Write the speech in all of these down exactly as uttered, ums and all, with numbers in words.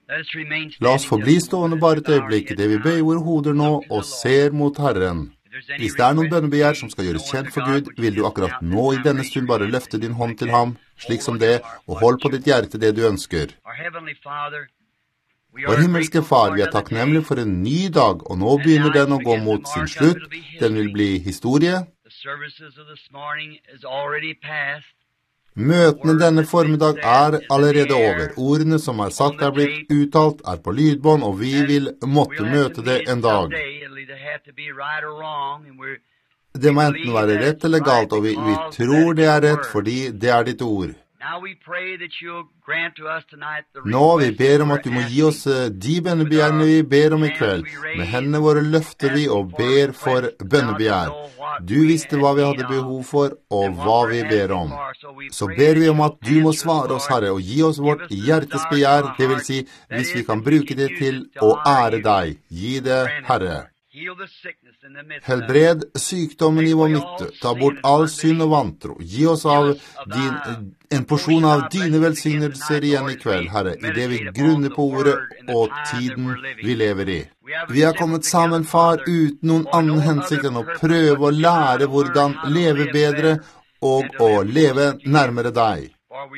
La oss forbli stående bare et øyeblikk i det vi bøyer våre hoder nå og ser mot Herren. Hvis det er noen bønnebegjær som skal gjøres kjent for Gud, vil du akkurat nå i denne stund bare løfte din hånd til ham, slik som det, og hold på ditt hjerte det du ønsker. Vår himmelske Far, vi er takknemlige for en ny dag, og nå begynner den å gå mot sin slutt. Den vil bli historie. Møtene denne formiddag er allerede over. Ordene som er sagt er blitt uttalt, er på lydbånd, og vi vil måtte møte det en dag. Det må enten være rett eller galt, og vi, vi tror det er rett fordi det er ditt ord. Nå vi ber om at du må gi oss de bønnebegjærene vi ber om i kveld. Med hendene våre løfter vi og ber for bønnebegjær. Du visste hva vi hadde behov for og hva vi ber om. Så ber vi om at du må svare oss, Herre, og gi oss vårt hjertes begjær, det vil si, hvis vi kan bruke det til å ære deg. Gi det, Herre. Helbred sykdommen i vår midte, ta bort all synd og vantro. Gi oss av din, en porsjon av dine velsignelser igjen i kveld, Herre, i det vi grunner på ordet og tiden vi lever i. Vi har kommet sammen, Far, uten noen annen hensikt enn å prøve å lære hvordan leve bedre og å leve nærmere deg.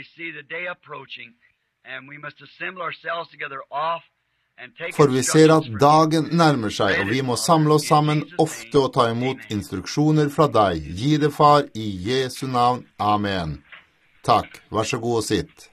For vi ser at dagen nærmer seg, og vi må samle oss sammen ofte og ta imot instruksjoner fra deg. Gi det, Far, i Jesu navn. Amen. Takk. Vær så god og sitt.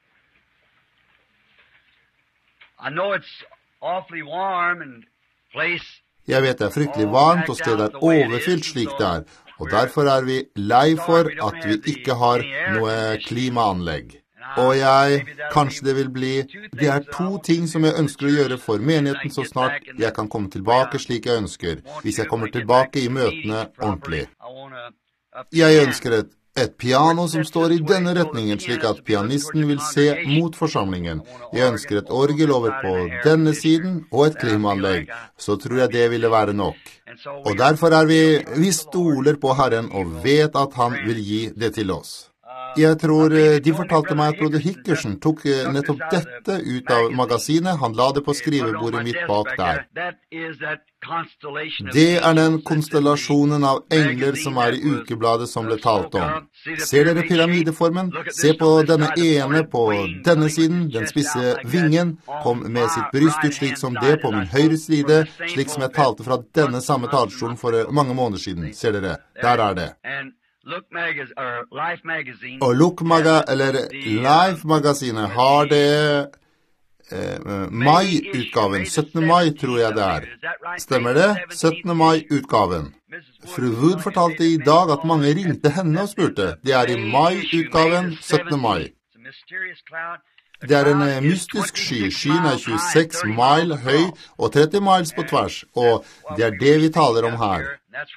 Jeg vet det er fryktelig varmt, og stedet er overfylt slik det er, og derfor er vi lei for at vi ikke har noe klimaanlegg. Og jeg, kanskje det vil bli, det er to ting som jeg ønsker å gjøre for menigheten så snart jeg kan komme tilbake slik jeg ønsker, hvis jeg kommer tilbake i møtene ordentlig. Jeg ønsker et, et piano som står i denne retningen, slik at pianisten vil se mot forsamlingen. Jeg ønsker et orgel over på denne siden og et klimaanlegg, så tror jeg det ville være nok. Og derfor er vi, vi stoler på Herren og vet at han vil gi det til oss. Jeg tror de fortalte meg at broder Hickerson tok nettopp dette ut av magasinet. Han la det på skrivebordet mitt bak der. Det er den konstellasjonen av engler som er i ukebladet som ble talt om. Ser dere pyramideformen? Se på denne ene på denne siden, den spisse vingen, kom med sitt bryst ut slik som det på min høyre side, slik som jeg talte fra denne samme talerstolen for mange måneder siden. Ser dere? Der er det. Og Look-maga, eller Life-magasinet, har det eh, mai-utgaven, syttende mai tror jeg det er. Stemmer det? syttende mai-utgaven. Fru Wood fortalte i dag at mange ringte henne og spurte. Det er i mai-utgaven, syttende mai. Det er en mystisk sky. Skyen er tjueseks mile høy og tretti miles på tvers, og det er det vi taler om her.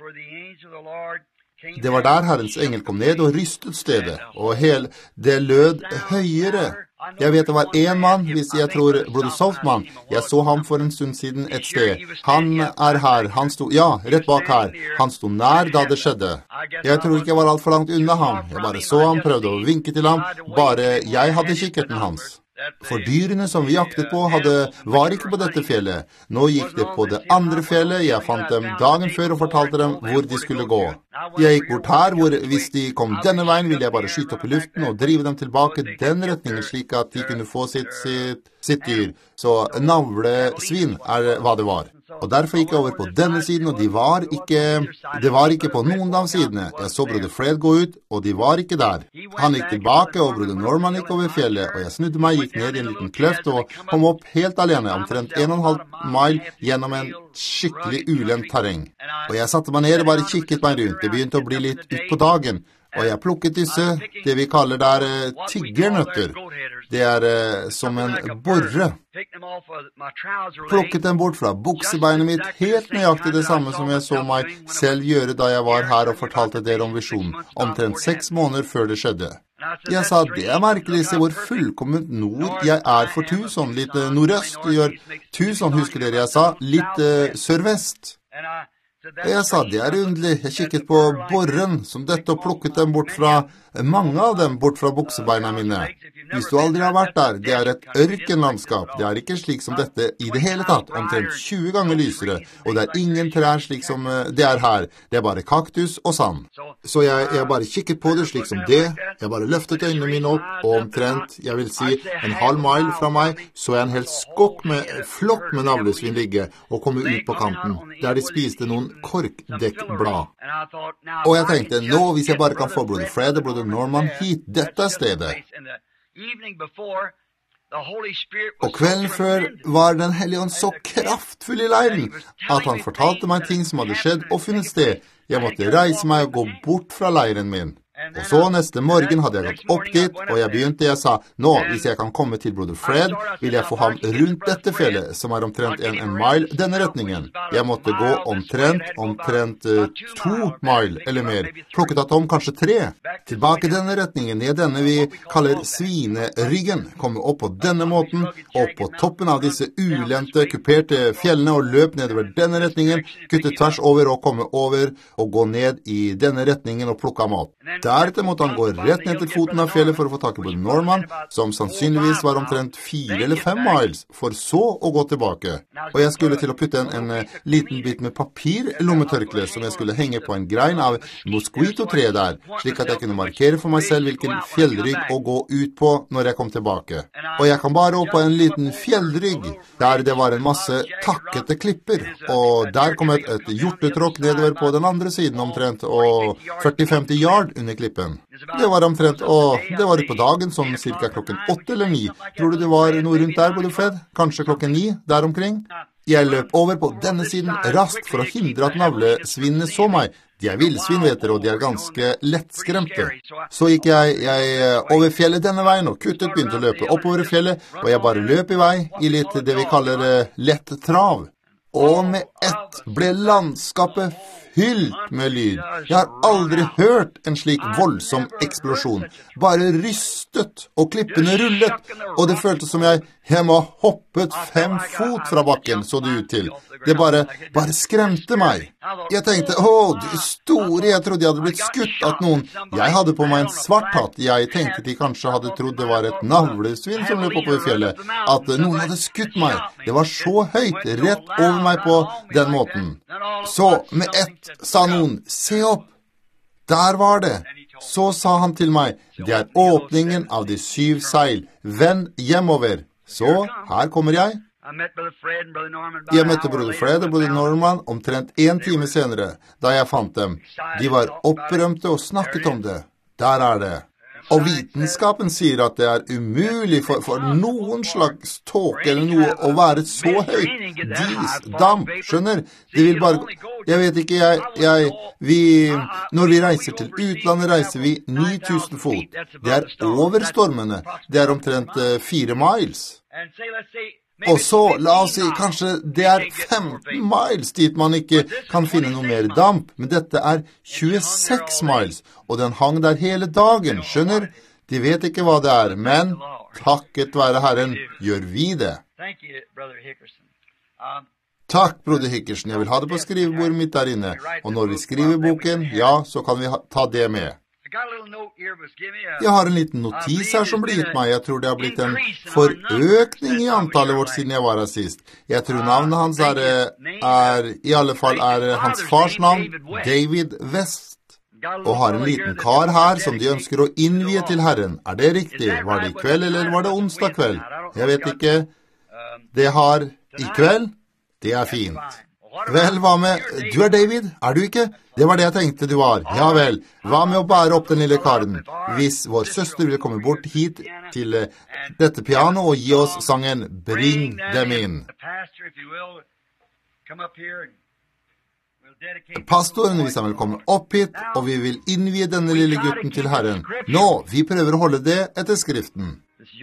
Det var der Herrens engel kom ned og rystet stedet, og hele, det lød høyere. Jeg vet det var en mann, hvis jeg tror broder Softman, jeg så ham for en stund siden et sted. Han er her, han sto, ja, rett bak her. Han sto nær da det skjedde. Jeg tror ikke jeg var alt for langt unna ham. Jeg bare så ham, prøvde å vinke til ham, bare jeg hadde kikkerten hans. For dyrene som vi jaktet på hadde, var ikke på dette fjellet. Nå gikk det på det andre fjellet. Jeg fant dem dagen før og fortalte dem hvor de skulle gå. Jeg gikk bort her, hvor hvis de kom denne veien, ville jeg bare skyte opp i luften og drive dem tilbake den retningen, slik at de kunne få sitt, sitt, sitt dyr. Så navlesvin er hva det var. Og derfor gikk jeg over på denne siden, og de var ikke, det var ikke på noen av sidene. Jeg så broder Fred gå ut, og de var ikke der. Han gikk tilbake, og broder Norman gikk over fjellet, og jeg snudde meg, gikk ned i en liten kløft, og kom opp helt alene, omtrent en og en halv mile gjennom en skikkelig ulendt terreng. Og jeg satte meg ned og bare kikket meg rundt. Det begynte å bli litt ut på dagen, og jeg plukket disse, det vi kaller der uh, tiggernøtter. Det er uh, som en borre. Plukket dem bort fra buksebeinet mitt, helt nøyaktig det samme som jeg så meg selv gjøre da jeg var her og fortalte dere om visjonen, omtrent seks måneder før det skjedde. Jeg sa, det er merkelig, se hvor fullkomment nord jeg er for Tucson, litt uh, nordøst gjør Tucson, husker dere jeg sa, litt uh, sørvest. Og jeg sa, det er underlig. Jeg kikket på borren som dette og plukket dem bort fra, mange av dem bort fra buksebeina mine. Hvis du aldri har vært der, det er et ørkenlandskap. Det er ikke slik som dette i det hele tatt, omtrent tjue ganger lysere, og det er ingen trær slik som det er her. Det er bare kaktus og sand. Så jeg, jeg bare kikket på det slik som det. Jeg bare løftet øynene mine opp, og omtrent, jeg vil si, en halv mile fra meg, så jeg en hel skokk med, flokk med navlesvin ligge og komme ut på kanten, der de spiste noen korkdekkblad. Og jeg tenkte, nå hvis jeg bare kan få Brother Fred og Brother Norman hit, dette er stedet. Og kvelden før var Den hellige ånd så kraftfull i leiren, at han fortalte meg ting som hadde skjedd og funnet sted. Jeg måtte reise meg og gå bort fra leiren min. Og så neste morgen hadde jeg gått opp dit, og jeg begynte, jeg sa, nå, hvis jeg kan komme til Brother Fred, vil jeg få ham rundt dette fjellet, som er omtrent en, en mile denne retningen. Jeg måtte gå omtrent, omtrent uh, to mile eller mer, plukket at om kanskje tre. Tilbake denne retningen, ned denne vi kaller svineryggen, komme opp på denne måten, opp på toppen av disse ulendte, kuperte fjellene og løp nedover denne retningen, kutte tvers over og komme over og gå ned i denne retningen og plukke ham opp. Deretter måtte han gå rett ned til foten av fjellet for å få tak i Brother Norman, som sannsynligvis var omtrent fire eller fem miles, for så å gå tilbake. Og jeg skulle til å putte en, en liten bit med papirlommetørkle som jeg skulle henge på en grein av mosquito-tre der, slik at jeg kunne markere for meg selv hvilken fjellrygg å gå ut på når jeg kom tilbake. Og jeg kom bare opp på en liten fjellrygg, der det var en masse takkete klipper, og der kom et, et hjortetråkk nedover på den andre siden omtrent, og førti til femti yard under klippen. Det var omtrent, og det var ut på dagen, som cirka klokken åtte eller ni. Tror du det var noe rundt der, Brother Fred? Kanskje klokken ni, der omkring? Jeg løp over på denne siden raskt for å hindre at navlesvinene så meg. De er villsvin, vet dere, og de er ganske lettskremte. Så gikk jeg, jeg over fjellet denne veien og kuttet, begynte å løpe oppover fjellet, og jeg bare løp i vei i litt det vi kaller lett trav. Og med ett ble landskapet fylt med lyd. Jeg har aldri hørt en slik voldsom eksplosjon. Bare rystet, og klippene rullet, og det føltes som jeg, jeg må ha hoppet fem fot fra bakken, så det ut til. Det bare, bare skremte meg. Jeg tenkte, å, du store, jeg trodde jeg hadde blitt skutt at noen. Jeg hadde på meg en svart hatt. Jeg tenkte de kanskje hadde trodd det var et navlesvin som løp oppe i fjellet, at noen hadde skutt meg. Det var så høyt, rett over meg på den måten. Så med ett sa noen, se opp, der var det. Så sa han til meg, det er åpningen av de syv seil, vend hjemover. Så, her kommer jeg. Jeg møtte Brother Fred og Brother Norman omtrent en time senere, da jeg fant dem. De var opprømte og snakket om det. Der er det. Og vitenskapen sier at det er umulig for, for noen slags tåke eller noe å være så høyt. Dis, damp, skjønner? Det vil bare... Jeg vet ikke, jeg... jeg vi, når vi reiser til utlandet, reiser vi ni tusen fot. Det er over stormene. Det er omtrent uh, fire miles. Og så, la oss si, kanskje det er femten miles dit man ikke kan finne noe mer damp, men dette er tjueseks miles, og den hang der hele dagen, skjønner? De vet ikke hva det er, men takket være Herren gjør vi det. Takk, Broder Hickerson, jeg vil ha det på skrivebordet mitt der inne, og når vi skriver boken, ja, så kan vi ha, ta det med. Jeg har en liten notis her som blir gitt meg. Jeg tror det har blitt en forøkning i antallet vårt siden jeg var her sist. Jeg tror navnet hans er, er i alle fall er hans fars navn, David West. Og har en liten kar her som de ønsker å innvie til Herren. Er det riktig? Var det i kveld, eller var det onsdag kveld? Jeg vet ikke. Det har i kveld. Det er fint. Vel, hva med... Du er David, er du ikke? Det var det jeg tenkte du var. Ja vel, hva med å bære opp den lille karen? Hvis vår søster vil komme bort hit til dette piano og gi oss sangen Bring dem inn. Pastoren, hvis han vil komme opp hit, og vi vil innvie denne lille gutten til Herren. Nå, vi prøver å holde det etter skriften.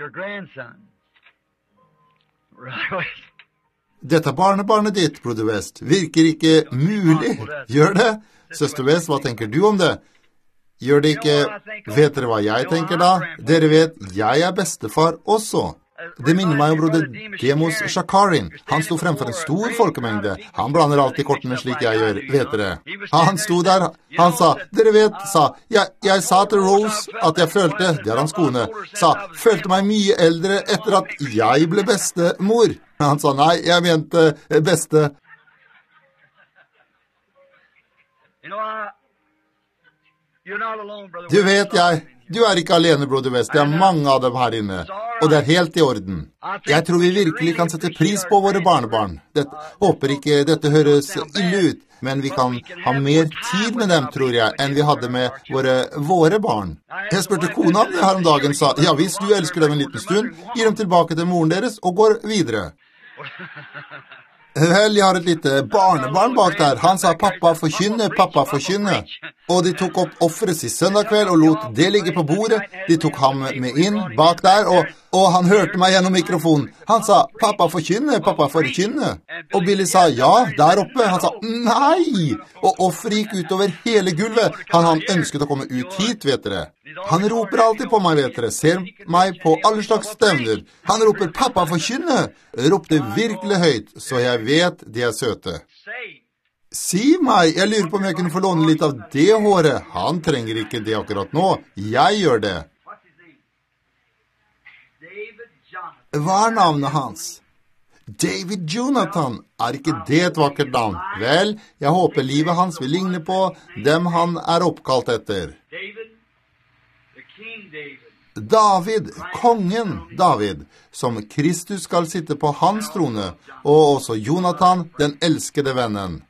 Dette barnebarnet ditt, Broder West, virker ikke mulig. Gjør det? Søster West, hva tenker du om det? Gjør det ikke... Vet dere hva jeg tenker da? Dere vet, jeg er bestefar også. Det minner meg om broder Demos Shakarin. Han sto fremfor en stor folkemengde. Han blander alltid kortene slik jeg gjør, vet dere. Han sto der, han sa, dere vet, sa, jeg, jeg sa til Rose at jeg følte, det er hans kone, sa, følte meg mye eldre etter at jeg ble bestemor. Han sa, nei, jeg mente beste. Du vet jeg, du er ikke alene, broder West, det er mange av dem her inne, og det er helt i orden. Jeg tror vi virkelig kan sette pris på våre barnebarn. Dette, håper ikke dette høres ille ut, men vi kan ha mer tid med dem, tror jeg, enn vi hadde med våre, våre barn. Jeg spurte kona om det her om dagen, sa, ja, hvis du elsker dem en liten stund, gir dem tilbake til moren deres og går videre. Vel, jeg har et lite barnebarn bak der. Han sa, pappa forkynne, pappa forkynne. Og de tok opp offeret i søndag kveld og lot det ligge på bordet. De tok ham med inn bak der, og, og han hørte meg gjennom mikrofonen. Han sa, pappa forkynne, pappa forkynne. Og Billy sa, ja, der oppe. Han sa, nei! Og offeret gikk ut over hele gulvet. Han, han ønsket å komme ut hit, vet dere. Han roper alltid på meg, vet dere, ser meg på alle slags stevner. Han roper, pappa forkynne, ropte virkelig høyt, så jeg vet de er søte. Si meg, jeg lurer på om jeg kunne få låne litt av det håret. Han trenger ikke det akkurat nå, jeg gjør det. Hva er navnet hans? David Jonathan, er ikke det et vakkert navn? Vel, jeg håper livet hans vil ligne på dem han er oppkalt etter. David, kongen David, som Kristus skal sitte på hans trone, og også Jonathan, den elskede vennen.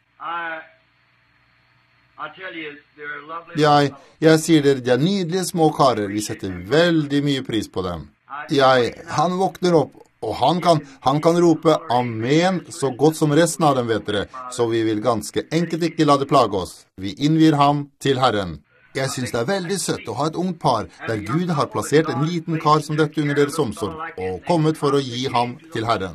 Jeg, jeg sier dere, de er nydelige små karer, vi setter veldig mye pris på dem. Jeg, han våkner opp, og han kan, han kan rope amen så godt som resten av dem, vet dere, så vi vil ganske enkelt ikke la det plage oss. Vi innvier ham til Herren. Jeg synes det er veldig søtt å ha et ungt par, der Gud har plassert en liten kar som dette under deres omsorg, og kommet for å gi ham til Herren.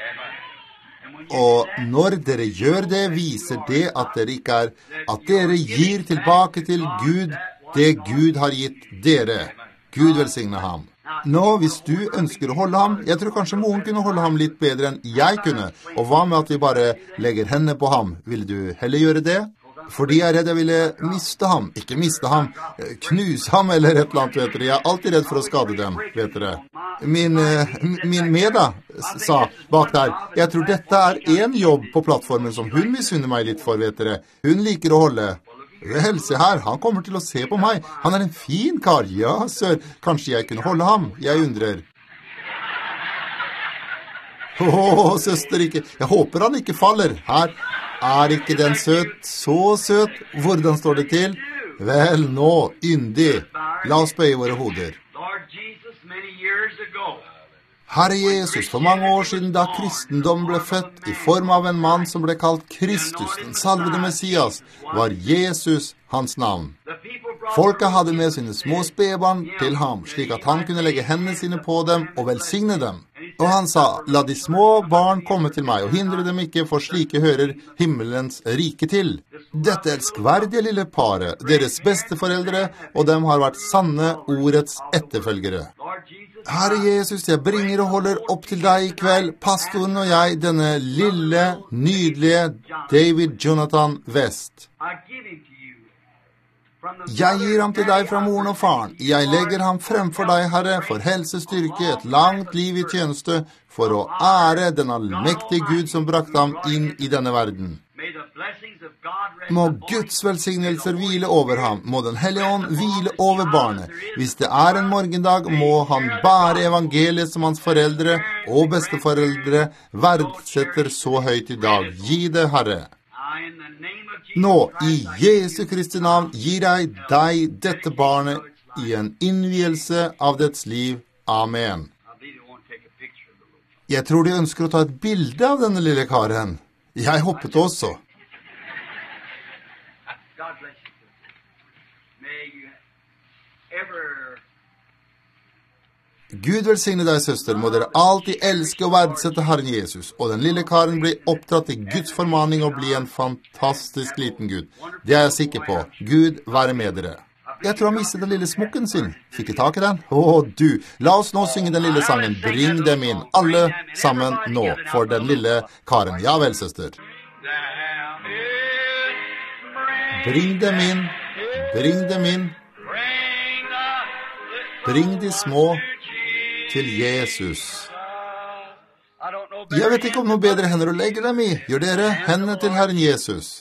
Og når dere gjør det, viser det at dere ikke er, at dere gir tilbake til Gud det Gud har gitt dere. Gud velsigne ham. Nå, hvis du ønsker å holde ham, jeg tror kanskje moren kunne holde ham litt bedre enn jeg kunne, og hva med at vi bare legger hendene på ham? Vil du heller gjøre det? Fordi jeg er redd jeg ville miste ham, ikke miste ham, knuse ham eller et eller annet, vet dere. Jeg er alltid redd for å skade dem, vet dere. Min, min Meda sa bak der, jeg tror dette er en jobb på plattformen som hun misunner meg litt for, vet dere. Hun liker å holde. Vel, se her, han kommer til å se på meg. Han er en fin kar. Ja, sør, kanskje jeg kunne holde ham. Jeg undrer. Åh, søster, ikke. Jeg håper han ikke faller. Her er ikke den søt, så søt. Hvordan står det til? Vel, nå, yndig. La oss bøye våre hoder. Herre Jesus, for mange år siden da kristendom ble født i form av en mann som ble kalt Kristus, den salvede Messias, var Jesus hans navn. Folket hadde med sine små spedbarn til ham, slik at han kunne legge hendene sine på dem og velsigne dem. Og han sa, la de små barn komme til meg, og hindre dem ikke, for slike hører himmelens rike til. Dette elskverdige lille paret, deres besteforeldre, og dem har vært sanne ordets etterfølgere. Herre Jesus, jeg bringer og holder opp til deg i kveld, pastoren og jeg, denne lille, nydelige David Jonathan West. Jeg gir ham til deg fra moren og faren. Jeg legger ham fremfor deg, Herre, for helsestyrke, et langt liv i tjeneste, for å ære den allmektige Gud som brakte ham inn i denne verden. Må Guds velsignelser hvile over ham, må den hellige ånd hvile over barnet. Hvis det er en morgendag, må han bære evangeliet som hans foreldre og besteforeldre verdsetter så høyt i dag. Gi det, Herre. Nå, i Jesu Kristi navn, gir jeg deg dette barnet i en innvielse av dets liv. Amen. Jeg tror de ønsker å ta et bilde av denne lille karen. Jeg hoppet også. Gud velsigne deg, søster, må dere alltid elske og verdsette Herren Jesus, og den lille karen blir oppdratt i Guds formaning og bli en fantastisk liten Gud. Det er jeg sikker på. Gud være med dere. Jeg tror han mistet den lille smokken sin. Fikk jeg tak i den? Å, du, la oss nå synge den lille sangen. Bring dem inn, alle sammen nå, for den lille karen. Ja vel, søster. Bring dem inn, bring dem inn. Bring de små til Jesus. Jeg vet ikke om noe bedre hender å legge dem i. Gjør dere hendene til Herren Jesus.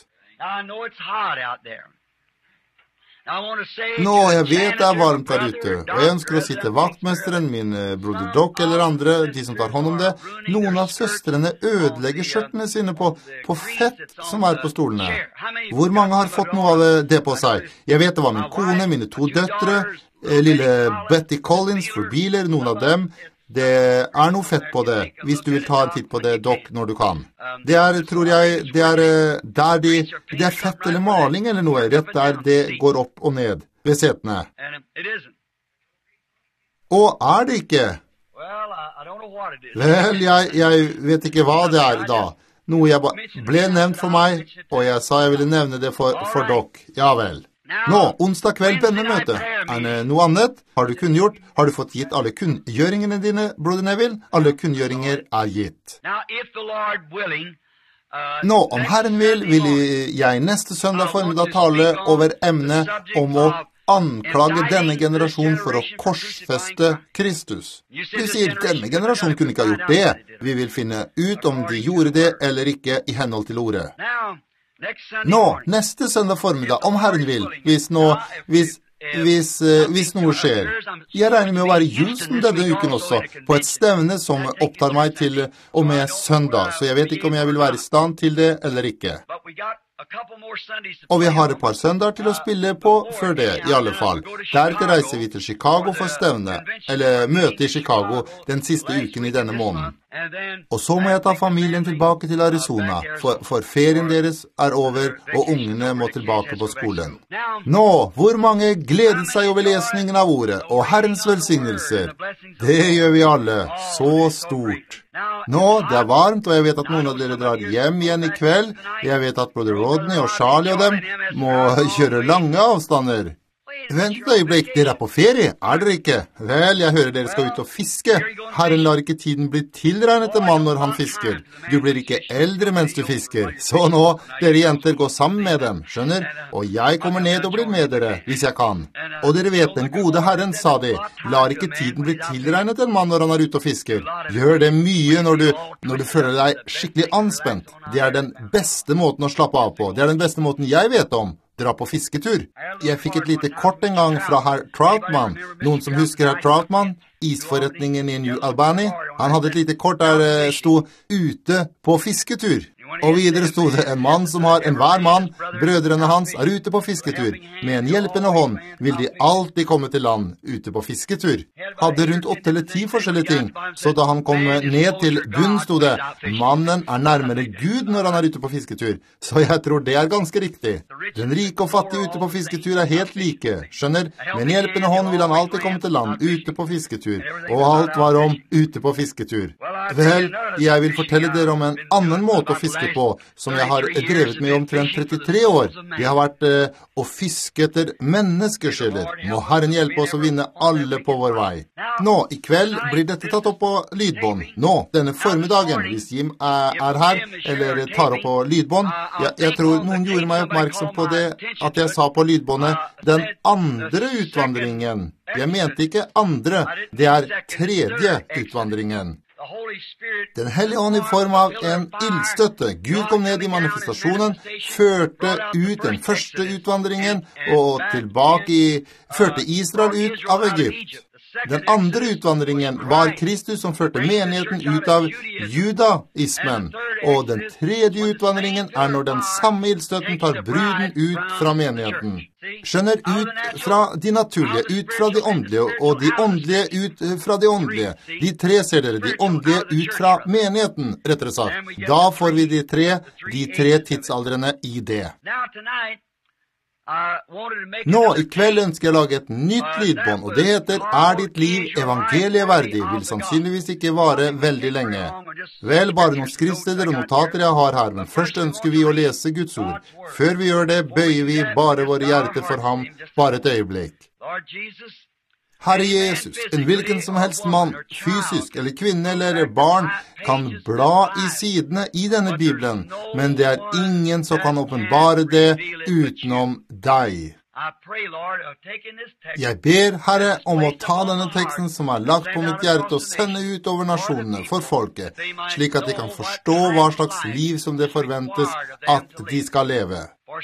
Nå, jeg vet det er varmt der ute, og jeg ønsker å si til vaktmesteren, min broder Doc eller andre, de som tar hånd om det, noen av søstrene ødelegger skjørtene sine på, på fett som er på stolene. Hvor mange har fått noe av det på seg? Jeg vet det var min kone, mine to døtre, lille Betty Collins for biler, noen av dem. Det er noe fett på det, hvis du vil ta en titt på det, Doc, når du kan. Det er, tror jeg, det er der de, det er fett eller maling eller noe, rett der det går opp og ned ved setene. Og er det ikke? Vel, jeg, jeg vet ikke hva det er da. Noe jeg ba, ble nevnt for meg, og jeg sa jeg ville nevne det for, for Doc. Ja vel. Nå, onsdag kveld bønnemøte. Er det noe annet? Har du kunngjort? Har du fått gitt alle kunngjøringene dine, broder Neville? Alle kunngjøringer er gitt. Nå, om Herren vil, vil jeg neste søndag formiddag tale over emnet om å anklage denne generasjon for å korsfeste Kristus. Du sier, denne generasjon kunne ikke ha gjort det. Vi vil finne ut om de gjorde det eller ikke i henhold til ordet. Nå, neste søndag formiddag, om Herren vil, hvis, nå, hvis, hvis, uh, hvis noe skjer. Jeg regner med å være i Houston denne uken også, på et stevne som opptar meg til og med søndag, så jeg vet ikke om jeg vil være i stand til det eller ikke. Og vi har et par søndager til å spille på før det, i alle fall. Deretter reiser vi til Chicago for stevne, eller møte i Chicago den siste uken i denne måneden. Og så må jeg ta familien tilbake til Arizona, for, for ferien deres er over, og ungene må tilbake på skolen. Nå, hvor mange gledet seg over lesningen av ordet, og Herrens velsignelser? Det gjør vi alle, så stort. Nå, det er varmt, og jeg vet at noen av dere drar hjem igjen i kveld. Jeg vet at broder Rodney og Charlie og dem må kjøre lange avstander. Vent et øyeblikk, dere er på ferie, er dere ikke? Vel, jeg hører dere skal ut og fiske. Herren lar ikke tiden bli tilregnet en mann når han fisker. Du blir ikke eldre mens du fisker. Så nå, dere jenter går sammen med dem, skjønner? Og jeg kommer ned og blir med dere, hvis jeg kan. Og dere vet, den gode Herren, sa de, lar ikke tiden bli tilregnet en mann når han er ute og fisker. Gjør det mye når du, når du føler deg skikkelig anspent. Det er den beste måten å slappe av på. Det er den beste måten jeg vet om. Dra på fisketur. Jeg fikk et lite kort en gang fra herr Troutman. Noen som husker herr Troutman? Isforretningen i New Albany. Han hadde et lite kort der det sto ute på fisketur. Og videre stod det en mann som har en hver mann, brødrene hans er ute på fisketur. Med en hjelpende hånd vil de alltid komme til land ute på fisketur. Hadde rundt åtte eller ti forskjellige ting, så da han kom ned til bunn stod det, mannen er nærmere Gud når han er ute på fisketur. Så jeg tror det er ganske riktig. Den rike og fattige ute på fisketur er helt like, skjønner? Med en hjelpende hånd vil han alltid komme til land ute på fisketur. Og alt var om ute på fisketur. Vel, jeg vil fortelle dere om en annen måte å fiske på, som jeg har drevet med omtrent trettitre år. Det har vært eh, å fiske etter menneskesjeler. Må Herren hjelpe oss å vinne alle på vår vei. Nå, i kveld blir dette tatt opp på lydbånd. Nå, denne formiddagen, hvis Jim er, er her, eller tar opp på lydbånd. Jeg, jeg tror noen gjorde meg oppmerksom på det, at jeg sa på lydbåndet, den andre utvandringen. Jeg mente ikke andre, det er tredje utvandringen. Den hellige ånd i form av en ildstøtte. Gud kom ned i manifestasjonen, førte ut den første utvandringen, og tilbake i, førte Israel ut av Egypt. Den andre utvandringen var Kristus som førte menigheten ut av judaismen. Og den tredje utvandringen er når den samme ildstøtten tar bruden ut fra menigheten. Skjønner, ut fra de naturlige, ut fra de åndelige, og de åndelige ut fra de åndelige. De tre ser dere, de åndelige ut fra menigheten, rettere sagt. Da får vi de tre, de tre tidsaldrene i det. Nå i kveld ønsker jeg å lage et nytt lydbånd, og det heter Er ditt liv evangeliet verdig? Vil sannsynligvis ikke vare veldig lenge. Vel, bare noen skriftsteder og notater jeg har her, men først ønsker vi å lese Guds ord. Før vi gjør det, bøyer vi bare våre hjerter for ham, bare et øyeblikk. Herre Jesus, en hvilken som helst mann, fysisk eller kvinne eller barn, kan bla i sidene i denne Bibelen, men det er ingen som kan åpenbare det utenom deg. Jeg ber, Herre, om å ta denne teksten som er lagt på mitt hjerte og sende ut over nasjonene for folket, slik at de kan forstå hva slags liv som det forventes at de skal leve.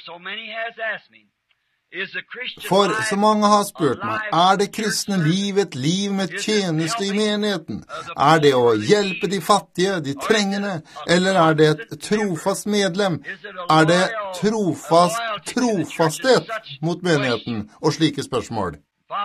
For så mange har spurt meg, er det kristne liv et liv med tjeneste i menigheten? Er det å hjelpe de fattige, de trengende, eller er det et trofast medlem? Er det trofast, trofasthet mot menigheten og slike spørsmål?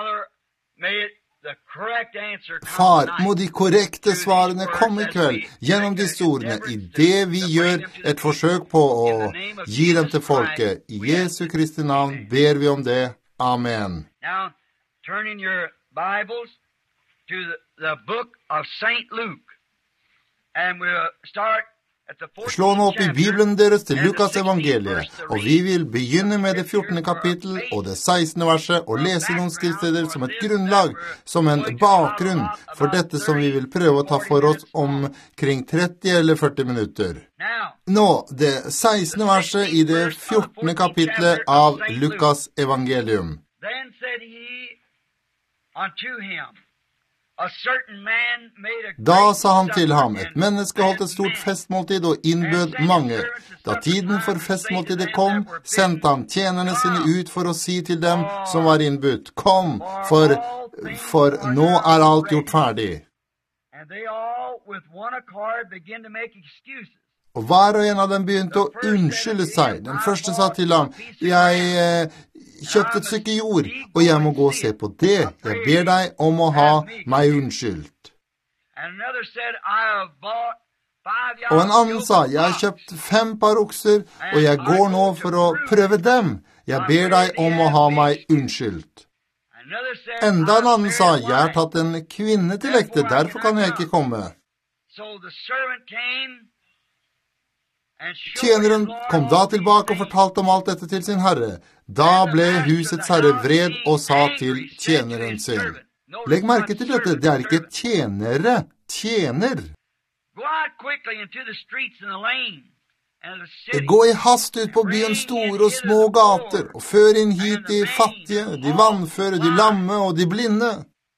Far, må de korrekte svarene komme i kveld gjennom disse ordene i det vi gjør et forsøk på å gi dem til folket. I Jesu Kristi navn ber vi om det. Amen. Now, turn in your Bibles to the, the book of Saint Luke, and we'll start Slå nå opp i Bibelen deres til Lukas evangeliet, og vi vil begynne med det fjortende kapittel og det sekstende verset, og lese noen skriftsteder som et grunnlag, som en bakgrunn for dette som vi vil prøve å ta for oss omkring tretti eller førti minutter. Nå, det sekstende verset i det fjortende kapittelet av Lukas evangelium. Then said he unto him, A certain man made a Da great sa han til ham, supper, et menneske holdt et stort festmåltid og innbød mange. Da tiden for festmåltidet kom, sendte han tjenerne sine ut for å si til dem som var innbudt, kom, for, for nå er alt gjort ferdig. And they all with one accord began to make excuses. Og hver og en av dem begynte å unnskylde seg. Den første sa til ham, jeg eh, kjøpte et stykke jord, og jeg må gå og se på det. Jeg ber deg om å ha meg unnskyldt. And another said, I have bought five Og en annen yoke sa, of jeg har oxen, kjøpt fem par okser, og jeg går nå for å prøve dem. Jeg ber deg om å ha meg unnskyldt. Another said, Enda en I annen sa, bear jeg har wife. tatt en kvinne til ekte, derfor kan jeg ikke komme. So the servant came and showed Tjeneren his lord kom da tilbake og fortalte om alt dette til sin herre. Da ble husets herre vred og sa til tjeneren sin. Legg merke til dette, det er ikke tjenere, tjener. Go out quickly into the streets and the lanes and the city. Gå i hast ut på byens store og små gater, og før inn hit de fattige, de vannføre, de lamme og de blinde.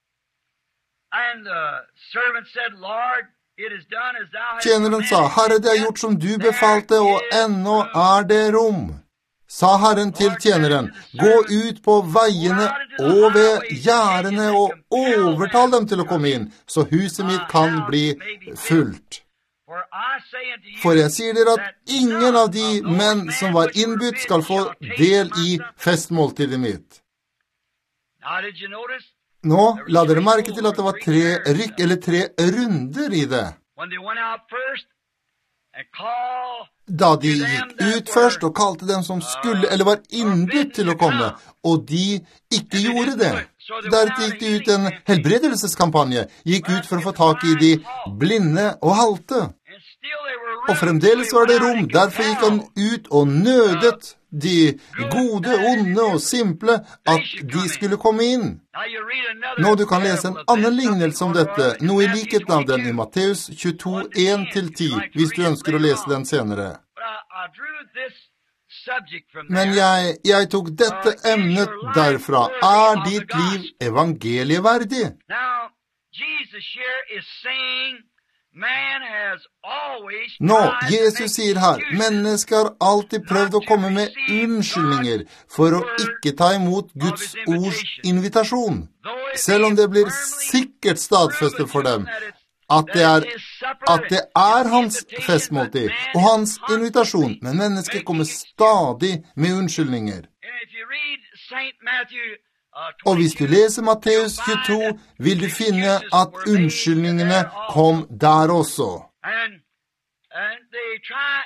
And the servant said, Lord, it is done as thou hast Tjeneren sa, Herre, det er gjort som du befalte, og ennå er det rom. Sa Herren til tjeneren, gå ut på veiene og ved gjerdene og overtal dem til å komme inn, så huset mitt kan bli fullt. For I say unto you, For jeg sier dere at ingen av de menn som var innbudt skal få del i festmåltidet mitt. Now did you notice? Nå, la dere merke til at det var tre rykk, eller tre runder i det. When they went out first and called Da de gikk ut først og kalte dem som skulle, eller var innbudt til å komme, og de ikke gjorde det. Deretter gikk de ut en helbredelseskampanje, gikk ut for å få tak i de blinde og halte. and still they were Og fremdeles var det rom, derfor gikk han ut og nødet de gode, onde og simple at de skulle komme inn. Now you read another Nå du kan lese en parable of annen this, lignelse om something or dette, other, noe i Matthew likhet av den i twenty-two. Matteus tjueto, en til ti, hvis du ønsker å lese den senere. But I, I drew this subject from Men there. jeg, jeg tok dette emnet derfra. Er ditt liv evangelieverdig? Now, Jesus here is saying man has always Nå, tried to Jesus make sier her, excuses. mennesker har alltid prøvd å komme med unnskyldninger for å ikke ta imot Guds ords invitasjon, selv om det blir sikkert stadfestet for dem at det er, at det er hans festmåltid og hans invitasjon, men mennesker kommer stadig med unnskyldninger. And if you read Saint Matthew uh, Og hvis du leser Matteus tjueto, vil du finne at unnskyldningene kom der også. And, and they try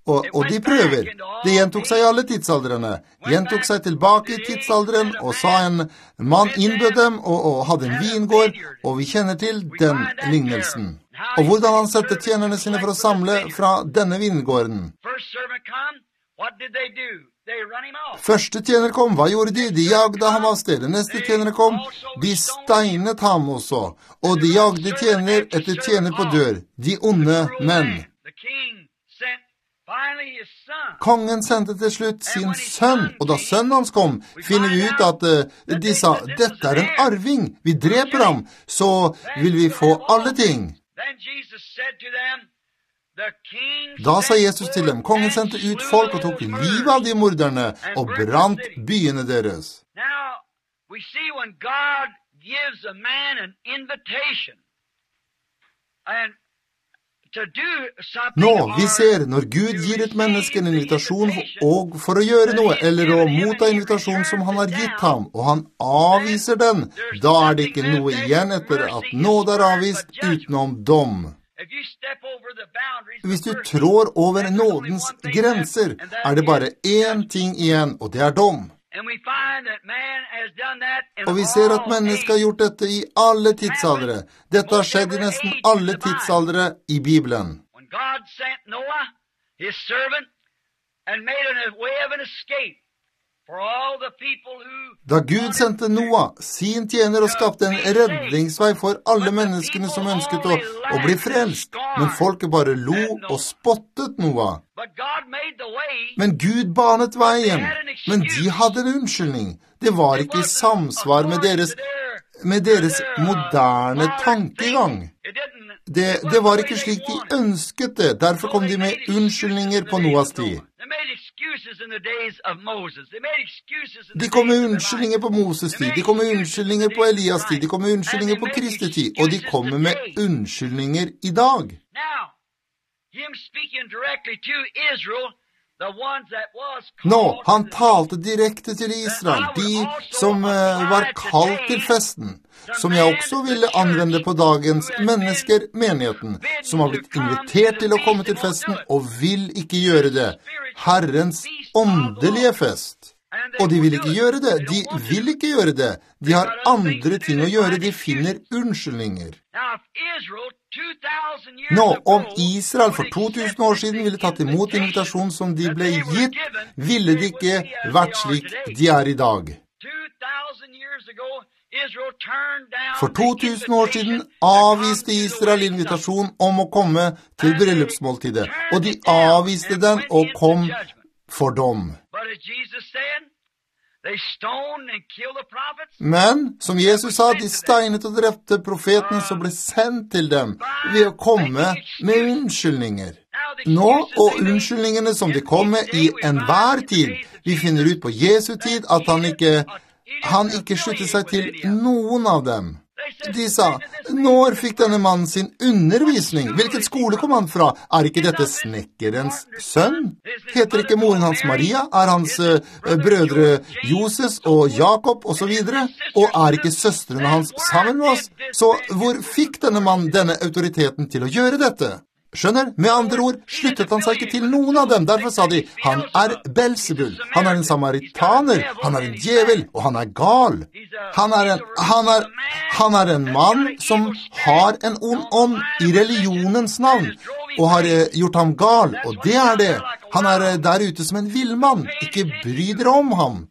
Og, og de prøver. Det gjentok seg i alle tidsaldrene. Gjentok seg tilbake i tidsalderen, og sa en mann innbød dem, og, og hadde en vingård, og vi kjenner til den lignelsen. Og hvordan han sette tjenerne sine for å samle fra denne vingården. Første tjener kom, hva gjorde de? De jagde ham av stedet. Neste tjener kom, de steinet ham også. Og de jagde tjener etter tjener på dør. De onde menn. Kongen sendte til slutt sin sønn, og da sønnen hans kom, finner vi ut at uh, de sa, dette er en arving, vi dreper ham, så vil vi få alle ting. Da sa Jesus til dem, kongen sendte ut folk og tok livet av de morderne og brant byene deres. Now, we see when God gives a man an invitation, and Nå, vi ser når Gud gir et menneske en invitasjon og for å gjøre noe, eller å motta invitasjon som han har gitt ham, og han avviser den, da er det ikke noe igjen etter at nåde er avvist utenom dom. Hvis du trår over nådens grenser, er det bare én ting igjen, og det er dom. Og vi ser at mennesker har gjort dette i alle tidsaldre. Dette har skjedd i nesten alle tidsaldre i Bibelen. Da Gud sendte Noah, sin tjener, og skapte en redningsvei for alle menneskene som ønsket å, å bli frelst, men folket bare lo og spottet Noah. Men Gud banet veien, men de hadde en unnskyldning. Det var ikke i samsvar med deres, med deres moderne tankegang. Det, det var ikke slik de ønsket det, derfor kom de med unnskyldninger på Noahs tid. De kom med unnskyldninger på Moses tid, de kom med unnskyldninger på Elias tid, de kom med unnskyldninger på Kristi tid, og de kommer med unnskyldninger i dag. Nå, han talte direkte til Israel, de som uh, var kalt til festen, som jeg også ville anvende på dagens mennesker, menigheten, som har blitt invitert til å komme til festen og vil ikke gjøre det. Herrens åndelige fest. Og de vil ikke gjøre det, de vil ikke gjøre det. De har andre ting å gjøre, de finner unnskyldninger. Nå, om Israel for to tusen år siden ville tatt imot invitasjonen som de ble gitt, ville de ikke vært slik de er i dag. For to tusen år siden avviste Israel invitasjon om å komme til bryllupsmåltidet, og de avviste den og kom for dom. Men, som Jesus sa, de steinet og drepte profeten som ble sendt til dem ved å komme med unnskyldninger. Nå, og unnskyldningene som de kom med i enhver tid, vi finner ut på Jesu tid at han ikke, han ikke sluttet seg til noen av dem. De sa, når fikk denne mannen sin undervisning? Hvilken skole kom han fra? Er ikke dette snekkerens sønn? Heter ikke moren hans Maria? Er hans uh, brødre Joses og Jakob og så videre? Og er ikke søstrene hans sammen med oss? Så hvor fikk denne mannen denne autoriteten til å gjøre dette? Skjønner? Med andre ord sluttet han seg ikke til noen av dem. Derfor sa de, han er Belzebul, han er en samaritaner, han er en djevel, og han er gal. Han er en, han er, han er en mann som har en ond ånd i religionens navn, og har gjort ham gal, og det er det. Han er der ute som en villmann, ikke bry dere om ham.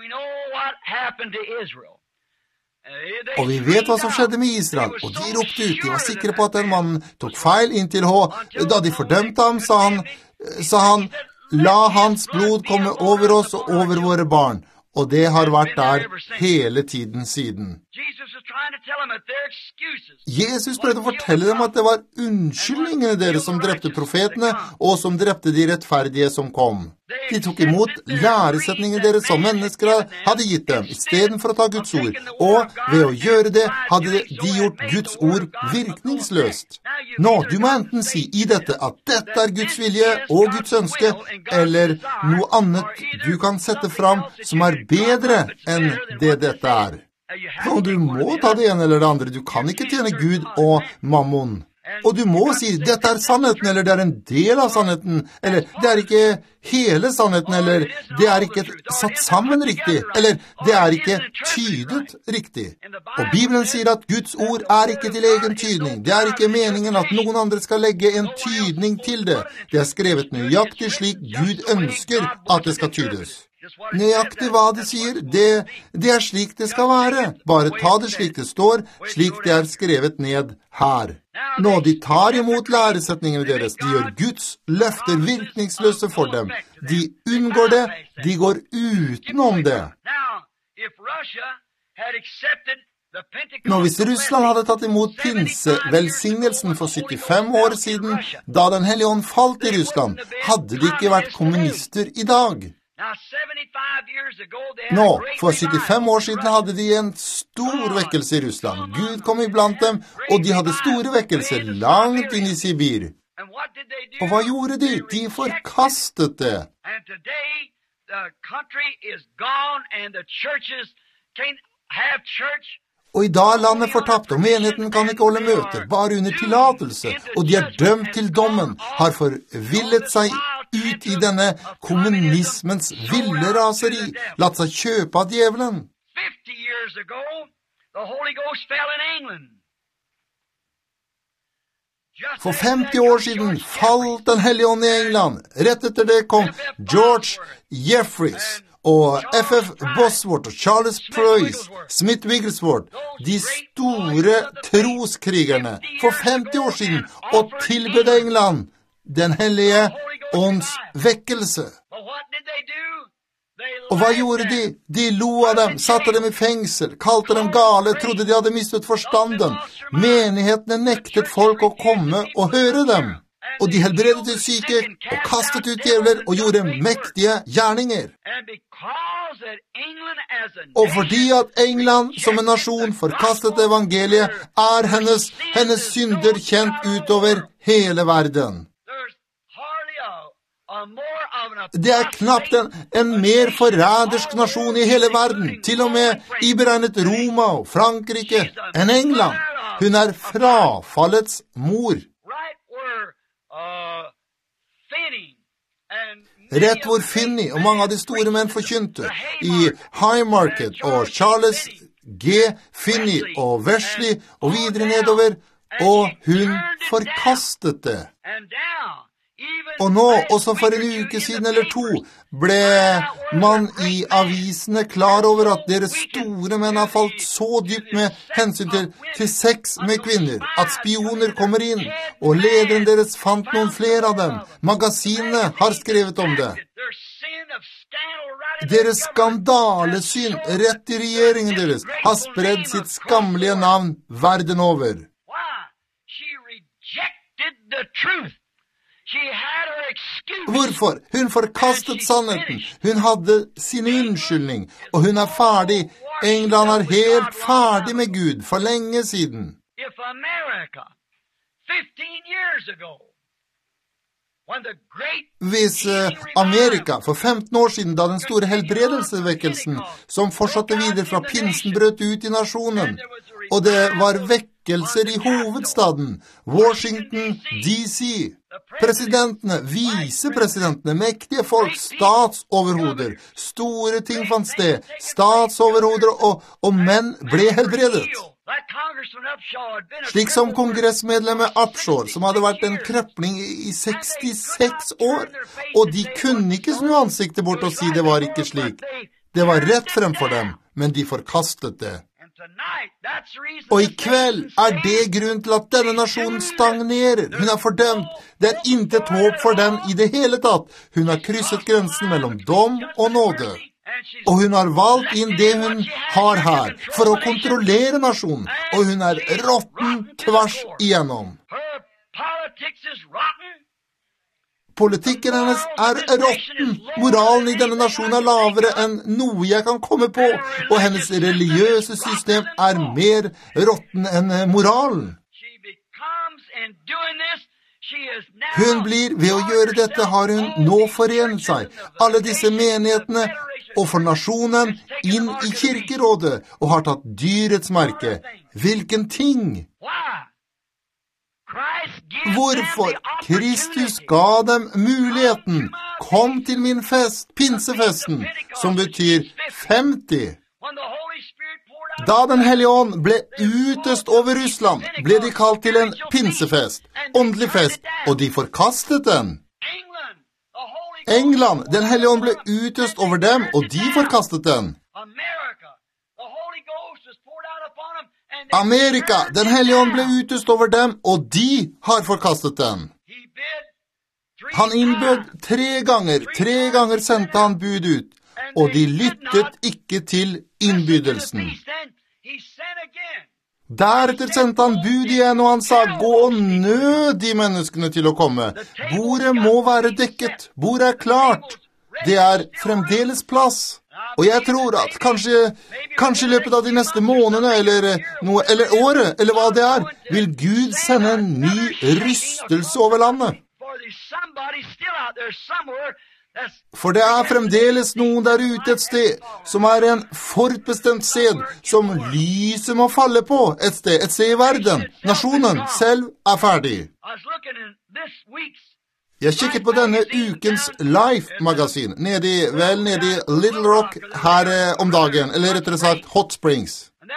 Og vi vet hva som skjedde med Israel, og de ropte ut, de var sikre på at den mannen tok feil inntil H. Da de fordømte ham, sa han, sa han, la hans blod komme over oss og over våre barn. Og det har vært der hele tiden siden. Jesus prøvde å fortelle dem at det var unnskyldningene deres som drepte profetene, og som drepte de rettferdige som kom. De tok imot læresetningene deres som mennesker hadde gitt dem, i stedet for å ta Guds ord. Og ved å gjøre det, hadde de gjort Guds ord virkningsløst. Nå, du må enten si i dette at dette er Guds vilje og Guds ønske, eller noe annet du kan sette fram som er bedre enn det dette er. Og du må ta det ene eller det andre. Du kan ikke tjene Gud og mammon. Og du må si, dette er sannheten, eller det er en del av sannheten, eller det er ikke hele sannheten, eller det er ikke satt sammen riktig, eller det er ikke tydet riktig. Og Bibelen sier at Guds ord er ikke til egen tydning. Det er ikke meningen at noen andre skal legge en tydning til det. Det er skrevet nøyaktig slik Gud ønsker at det skal tydes. Nøyaktig hva det sier, det, det er slik det skal være. Bare ta det slik det står, slik det er skrevet ned her. Nå de tar imot læresetningene deres, de gjør Guds løfter virkningsløse for dem. De unngår det, de går utenom det. Nå, hvis Russland hadde tatt imot pinsevelsignelsen for syttifem år siden, da Den hellige ånd falt i Russland, hadde de ikke vært kommunister i dag. Nå, for syttifem år siden hadde de en stor vekkelse i Russland. Gud kom iblant dem, og de hadde store vekkelser langt inn i Sibir. Og hva gjorde de? De forkastet det. Og i dag er landet fortapt, og menigheten kan ikke holde møter, bare under tillatelse, og de er dømt til dommen, har forvillet seg ut i denne kommunismens ville raseri, latt seg kjøpe av djevelen. For femti år siden falt Den hellige ånd i England. Rett etter det kom George Jeffreys og F F Bosworth og Charles Price, Smith Wigglesworth, de store troskrigerne for femti år siden, og tilbød England Den hellige ånds vekkelse. Og hva gjorde de? De lo av dem, satte dem i fengsel, kalte dem gale, trodde de hadde mistet forstanden. Menighetene nektet folk å komme og høre dem. Og de helbredet de syke, og kastet ut djevler, og gjorde mektige gjerninger. Og fordi at England som en nasjon forkastet evangeliet, er hennes, hennes synder kjent utover hele verden. Det er knapt en, en mer forrædersk nasjon i hele verden, til og med iberegnet Roma og Frankrike, enn England. Hun er frafallets mor. Rett hvor Finney og mange av de store menn forkynte, i Haymarket og Charles G. Finney og Wesley og videre nedover, og hun forkastet det. Og nå, også for en uke siden eller to, ble man i avisene klar over at deres store menn har falt så dypt med hensyn til, til sex med kvinner, at spioner kommer inn, og lederen deres fant noen flere av dem. Magasinene har skrevet om det. Deres skandalesyn rett i regjeringen deres har spredd sitt skamlige navn verden over. Hvorfor? Hun forkastet sannheten. Hun hadde sin unnskyldning, og hun er ferdig. England er helt ferdig med Gud for lenge siden. Hvis Amerika for femten år siden, da den store helbredelsesvekkelsen som fortsatte videre fra pinsen, brøt ut i nasjonen, og det var vekkelser i hovedstaden, Washington D C, presidentene, visepresidentene, mektige folk, statsoverhoder, store ting fant sted, statsoverhoder og, og menn ble helbredet. Slik som kongressmedlemmet Upshur, som hadde vært en krøpling i sekstiseks år, og de kunne ikke snu ansiktet bort og si det var ikke slik. Det var rett fremfor dem, men de forkastet det. Og i kveld er det grunn til at denne nasjonen stagnerer. Hun er fordømt. Det er intet håp for den i det hele tatt. Hun har krysset grensen mellom dom og nåde. Og hun har valgt inn det hun har her, for å kontrollere nasjonen. Og hun er råtten tvers igjennom. Politikken hennes er råtten. Moralen i denne nasjonen er lavere enn noe jeg kan komme på, og hennes religiøse system er mer råtten enn moralen. Hun blir, ved å gjøre dette, har hun nå forenet seg, alle disse menighetene, og for nasjonen, inn i kirkerådet, og har tatt dyrets merke. Hvilken ting? Hvorfor? Kristus ga dem muligheten. Kom til min fest, pinsefesten, som betyr femti. Da den hellige ånd ble utøst over Russland, ble de kalt til en pinsefest, åndelig fest, og de forkastet den. England, den hellige ånd ble utøst over dem, og de forkastet den. Amerika, den hellige ånd ble utøst over dem, og de har forkastet den. Han innbød tre ganger, tre ganger sendte han bud ut, og de lyttet ikke til innbydelsen. Deretter sendte han bud igjen, og han sa, gå og nød de menneskene til å komme. Bordet må være dekket, bordet er klart. Det er fremdeles plass. Og jeg tror at kanskje, kanskje i løpet av de neste månedene, eller, noe, eller året, eller hva det er, vil Gud sende en ny rystelse over landet. For det er fremdeles noen der ute et sted, som er en forutbestemt sted, som lyset må falle på et sted, et sted i verden. Nasjonen selv er ferdig. Jeg kikket på denne ukens Life-magasin, nede i, vel nede i Little Rock her eh, om dagen, eller rettere sagt Hot Springs.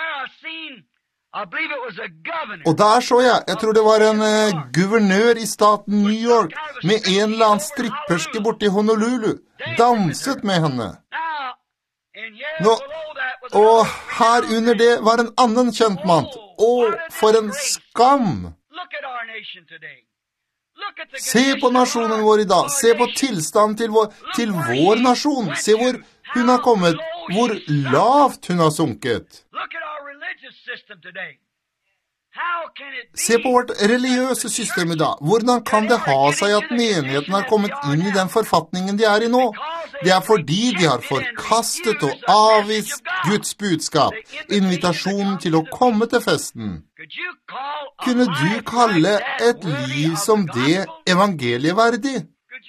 Og der så jeg, jeg tror det var en eh, guvernør i staten New York, med en eller annen stripperske borte i Honolulu, danset med henne. Nå, og her under det var en annen kjent mann. Å, for en skam! Se på nasjonen vår i dag, se på tilstand til vår, til vår nasjon, se hvor hun har kommet, hvor lavt hun har sunket. Se på vårt religiøse system i dag. Hvordan kan det ha seg at menigheten har kommet inn i den forfatningen de er i nå? Det er fordi de har forkastet og avvist Guds budskap, invitasjonen til å komme til festen. Kunne du kalle et liv som det evangeliet verdig?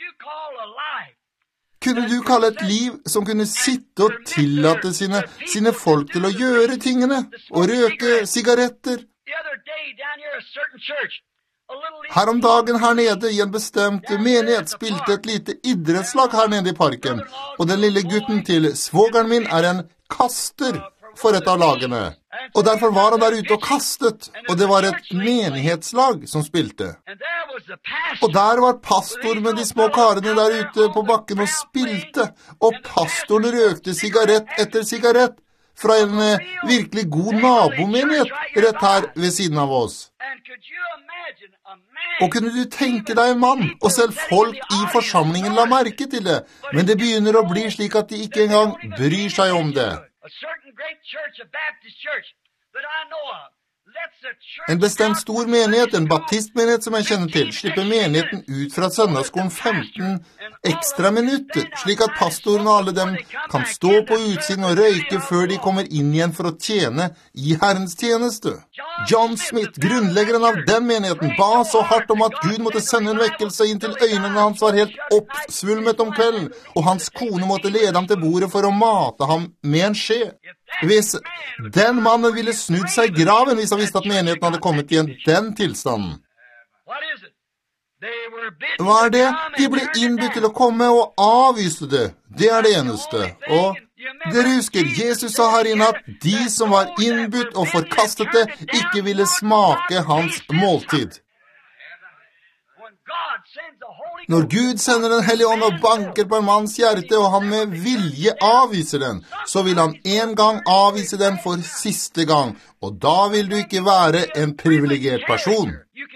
Kunne du kalle et liv som kunne sitte og tillate sine, sine folk til å gjøre tingene, og røke sigaretter? Her om dagen her nede i en bestemt menighet spilte et lite idrettslag her nede i parken, og den lille gutten til svogeren min er en kaster for et av lagene. Og derfor var han der ute og kastet, og det var et menighetslag som spilte. Og der var pastor med de små karene der ute på bakken og spilte, og pastoren røkte sigarett etter sigarett fra en eh, virkelig god nabomenighet rett her ved siden av oss. Og kunne du tenke deg en mann, og selv folk i forsamlingen la merke til det, men det begynner å bli slik at de ikke engang bryr seg om det. En bestemt stor menighet, en baptistmenighet som jeg kjenner til, slipper menigheten ut fra søndagsskolen femten ekstra minutter, slik at pastoren og alle dem kan stå på utsiden og røyke før de kommer inn igjen for å tjene i Herrens tjeneste. John Smith, grunnleggeren av den menigheten, ba så hardt om at Gud måtte sende en vekkelse inntil øynene hans var helt oppsvulmet om kvelden, og hans kone måtte lede ham til bordet for å mate ham med en skje. Hvis den mannen ville snudd seg i graven hvis han visste at menigheten hadde kommet i den tilstanden. Hva er det? De ble innbudt til å komme og avviste det. Det er det eneste. Og dere husker, Jesus sa her inne at de som var innbudt og forkastet det, ikke ville smake hans måltid. Når Gud sender den hellige ånd og banker på en manns hjerte, og han med vilje avviser den, så vil han en gang avvise den for siste gang, og da vil du ikke være en privilegert person.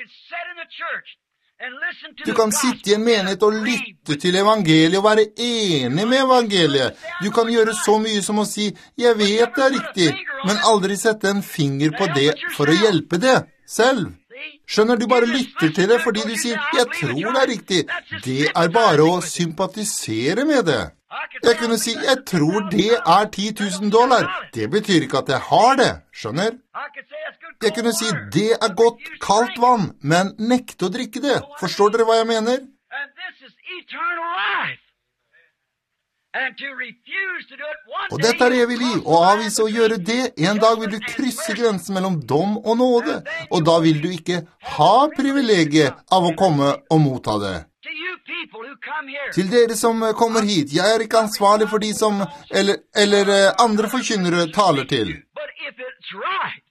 Du kan sitte i en menighet og lytte til evangeliet og være enig med evangeliet. Du kan gjøre så mye som å si, jeg vet det er riktig, men aldri sette en finger på det for å hjelpe det selv. Skjønner, du bare lytter til det fordi du sier, jeg tror det er riktig. Det er bare å sympatisere med det. Jeg kunne si, jeg tror det er ti tusen dollar. Det betyr ikke at jeg har det, skjønner? Jeg kunne si, det er godt kaldt vann, men nekte å drikke det. Forstår dere hva jeg mener? And to refuse to do it one Og day, dette er evig liv, og avvise å gjøre det. En dag vil du krysse grensen mellom dom og nåde, og da vil du ikke ha privilegiet av å komme og motta det. to you people who come here, Til dere som kommer hit, jeg er ikke ansvarlig for de som, eller, eller eh, andre forkynnere taler til. but if it's right,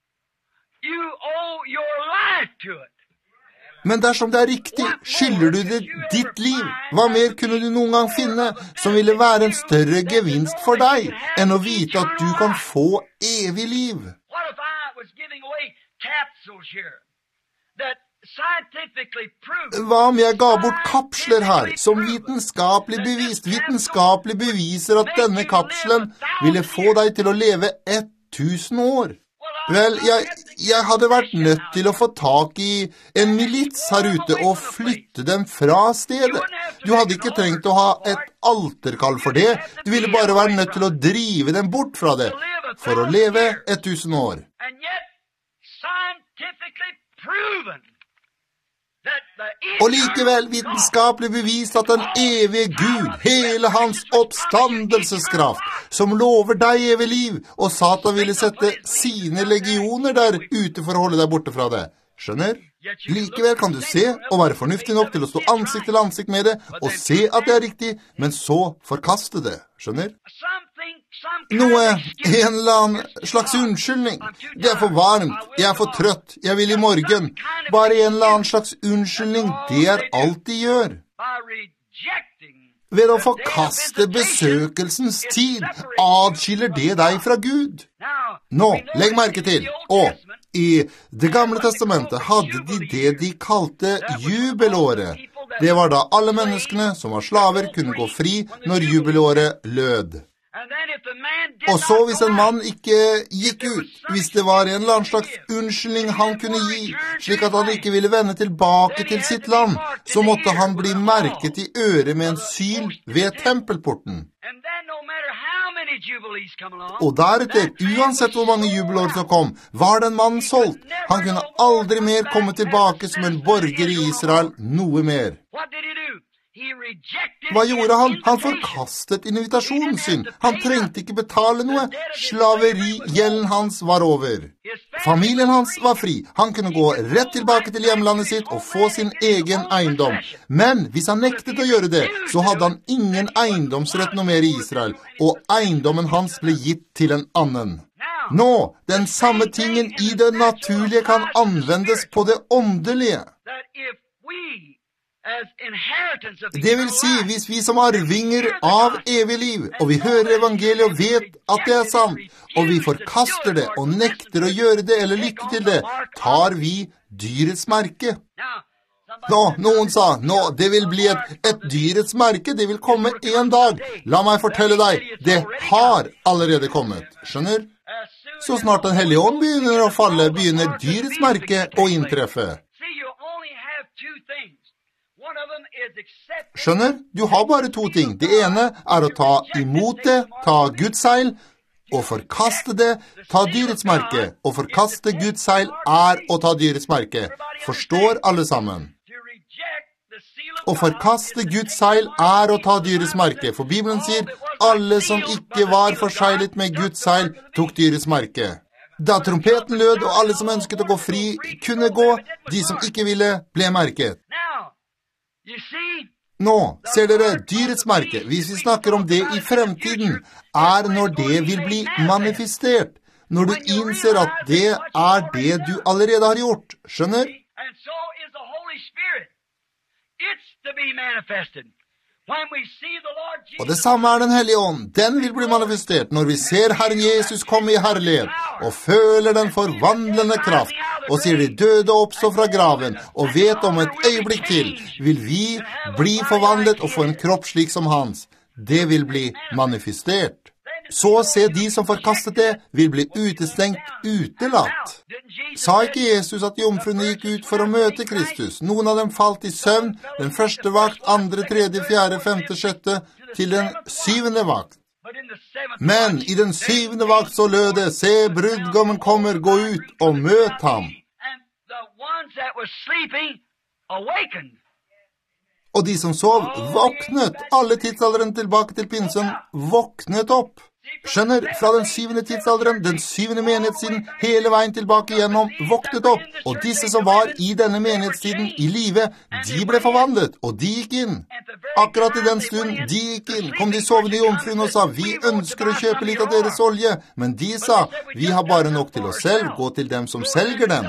you owe your life to it. Men dersom det er riktig, skylder du det ditt liv. Hva mer kunne du noen gang finne som ville være en større gevinst for deg, enn å vite at du kan få evig liv? What if I was giving away capsules here that scientifically proved Hva om jeg ga bort kapsler her, som vitenskapelig bevist, vitenskapelig beviser at denne kapselen ville få deg til å leve ett tusen år? Vel, jeg, jeg hadde vært nødt til å få tak i en milits her ute og flytte dem fra stedet. Du hadde ikke trengt å ha et alterkall for det. Du ville bare være nødt til å drive dem bort fra det, for å leve ett tusen år. and yet scientifically proven that the Og likevel vitenskapelig bevist at den evige Gud, hele hans oppstandelseskraft, som lover deg evig liv, og Satan ville sette sine legioner der ute for å holde deg borte fra det. Skjønner? Likevel kan du se og være fornuftig nok til å stå ansikt til ansikt med det, og se at det er riktig, men så forkaste det. Skjønner? something, some kind Noe, of excuse. en eller annen slags unnskyldning. Det er for varmt, jeg er for trøtt, jeg vil i morgen. Bare en eller annen slags unnskyldning, det er alt de gjør. By rejecting Ved å forkaste besøkelsens tid, adskiller det deg fra Gud. now, Nå, we know legg that merke in til, the Old og Testament, i Det gamle testamentet hadde de det de kalte jubelåret. Det var da alle menneskene som var slaver kunne gå fri når jubelåret lød. and then if the man did Og så not hvis go en out, mann ikke gikk ut, hvis det var en eller annen slags unnskyldning han kunne gi, slik at han ikke ville vende tilbake til sitt land, så måtte han bli merket i øret med en syl ved tempelporten. and then no matter how many jubilees come along, Og deretter, uansett hvor mange jubelår som kom, var den mannen solgt. Han kunne aldri mer komme tilbake som en borger i Israel, noe mer. what did he do? He rejected Hva gjorde han? Han invitation. forkastet invitasjonen sin. Han trengte ikke betale noe. Slaverigjelden hans var over. Familien hans var fri. Han kunne gå rett tilbake til hjemlandet sitt og få sin egen eiendom. Men hvis han nektet å gjøre det, så hadde han ingen eiendomsrett noe mer i Israel, og eiendommen hans ble gitt til en annen. Nå, den samme tingen i det naturlige kan anvendes på det åndelige. That if we, as inheritance of the Det vil si, eternal life, hvis vi som arvinger av evig liv, og vi hører evangeliet og vet at det er sant, og vi forkaster det og nekter å gjøre det eller lytte til det, tar vi dyrets merke. now, Nå, noen sa, nå, det vil bli et, et dyrets merke, det vil komme en dag. La meg fortelle deg, det har allerede kommet. Skjønner? as soon Så snart den hellige ånd begynner å falle, begynner dyrets merke å inntreffe. see, you only have two things. One of them is accepting Skjønner? Du har bare to ting. Det ene er å ta imot det, ta Guds seil, og forkaste det, ta dyrets merke. Og forkaste Guds seil er å ta dyrets merke. Forstår alle sammen? to reject the seal of Å forkaste Guds seil er å ta dyrets merke. For Bibelen sier, alle som ikke var forseglet med Guds seil, tok dyrets merke. Da trompeten lød, og alle som ønsket å gå fri, kunne gå. De som ikke ville, ble merket. Now, you see, Nå, ser dere, dyrets merke, hvis vi snakker om det i fremtiden, er når det vil bli manifestert. Når du innser at det er det du allerede har gjort. Skjønner? and so is the Holy Spirit. It's to be manifested. When we see the Lord Og Jesus, det samme er den hellige ånd. Den vil bli manifestert når vi ser Herren Jesus komme i herlighet, og føler den forvandlende kraft, og ser de døde oppstå fra graven, og vet om et øyeblikk til, vil vi bli forvandlet og få en kropp slik som hans. Det vil bli manifestert. Så se de som forkastet det, vil bli utestengt, utelatt. didn't Jesus Sa ikke Jesus at jomfruene gikk ut for å møte Kristus? Noen av dem falt i søvn, den første vakt, andre, tredje, fjerde, femte, sjette, til den syvende vakt. but in the seventh Men i den syvende vakt så lød det, se, brudgommen kommer, gå ut og møt ham. and the ones that were sleeping awakened. Og de som sov, våknet. Alle tidsalderen tilbake til pinsen, våknet opp. Skjønner, fra den syvende tidsalderen, den syvende menighetstiden, hele veien tilbake igjennom, våknet opp. Og disse som var i denne menighetstiden i live, de ble forvandlet, og de gikk inn. Akkurat i den stund de gikk inn, kom de sovende jomfruen og sa, vi ønsker å kjøpe litt av deres olje. Men de sa, vi har bare nok til oss selv, gå til dem som selger dem.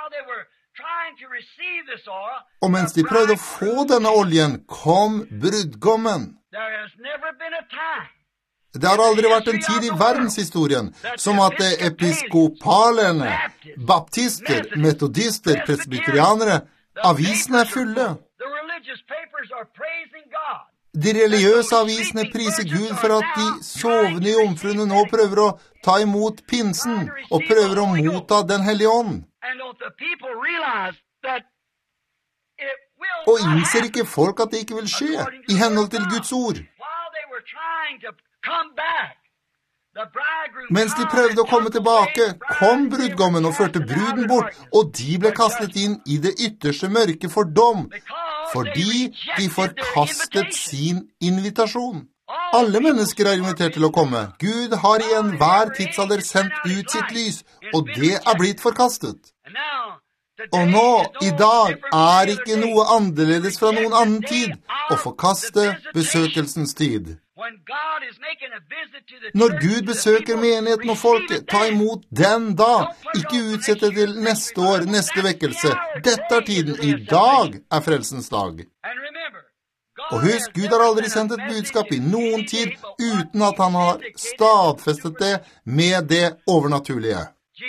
Og mens de prøvde å få denne oljen, kom brudgommen. Det har aldri vært en tid i verdenshistorien som at episkopalerne, baptister, metodister, presbyterianere, avisene er fulle. De religiøse avisene priser Gud for at de sovende jomfruene nå prøver å ta imot pinsen og prøver å motta den hellige ånd. Og innser ikke folk at det ikke vil skje i henhold til Guds ord. Mens de prøvde å komme tilbake, kom brudgommen og førte bruden bort, og de ble kastet inn i det ytterste mørke for dom, fordi de forkastet sin invitasjon. Alle mennesker er invitert til å komme. Gud har i enhver tidsalder sendt ut sitt lys, og det er blitt forkastet. Og nå, i dag, er ikke noe annerledes fra noen annen tid å forkaste besøkelsens tid. Når Gud besøker menigheten og folket, ta imot den da. Ikke utsette til neste år, neste vekkelse. Dette er tiden. I dag er frelsens dag. Og husk, Gud har aldri sendt et budskap i noen tid uten at han har stadfestet det med det overnaturlige.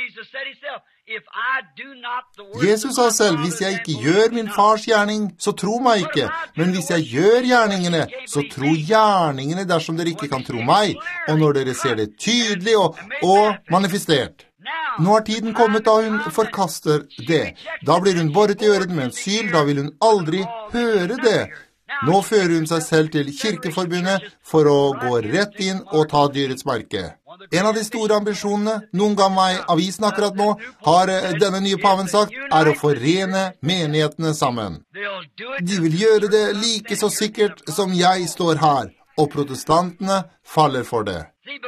Jesus sa selv, hvis jeg ikke gjør min fars gjerning, så tro meg ikke. Men hvis jeg gjør gjerningene, så tro gjerningene dersom dere ikke kan tro meg. Og når dere ser det tydelig og, og manifestert. Nå er tiden kommet da hun forkaster det. Da blir hun båret i øret med en syl, da vil hun aldri høre det. Nå fører hun seg selv til kirkeforbundet for å gå rett inn og ta dyrets merke. En av de store ambisjonene, noen ga meg avisen akkurat nå, har denne nye paven sagt, er å forene menighetene sammen. De vil gjøre det like så sikkert som jeg står her, og protestantene faller for det.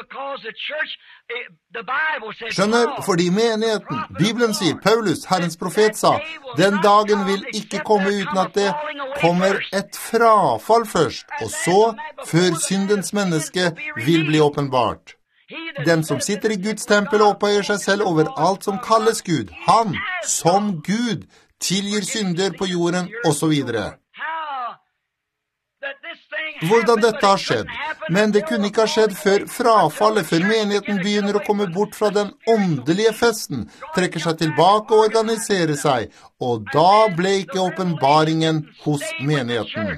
Skjønner, fordi menigheten, Bibelen sier, Paulus, Herrens profet sa, den dagen vil ikke komme uten at det kommer et frafall først, og så, før syndens menneske, vil bli åpenbart. Den som sitter i Guds tempel og opphøyer seg selv over alt som kalles Gud, han, som Gud, tilgir synder på jorden, og så videre. Hvordan dette har skjedd, men det kunne ikke ha skjedd før frafallet, før menigheten begynner å komme bort fra den åndelige festen, trekker seg tilbake og organiserer seg, og da ble ikke åpenbaringen hos menigheten.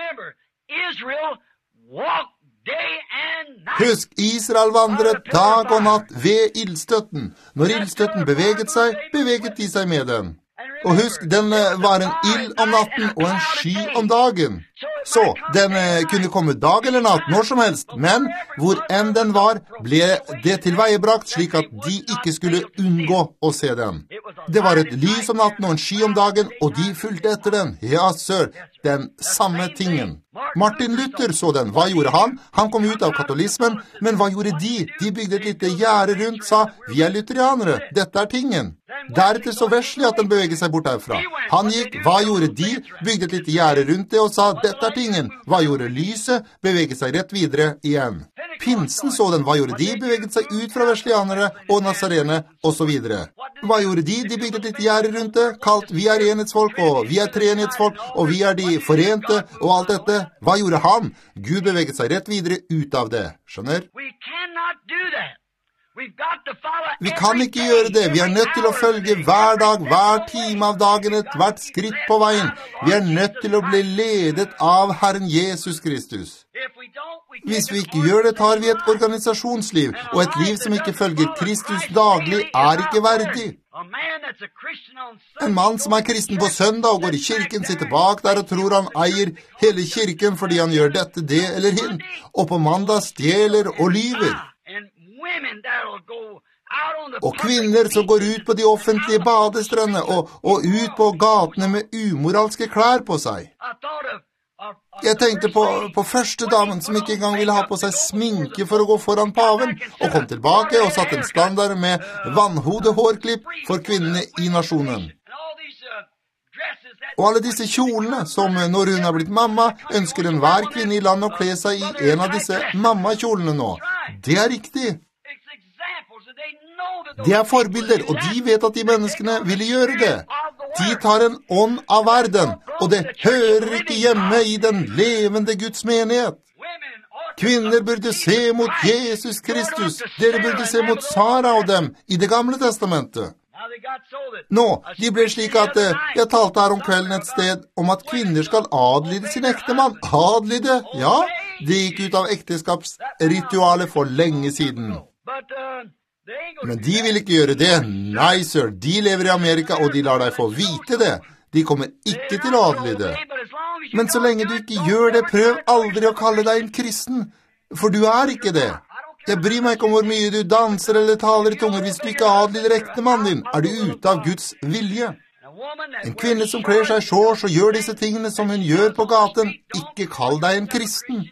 Husk, Israel vandret dag og natt ved ildstøtten. Når ildstøtten beveget seg, beveget de seg med den. Og husk, den var en ild om natten og en sky om dagen. Så, den kunne komme dag eller natt, når som helst, men hvor enn den var, ble det tilveiebrakt slik at de ikke skulle unngå å se den. Det var et lys om natten og en sky om dagen, og de fulgte etter den. Ja, sør, den samme tingen. Martin Luther så den. Hva gjorde han? Han kom ut av katolismen, men hva gjorde de? De bygde et lite gjerde rundt, sa, vi er lutherianere, dette er tingen. Deretter så verslig at den beveget seg bort herfra. Han gikk, hva gjorde de? Bygde et lite gjerde rundt det og sa, dette er tingen. Hva gjorde lyset? Beveget seg rett videre igjen. Pinsen så den, hva gjorde de? Beveget seg ut fra verslianere og nazarene og så videre. Hva gjorde de? De bygde et lite gjerde rundt det, kalt vi er enhetsfolk og vi er treenhetsfolk og vi er de forente og alt dette. Hva gjorde han? Gud beveget seg rett videre ut av det. Skjønner? Vi kan ikke gjøre det. Vi er nødt til å følge hver dag, hver time av dagen, et hvert skritt på veien. Vi er nødt til å bli ledet av Herren Jesus Kristus. Hvis vi ikke gjør det, tar vi et organisasjonsliv, og et liv som ikke følger Kristus daglig, er ikke verdig. En mann som er kristen på søndag og går i kirken, sitter bak der og tror han eier hele kirken fordi han gjør dette, det eller hin, og på mandag stjeler og lyver. Og kvinner som går ut på de offentlige badestrønnene og, og ut på gatene med umoralske klær på seg. Jeg tenkte på, på første damen som ikke engang ville ha på seg sminke for å gå foran paven, og kom tilbake og satte en standard med vannhode hårklipp for kvinnene i nasjonen. Og alle disse kjolene, som når hun har blitt mamma, ønsker enhver kvinne i landet å kle seg i en av disse mammakjolene nå. Det er riktig. De er forbilder, og de vet at de menneskene ville gjøre det. De tar en ånd av verden, og det hører ikke hjemme i den levende Guds menighet. Kvinner burde se mot Jesus Kristus. Dere burde se mot Sara og dem i det gamle testamentet. Nå, de ble slik at jeg talte her om kvelden et sted om at kvinner skal adlyde sin ektemann. Adlyde? Ja, det gikk ut av ekteskapsritualet for lenge siden. Men de vil ikke gjøre det. Nei, sir, de lever i Amerika, og de lar deg få vite det. De kommer ikke til å adlyde. Men så lenge du ikke gjør det, prøv aldri å kalle deg en kristen, for du er ikke det. Jeg bryr meg ikke om hvor mye du danser eller taler i tunger. Hvis du ikke adlyder ektemannen din, er du ute av Guds vilje. En kvinne som kler seg shorts og gjør disse tingene som hun gjør på gaten, ikke kall deg en kristen.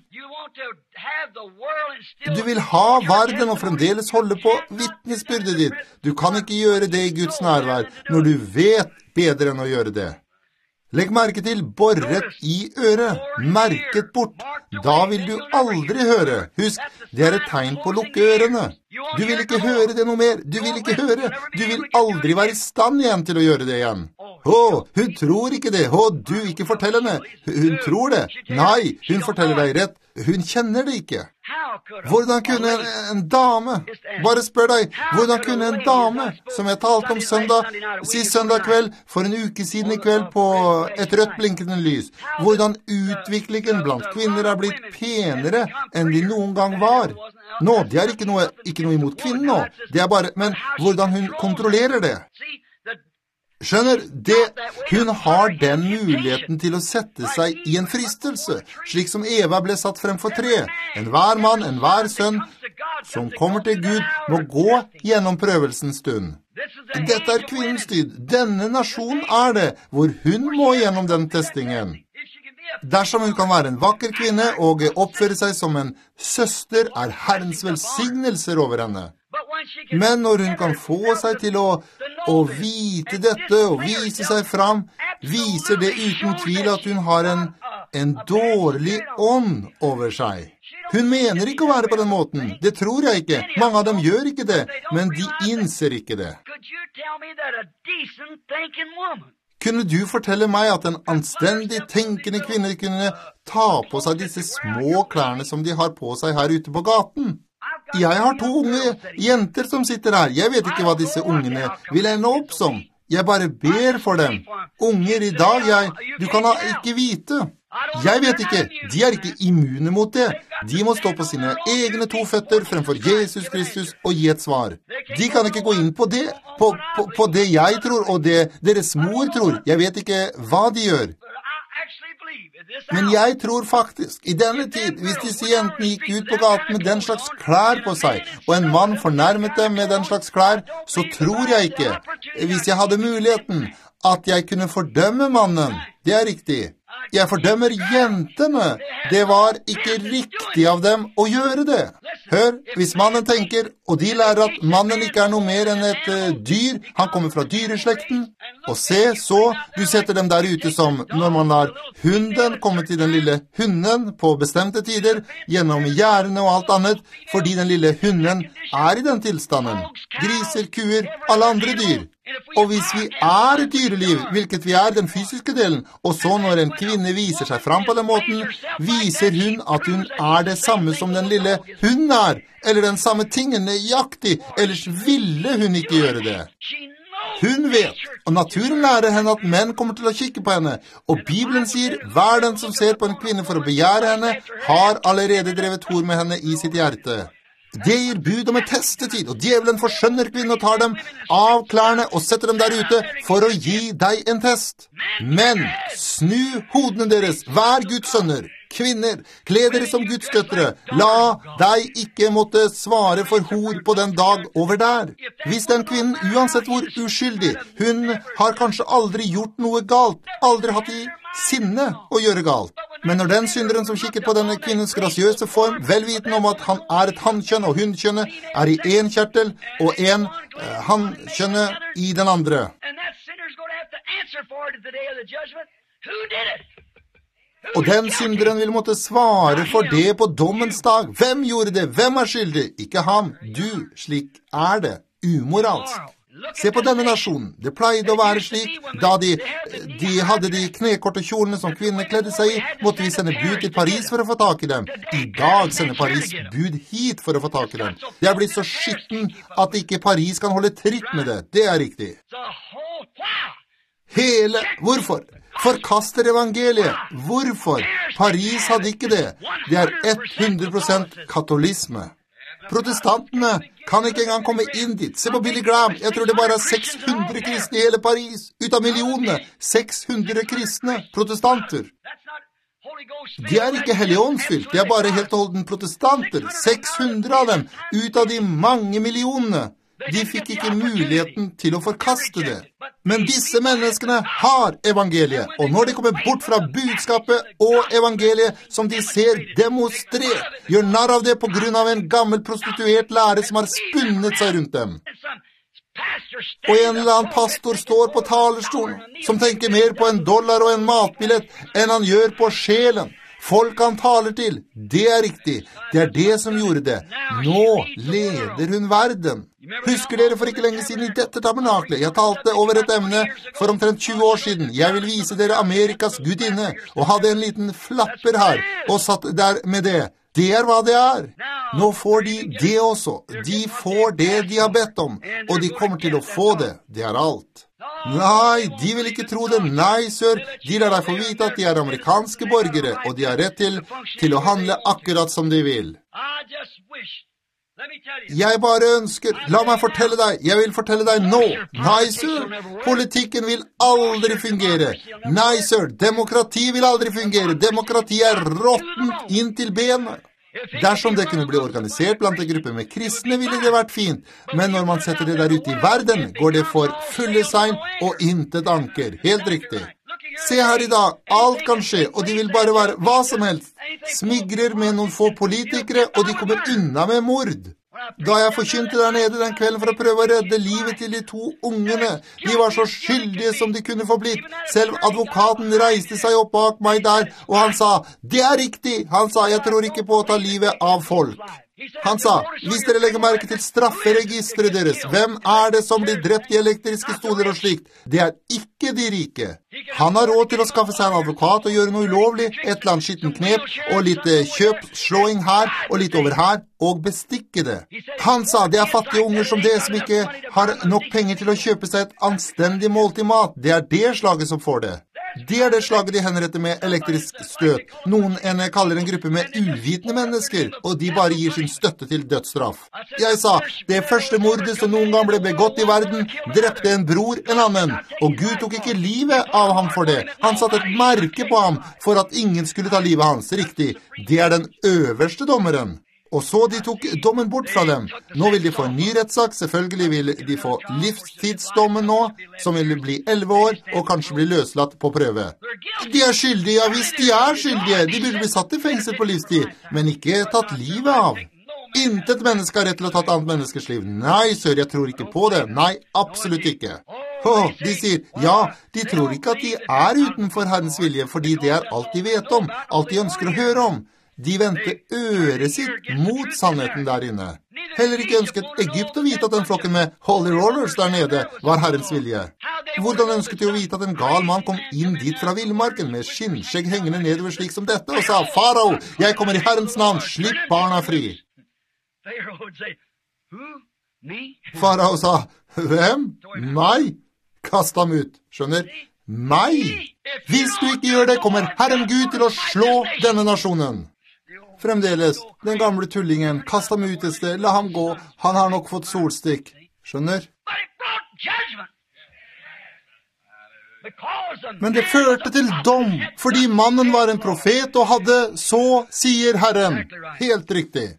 Du vil ha verden og fremdeles holde på vitnesbyrdet ditt. Du kan ikke gjøre det i Guds nærvær når du vet bedre enn å gjøre det. Legg merke til borret i øret, merket bort. Da vil du aldri høre. Husk, det er et tegn på å lukke ørene. Du vil ikke høre det noe mer. Du vil ikke høre. Du vil aldri være i stand igjen til å gjøre det igjen. Å, hun tror ikke det. Å, du ikke fortell henne. Hun tror det. Nei, hun forteller deg rett. Hun kjenner det ikke. Hvordan kunne en, en dame, bare spør deg, hvordan kunne en dame, som jeg talte om søndag, sist søndag kveld, for en uke siden i kveld på et rødt blinkende lys, hvordan utviklingen blant kvinner er blitt penere enn de noen gang var. Nå, det er ikke noe, ikke noe imot kvinnen nå, det er bare, men hvordan hun kontrollerer det. Skjønner, det, hun har den muligheten til å sette seg i en fristelse, slik som Eva ble satt frem for tre. En hver mann, en hver sønn, som kommer til Gud, må gå gjennom prøvelsens stund. Dette er kvinnens tid. Denne nasjonen er det, hvor hun må gjennom den testingen. Dersom hun kan være en vakker kvinne og oppføre seg som en søster, er Herrens velsignelser over henne. Men når hun kan få seg til å, å vite dette og vise seg fram, viser det uten tvil at hun har en, en dårlig ånd over seg. Hun mener ikke å være på den måten. Det tror jeg ikke. Mange av dem gjør ikke det, men de innser ikke det. Kunne du fortelle meg at en anstendig tenkende kvinne kunne ta på seg disse små klærne som de har på seg her ute på gaten? Jeg har to unge jenter som sitter her. Jeg vet ikke hva disse ungene vil ende opp som. Jeg bare ber for dem. Unger i dag, jeg, du kan ha ikke vite. Jeg vet ikke, de er ikke immune mot det. De må stå på sine egne to føtter fremfor Jesus Kristus og gi et svar. De kan ikke gå inn på det, på, på, på det jeg tror og det deres mor tror. Jeg vet ikke hva de gjør. Men jeg tror faktisk, i denne tid, hvis disse jentene gikk ut på gaten med den slags klær på seg, og en mann fornærmet dem med den slags klær, så tror jeg ikke, hvis jeg hadde muligheten, at jeg kunne fordømme mannen. Det er riktig. Jeg fordømmer jentene. Det var ikke riktig av dem å gjøre det. Hør, hvis mannen tenker, og de lærer at mannen ikke er noe mer enn et uh, dyr, han kommer fra dyreslekten, og se så, du setter dem der ute som når man lar hunden komme til den lille hunden på bestemte tider, gjennom gjerdene og alt annet, fordi den lille hunden er i den tilstanden. Griser, kuer, alle andre dyr. Og hvis vi er et dyreliv, hvilket vi er den fysiske delen, og så når en kvinne viser seg fram på den måten, viser hun at hun er det samme som den lille hunden er, eller den samme tingen nøyaktig, ellers ville hun ikke gjøre det. Hun vet, og naturen lærer henne at menn kommer til å kikke på henne, og Bibelen sier, hver den som ser på en kvinne for å begjære henne, har allerede drevet hor med henne i sitt hjerte. Det gir bud om en testetid, og djevelen forskjønner kvinnen og tar dem av klærne og setter dem der ute for å gi deg en test. Men snu hodene deres, vær Guds sønner. Kvinner, kle dere som Guds døtre. La deg ikke måtte svare for hor på den dag over der. Hvis den kvinnen, uansett hvor uskyldig, hun har kanskje aldri gjort noe galt, aldri hatt i sinne å gjøre galt. Men når den synderen som kikker på denne kvinnens grasiøse form, velviten om at han er et hannkjønn og hunnkjønnet er i en kjertel og en eh, hannkjønnet i den andre. Og den synderen vil måtte svare for det på dommens dag. Hvem gjorde det? Hvem er skyldig? Ikke ham, du. Slik er det. Umoralsk. Se på denne nasjonen. Det pleide å være slik. Da de, de hadde de knekorte kjolene som kvinnene kledde seg i, måtte vi sende bud til Paris for å få tak i dem. I dag sender Paris bud hit for å få tak i dem. Det er blitt så skitten at ikke Paris kan holde tritt med det. Det er riktig. Hele, hvorfor? Forkaster evangeliet. Hvorfor? Paris hadde ikke det. Det er hundre prosent katolisme. Protestantene kan ikke engang komme inn dit. Se på Billy Graham. Jeg tror det bare er seks hundre kristne i hele Paris. Ut av millionene. seks hundre kristne protestanter. De er ikke helligåndsfylt. De er bare helt og holdent protestanter. seks hundre av dem. Ut av de mange millionene. De fikk ikke muligheten til å forkaste det. Men disse menneskene har evangeliet, og når de kommer bort fra budskapet og evangeliet som de ser demonstrert, gjør narr av det på grunn av en gammel prostituert lære som har spunnet seg rundt dem. Og en eller annen pastor står på talerstolen som tenker mer på en dollar og en matbillett enn han gjør på sjelen. Folk han taler til, det er riktig. Det er det som gjorde det. Nå leder hun verden. Husker dere for ikke lenge siden i dette tabernaklet? Jeg talte over et emne for omtrent tjue år siden. Jeg vil vise dere Amerikas gudinne, og hadde en liten flapper her, og satt der med det. Det er hva det er. Nå får de det også. De får det de har bedt om, og de kommer til å få det. Det er alt. Nei, de vil ikke tro det. Nei, sør. De lar deg få vite at de er amerikanske borgere, og de har rett til, til å handle akkurat som de vil. Jeg bare ønsker, la meg fortelle deg, jeg vil fortelle deg nå. Nei, sør, politikken vil aldri fungere. Nei, sør, demokrati vil aldri fungere. Demokrati er råttent inn til benet. Dersom det kunne bli organisert blant en gruppe med kristne, ville det vært fint. Men når man setter det der ute i verden, går det for fulle seil og intet anker. Helt riktig. Se her i dag, alt kan skje, og de vil bare være hva som helst. Smigrer med noen få politikere, og de kommer unna med mord. Da jeg forkynte der nede den kvelden for å prøve å redde livet til de to ungene, de var så skyldige som de kunne få blitt. Selv advokaten reiste seg opp bak meg der, og han sa, det er riktig. Han sa, jeg tror ikke på å ta livet av folk. Han sa, hvis dere legger merke til strafferegisteret deres, hvem er det som blir drept i elektriske stoler og slikt? Det er ikke de rike. Han har råd til å skaffe seg en advokat og gjøre noe ulovlig, et eller annet skitten knep, og litt kjøpslåing her og litt over her, og bestikke det. Han sa, det er fattige unger som det som ikke har nok penger til å kjøpe seg et anstendig måltid mat. Det er det slaget som får det. Det er det slaget de henretter med elektrisk støt. Noen ene kaller en gruppe med uvitende mennesker, og de bare gir sin støtte til dødsstraff. Jeg sa, det første mordet som noen gang ble begått i verden, drepte en bror en annen, og Gud tok ikke livet av ham for det. Han satte et merke på ham for at ingen skulle ta livet hans. Riktig, det er den øverste dommeren. Og så de tok dommen bort fra dem. Nå vil de få en ny rettssak. Selvfølgelig vil de få livstidsdommen nå, som vil bli elleve år, og kanskje bli løslatt på prøve. De er skyldige, ja hvis de er skyldige. De burde bli satt i fengsel på livstid, men ikke tatt livet av. Intet menneske har rett til å ta et annet menneskers liv. Nei, sør, jeg tror ikke på det. Nei, absolutt ikke. Oh, de sier, ja, de tror ikke at de er utenfor Herrens vilje, fordi det er alt de vet om, alt de ønsker å høre om. De vendte øret sitt mot sannheten der inne. Heller ikke ønsket Egypt å vite at den flokken med Holy Rollers der nede var Herrens vilje. Hvordan ønsket de å vite at en gal mann kom inn dit fra villmarken med skinnskjegg hengende nedover slik som dette og sa, Farao, jeg kommer i Herrens navn, slipp barna fri. Farao sa, hvem? Meg? Kast ham ut, skjønner? Meg? Hvis du ikke gjør det, kommer Herren Gud til å slå denne nasjonen. Fremdeles, den gamle tullingen, kast ham ut et sted, la ham gå, han har nok fått solstikk. Skjønner? Men det førte til dom, fordi mannen var en profet og hadde, så sier Herren. Helt riktig.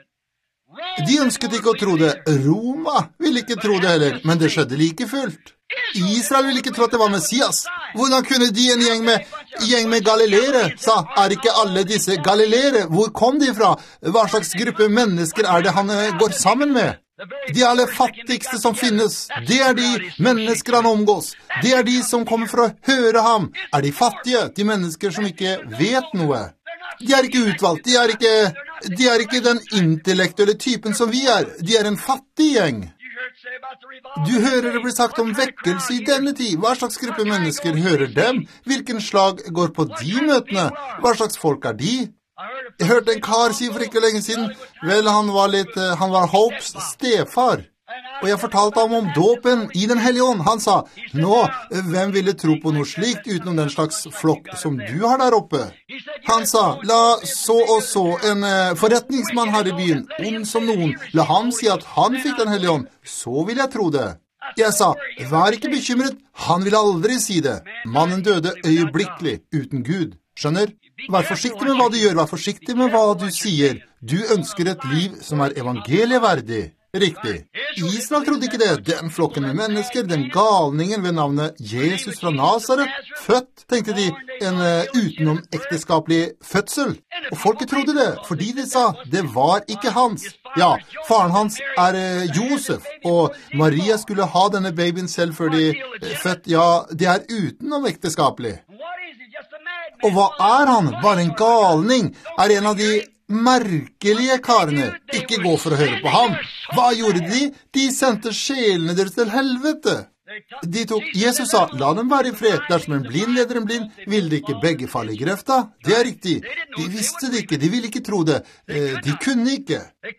De ønsket ikke å tro det. Roma ville ikke tro det heller, men det skjedde like fullt. Israel ville ikke tro at det var Messias. Hvordan kunne de en gjeng med, gjeng med galileere, sa, er ikke alle disse galileere? Hvor kom de fra? Hva slags gruppe mennesker er det han går sammen med? De aller fattigste som finnes, det er de mennesker han omgås. Det er de som kommer for å høre ham. Er de fattige, de mennesker som ikke vet noe? De er ikke utvalgt, de er ikke, de er ikke den intellektuelle typen som vi er. De er en fattig gjeng. Du hører det blir sagt om vekkelse i denne tid. Hva slags gruppe mennesker hører dem? Hvilken slag går på de møtene? Hva slags folk er de? Jeg hørte en kar si for ikke lenge siden, vel, han var litt, han var Hopes stefar. Og jeg fortalte ham om dåpen i den hellige ånd. Han sa, nå, hvem ville tro på noe slikt utenom den slags flokk som du har der oppe? Han sa, la så og så en forretningsmann her i byen, ond som noen, la ham si at han fikk den hellige ånd, så vil jeg tro det. Jeg sa, vær ikke bekymret, han vil aldri si det. Mannen døde øyeblikkelig, uten Gud. Skjønner? Vær forsiktig med hva du gjør, vær forsiktig med hva du sier. Du ønsker et liv som er evangelieverdig. Riktig. Israel trodde ikke det. Den flokken med mennesker, den galningen ved navnet Jesus fra Nazaret, født, tenkte de, en uh, utenom-ekteskapelig fødsel. Og folket trodde det, fordi de sa, det var ikke hans. Ja, faren hans er uh, Josef, og Maria skulle ha denne babyen selv før de uh, født. Ja, det er utenom-ekteskapelig. Og hva er han? Bare en galning. Er en av de merkelige karene. Ikke gå for å høre på ham. Hva gjorde de? De sendte sjelene deres til helvete. De tok, Jesus sa, la dem være i fred. Dersom en blind leder en blind, ville de ikke begge falle i grøfta? Det er riktig. De visste det ikke, de ville ikke tro det. De kunne ikke.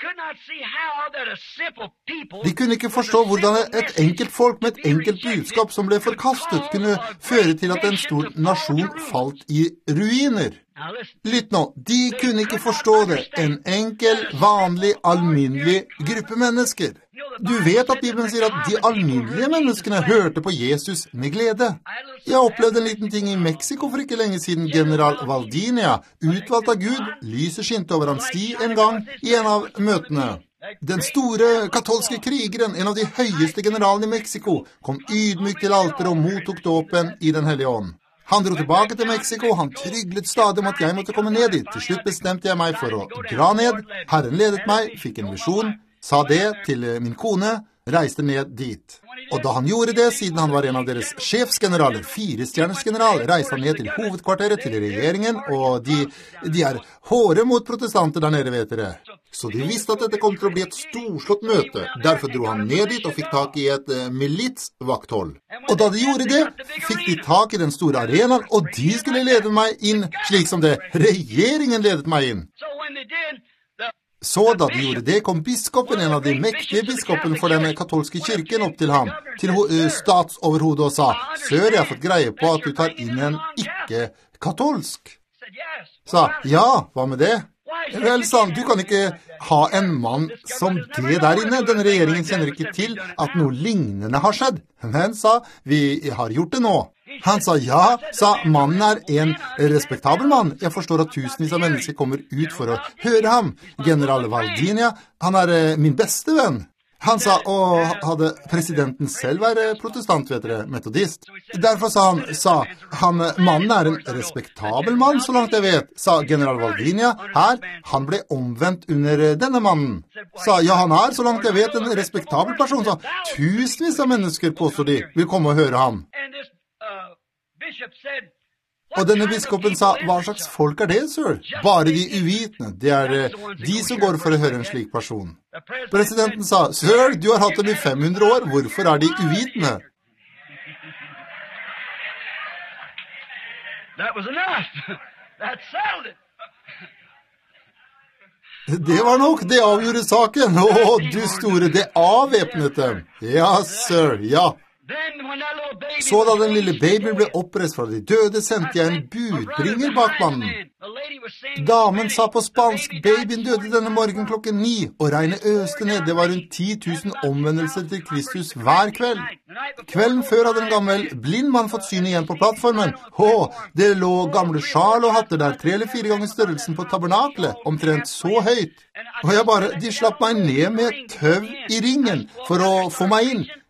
De kunne ikke forstå hvordan et enkelt folk med et enkelt budskap som ble forkastet, kunne føre til at en stor nasjon falt i ruiner. Lytt nå, de kunne ikke forstå det. En enkel, vanlig, alminnelig gruppe mennesker. Du vet at Bibelen sier at de alminnelige menneskene hørte på Jesus med glede. Jeg opplevde en liten ting i Mexico for ikke lenge siden. General Valdinia, utvalgt av Gud, lyset skinte over hans sti en gang i en av møtene. Den store katolske krigeren, en av de høyeste generalene i Mexico, kom ydmykt til alteret og mottok dåpen i den hellige ånd. Han dro tilbake til Mexico, han tryglet stadig om at jeg måtte komme ned dit. Til slutt bestemte jeg meg for å dra ned. Herren ledet meg, fikk en visjon, sa det til min kone, reiste ned dit. Og da han gjorde det, siden han var en av deres sjefsgeneraler, firestjernesgeneral, reiste han ned til hovedkvarteret til regjeringen, og de, de er hårde mot protestanter der nede, vet dere. Så de visste at dette kom til å bli et storslått møte. Derfor dro han ned dit og fikk tak i et uh, militsvakthold. Og da de gjorde det, fikk de tak i den store arenaen, og de skulle lede meg inn, slik som det regjeringen ledet meg inn. Så da de gjorde det, kom biskopen, en av de mektige biskopen for den katolske kirken, opp til ham, til uh, statsoverhodet og sa, «Sør, jeg har fått greie på at du tar inn en ikke-katolsk.» Sa, «Ja, hva med det?» Vel, sa han, du kan ikke ha en mann som det der inne. Denne regjeringen kjenner ikke til at noe lignende har skjedd. Men, sa, vi har gjort det nå. Han sa, ja, sa, mannen er en respektabel mann. Jeg forstår at tusenvis av mennesker kommer ut for å høre ham. General Valdinia, han er uh, min beste venn. Han sa, og hadde presidenten selv vært protestant, vet dere, metodist. Derfor sa han, sa, han, mannen er en respektabel mann, så langt jeg vet, sa general Valdinia. Her, han ble omvendt under denne mannen. Sa, ja, han er, så langt jeg vet, en respektabel person. Sa, tusenvis av mennesker, påstår de, vil komme og høre ham. Og denne biskopen sa, hva slags folk er det, sir? Bare de uvitende. Det er de som går for å høre en slik person. Presidenten sa, sir, du har hatt dem i fem hundre år. Hvorfor er de uvitende? Det var nok, det avgjorde saken. Å, du store, det avvæpnet dem. Ja, sir, ja. Så da den lille babyen ble oppreist fra de døde, sendte jeg en budbringer bak mannen. Damen sa på spansk, babyen døde denne morgen klokken ni, og regnet øste ned. Det var rundt ti tusen omvendelser til Kristus hver kveld. Kvelden før hadde en gammel blind mann fått syn igjen på plattformen. Å, det lå gamle sjal og hatter der, tre eller fire ganger størrelsen på tabernaklet, omtrent så høyt. Og jeg bare, de slapp meg ned med tøv i ringen for å få meg inn.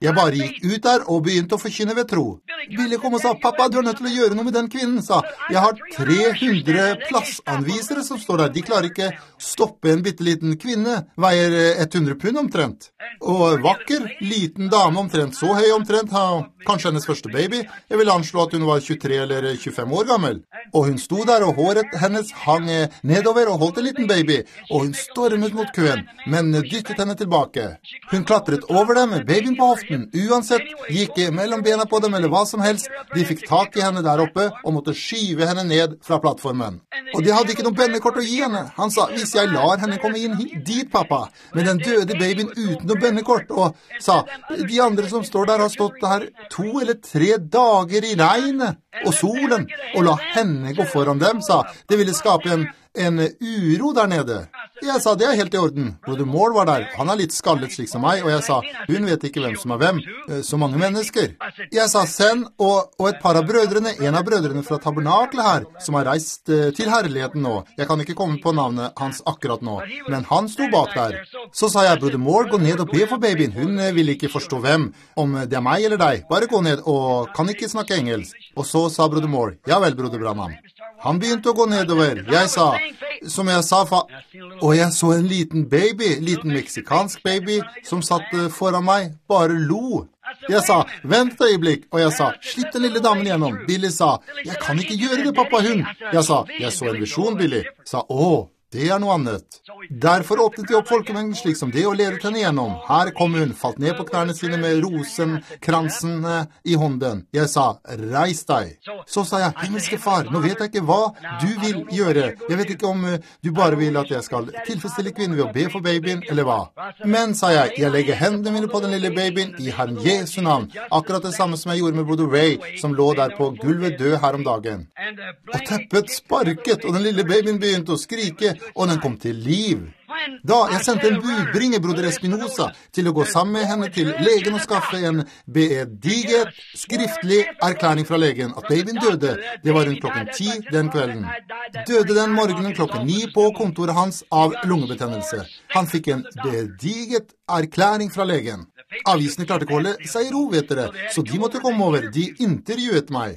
Jeg bare gikk ut der og begynte å forkynne ved tro. Billy kom og sa, pappa, du er nødt til å gjøre noe med den kvinnen, sa. Jeg har tre hundre plassanvisere som står der. De klarer ikke stoppe en bitteliten kvinne, veier hundre pund omtrent. Og vakker, liten dame omtrent, så høy omtrent, ha, kanskje hennes første baby. Jeg vil anslå at hun var tjuetre eller tjuefem år gammel. Og hun sto der, og håret hennes hang nedover og holdt en liten baby. Og hun stormet mot køen, men dyttet henne tilbake. Hun klatret over dem med babyen på hoften. Uansett, gikk mellom bena på dem eller hva som helst. De fikk tak i henne der oppe og måtte skyve henne ned fra plattformen. Og de hadde ikke noe bennekort å gi henne. Han sa, hvis jeg lar henne komme inn dit, pappa, med den døde babyen uten noe bennekort, og sa, de andre som står der har stått der to eller tre dager i regnet og solen, og la henne gå foran dem, sa, det ville skape en, en uro der nede. Jeg sa, det er helt i orden. Broder Moore var der. Han er litt skallet slik som meg, og jeg sa, hun vet ikke hvem som er hvem. Så mange mennesker. Jeg sa, Sen og, og et par av brødrene, en av brødrene fra tabernaklet her, som har reist uh, til herligheten nå. Jeg kan ikke komme på navnet hans akkurat nå, men han sto bak der. Så sa jeg, broder Moore, gå ned og be for babyen. Hun uh, vil ikke forstå hvem, om det er meg eller deg. Bare gå ned og kan ikke snakke engelsk. Og så sa broder Moore, ja vel, broder Branham. Han begynte å gå nedover. Jeg sa, som jeg sa, fa og jeg så en liten baby, liten meksikansk baby, som satt foran meg, bare lo. Jeg sa, vent et øyeblikk, og jeg sa, slipp den lille damen gjennom. Billy sa, jeg kan ikke gjøre det, pappa, hun. Jeg sa, jeg så en visjon, Billy. Sa, åh, det er noe annet. Derfor åpnet de opp folkemengden slik som det og ledet henne igjennom. Her kom hun, falt ned på knærne sine med rosenkransen i hånden. Jeg sa, reis deg. Så sa jeg, himmelske far, nå vet jeg ikke hva du vil gjøre. Jeg vet ikke om du bare vil at jeg skal tilfredsstille kvinnen ved å be for babyen, eller hva. Men, sa jeg, jeg legger hendene mine på den lille babyen i Herren Jesu navn. Akkurat det samme som jeg gjorde med broder Ray, som lå der på gulvet død her om dagen. Og teppet sparket, og den lille babyen begynte å skrike, og den kom til liv. Da jeg sendte en budbringer, broder Espinosa, til å gå sammen med henne til legen og skaffe en beediget skriftlig erklæring fra legen at babyen døde. Det var rundt klokken ti den kvelden. Døde den morgenen klokken ni på kontoret hans av lungebetennelse. Han fikk en beediget erklæring fra legen. Avisene klarte ikke å holde seg i ro, vet dere, så de måtte komme over. De intervjuet meg.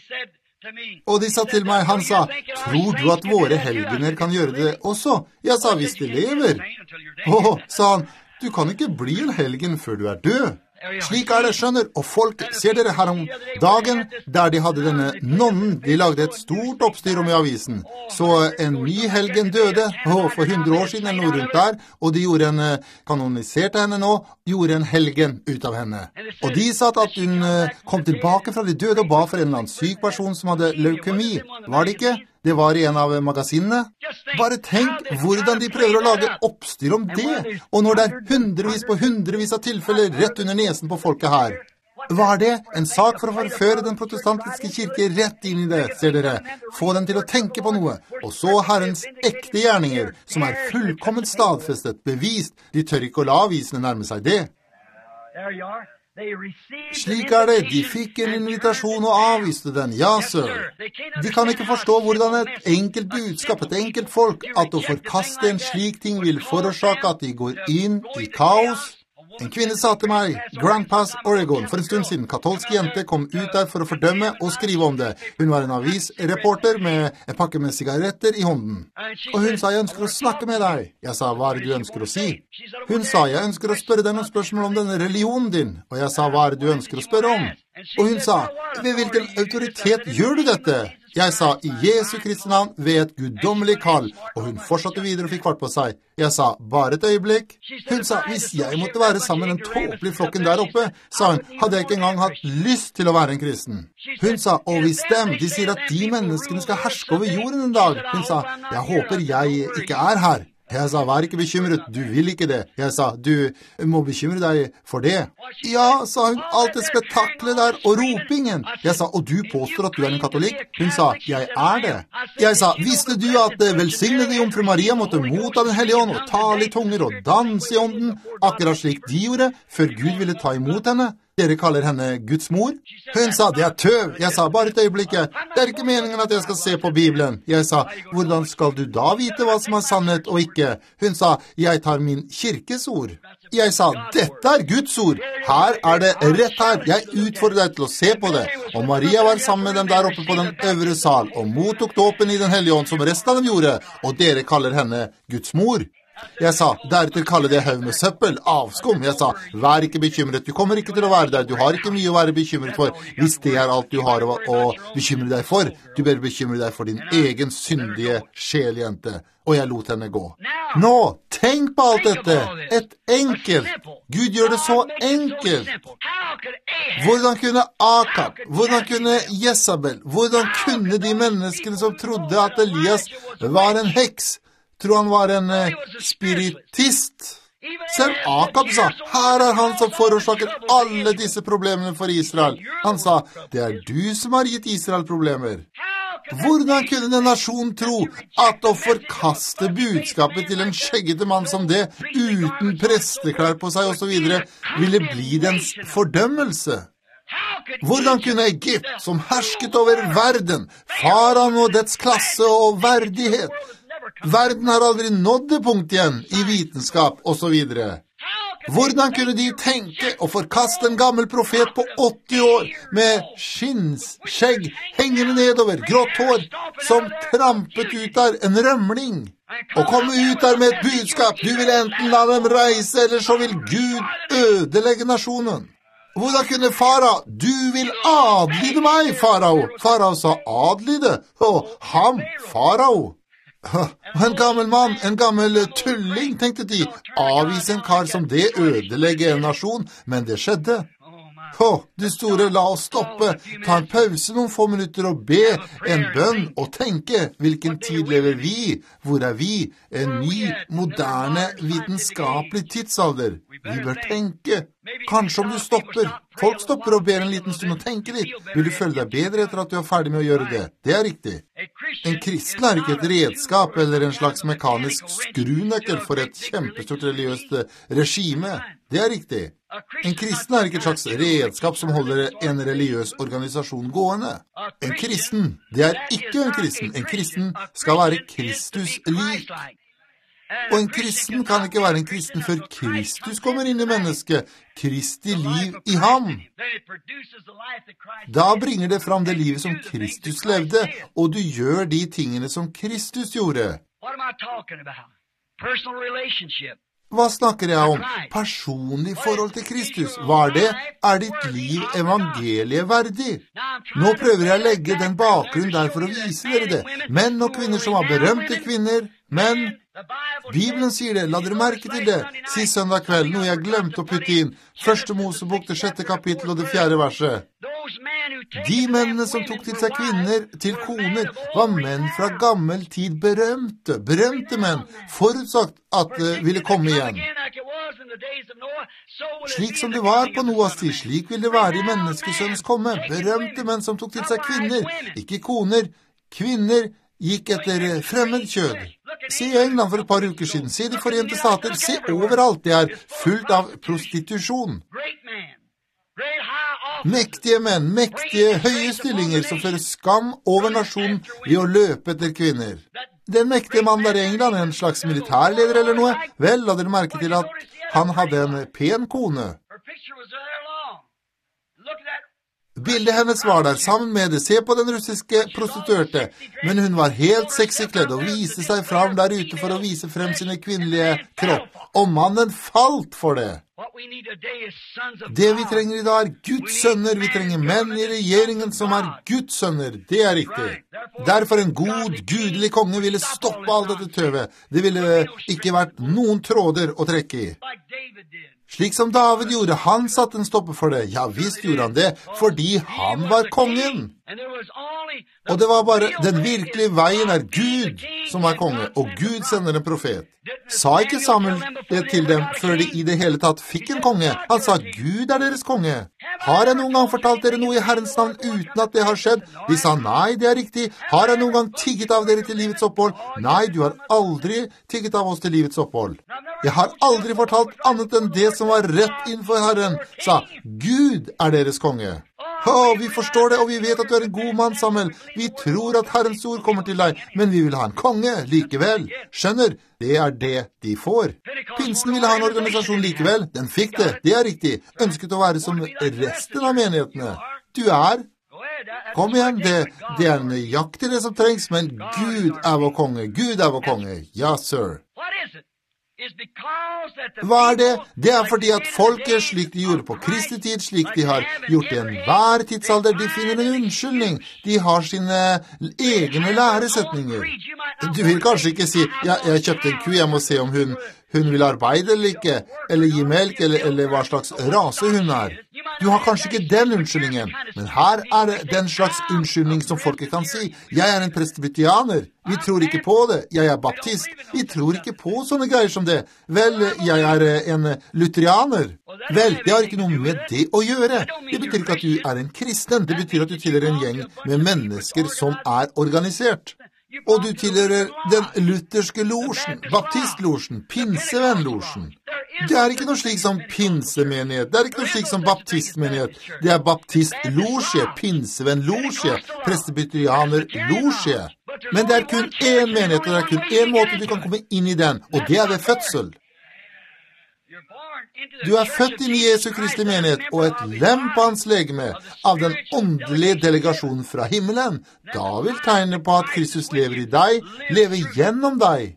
Og de sa til meg, han sa, tror du at våre helgener kan gjøre det også? Jeg sa, hvis de lever. Åh, sa han, du kan ikke bli en helgen før du er død. Slik er det, skjønner, og folk ser dere her om dagen, der de hadde denne nonnen, de lagde et stort oppstyr om i avisen. Så en ny helgen døde, og for hundre år siden, noe rundt der, og de gjorde en, kanoniserte henne nå, gjorde en helgen ut av henne. Og de sa at hun kom tilbake fra de døde og ba for en eller annen syk person som hadde leukemi. Var det ikke? Det var i en av magasinene. Bare tenk hvordan de prøver å lage oppstyr om det, og når det er hundrevis på hundrevis av tilfeller rett under nesen på folket her. Hva er det? En sak for å forføre den protestantiske kirke rett inn i det, ser dere. Få den til å tenke på noe. Og så Herrens ekte gjerninger, som er fullkomment stadfestet, bevist. De tør ikke å la avisene nærme seg det. Slik er det, de fikk en invitasjon og avviste den, ja, sir. De kan ikke forstå hvordan et enkelt budskap, et enkelt folk, at å forkaste en slik ting vil forårsake at de går inn i kaos. En kvinne sa til meg, Grand Pass, Oregon, for en stund siden, katolsk jente kom ut der for å fordømme og skrive om det. Hun var en avisreporter med en pakke med sigaretter i hånden. Og hun sa, jeg ønsker å snakke med deg. Jeg sa, hva er det du ønsker å si? Hun sa, jeg ønsker å spørre deg noen spørsmål om denne religionen din. Og jeg sa, hva er det du ønsker å spørre om? Og hun sa, ved hvilken autoritet gjør du dette? Jeg sa, i Jesu Kristi navn, ved et guddommelig kall, og hun fortsatte videre og fikk kvart på seg. Jeg sa, bare et øyeblikk. Hun sa, hvis jeg måtte være sammen med den tåpelige flokken der oppe, sa hun, hadde jeg ikke engang hatt lyst til å være en kristen. Hun sa, og hvis dem, de sier at de menneskene skal herske over jorden en dag. Hun sa, jeg håper jeg ikke er her. Jeg sa, vær ikke bekymret, du vil ikke det. Jeg sa, du må bekymre deg for det. Ja, sa hun, alt det spektaklet der og ropingen. Jeg sa, og du påstår at du er en katolikk? Hun sa, jeg er det. Jeg sa, visste du at velsignede jomfru Maria måtte motta den hellige ånd og tale i tunger og danse i ånden, akkurat slik de gjorde, før Gud ville ta imot henne? Dere kaller henne Guds mor? Hun sa, det er tøv. Jeg sa, bare et øyeblikk. Det er ikke meningen at jeg skal se på Bibelen. Jeg sa, hvordan skal du da vite hva som er sannhet og ikke? Hun sa, jeg tar min kirkes ord. Jeg sa, dette er Guds ord. Her er det rett her. Jeg utfordrer deg til å se på det. Og Maria var sammen med dem der oppe på den øvre sal, og mottok dåpen i den hellige ånd som resten av dem gjorde, og dere kaller henne Guds mor. Jeg sa, deretter kaller det haug med søppel, avskum. Jeg sa, vær ikke bekymret, du kommer ikke til å være der, du har ikke mye å være bekymret for, hvis det er alt du har å, å bekymre deg for. Du bør bekymre deg for din egen syndige sjeljente. Og jeg lot henne gå. Nå, tenk på alt dette. Et enkelt. Gud gjør det så enkelt. Hvordan kunne Akab, hvordan kunne Jezabel, hvordan kunne de menneskene som trodde at Elias var en heks, tro han var en uh, spiritist? Selv Akab sa, her er han som forårsaker alle disse problemene for Israel. Han sa, det er du som har gitt Israel problemer. Hvordan kunne en nasjon tro at å forkaste budskapet til en skjeggete mann som det, uten presteklær på seg og så videre, ville bli dens fordømmelse? Hvordan kunne Egypt, som hersket over verden, faraon og dets klasse og verdighet, verden har aldri nådd det punkt igjen i vitenskap og så videre. Hvordan kunne de tenke å forkaste en gammel profet på åtti år med skinnsskjegg hengende nedover, grått hår, som trampet ut der en rømling, og komme ut der med et budskap, du vil enten la dem reise, eller så vil Gud ødelegge nasjonen. Hvordan kunne farao, du vil adlyde meg, farao. Farao sa adlyde, og ham, farao. En gammel mann, en gammel tulling, tenkte de, avvise en kar som det, ødelegge en nasjon, men det skjedde. Å, du store, la oss stoppe, ta en pause noen få minutter og be en bønn og tenke, hvilken tid lever vi, hvor er vi, en ny, moderne, vitenskapelig tidsalder. Vi bør tenke. Kanskje om du stopper. Folk stopper og ber en liten stund og tenker litt. Vil du føle deg bedre etter at du er ferdig med å gjøre det? Det er riktig. En kristen er ikke et redskap eller en slags mekanisk skrunøkkel for et kjempestort religiøst regime. Det er riktig. En kristen er ikke et slags redskap som holder en religiøs organisasjon gående. En kristen, det er ikke en kristen. En kristen skal være Kristus-lik. Og en kristen kan ikke være en kristen før Kristus kommer inn i mennesket, Kristi liv i ham. Da bringer det fram det livet som Kristus levde, og du gjør de tingene som Kristus gjorde. Hva snakker jeg om? Personlig forhold til Kristus. Hva er det? Er ditt liv evangeliet verdig? Nå prøver jeg å legge den bakgrunnen der for å vise dere det. Menn og kvinner som har berømte kvinner, men Bibelen sier det, la dere merke til det. Sist søndag kveld, noe jeg glemte å putte inn. Første Mosebok, det sjette kapittel og det fjerde verset. De mennene som tok til seg kvinner, til koner, var menn fra gammel tid berømte, berømte menn, forutsagt at det ville komme igjen. Slik som det var på Noas tid, slik vil det være i menneskesønnens komme. Berømte menn som tok til seg kvinner, ikke koner. Kvinner gikk etter fremmed kjød. Se i England for et par uker siden, se de Forente Stater, se overalt, det er fullt av prostitusjon. Mektige menn, mektige høye stillinger som fører skam over nasjonen ved å løpe etter kvinner. Den mektige mannen der i England, en slags militærleder eller noe, vel, la dere merke til at han hadde en pen kone. Bildet hennes var der sammen med det. Se på den russiske prostituerte. Men hun var helt sexykledd og viste seg fram der ute for å vise frem sine kvinnelige kropp. Og mannen falt for det. Det vi trenger i dag er Guds sønner. Vi trenger menn i regjeringen som er Guds sønner. Det er riktig. Derfor en god, gudelig konge ville stoppe all dette tøvet. Det ville ikke vært noen tråder å trekke i. Slik som David gjorde, han satte en stopper for det. Ja, visst gjorde han det, fordi han var kongen. Og det var bare, den virkelige veien er Gud som er konge, og Gud sender en profet. Sa ikke Samuel det til dem før de i det hele tatt fikk en konge? Han sa, Gud er deres konge. Har jeg noen gang fortalt dere noe i Herrens navn uten at det har skjedd? De sa, nei, det er riktig. Har jeg noen gang tigget av dere til livets opphold? Nei, du har aldri tigget av oss til livets opphold. Jeg har aldri fortalt annet enn det som var rett innenfor Herren, sa, Gud er deres konge. Å, vi forstår det, og vi vet at du er en god mann, Samuel. Vi tror at Herrens ord kommer til deg, men vi vil ha en konge likevel. Skjønner? Det er det de får. Pinsen ville ha en organisasjon likevel. Den fikk det, det er riktig. Ønsket å være som resten av menighetene. Du er. Kom igjen, det, det er nøyaktig det som trengs, men Gud er vår konge. Gud er vår konge. Ja, sir. Hva er det? Det er fordi at folket, slik de gjorde på Kristi tid, slik de har gjort i enhver tidsalder, de finner en unnskyldning. De har sine egne læresetninger. Du vil kanskje ikke si, ja, jeg kjøpte en ku, jeg må se om hun, hun vil arbeide eller ikke, eller gi melk, eller, eller hva slags rase hun er. Du har kanskje ikke den unnskyldningen, men her er det den slags unnskyldning som folket kan si. Jeg er en presbyterianer. Vi tror ikke på det. Jeg er baptist. Vi tror ikke på sånne greier som det. Vel, jeg er en lutherianer. Vel, det har ikke noe med det å gjøre. Det betyr ikke at du er en kristen. Det betyr at du tilhører en gjeng med mennesker som er organisert. Og du tilhører den lutherske losjen, baptistlosjen, pinsevennlosjen. Det er ikke noe slik som pinsemenighet, det er ikke noe slik som baptistmenighet. Det er baptistlosje, pinsevennlosje, presbyterianerlosje. Men det er kun én menighet, og det er kun én måte du kan komme inn i den, og det er ved fødsel. Du er født inn i Jesu Kristi menighet og et lem på hans legeme av den åndelige delegasjonen fra himmelen. Da vil tegne på at Kristus lever i deg, leve gjennom deg.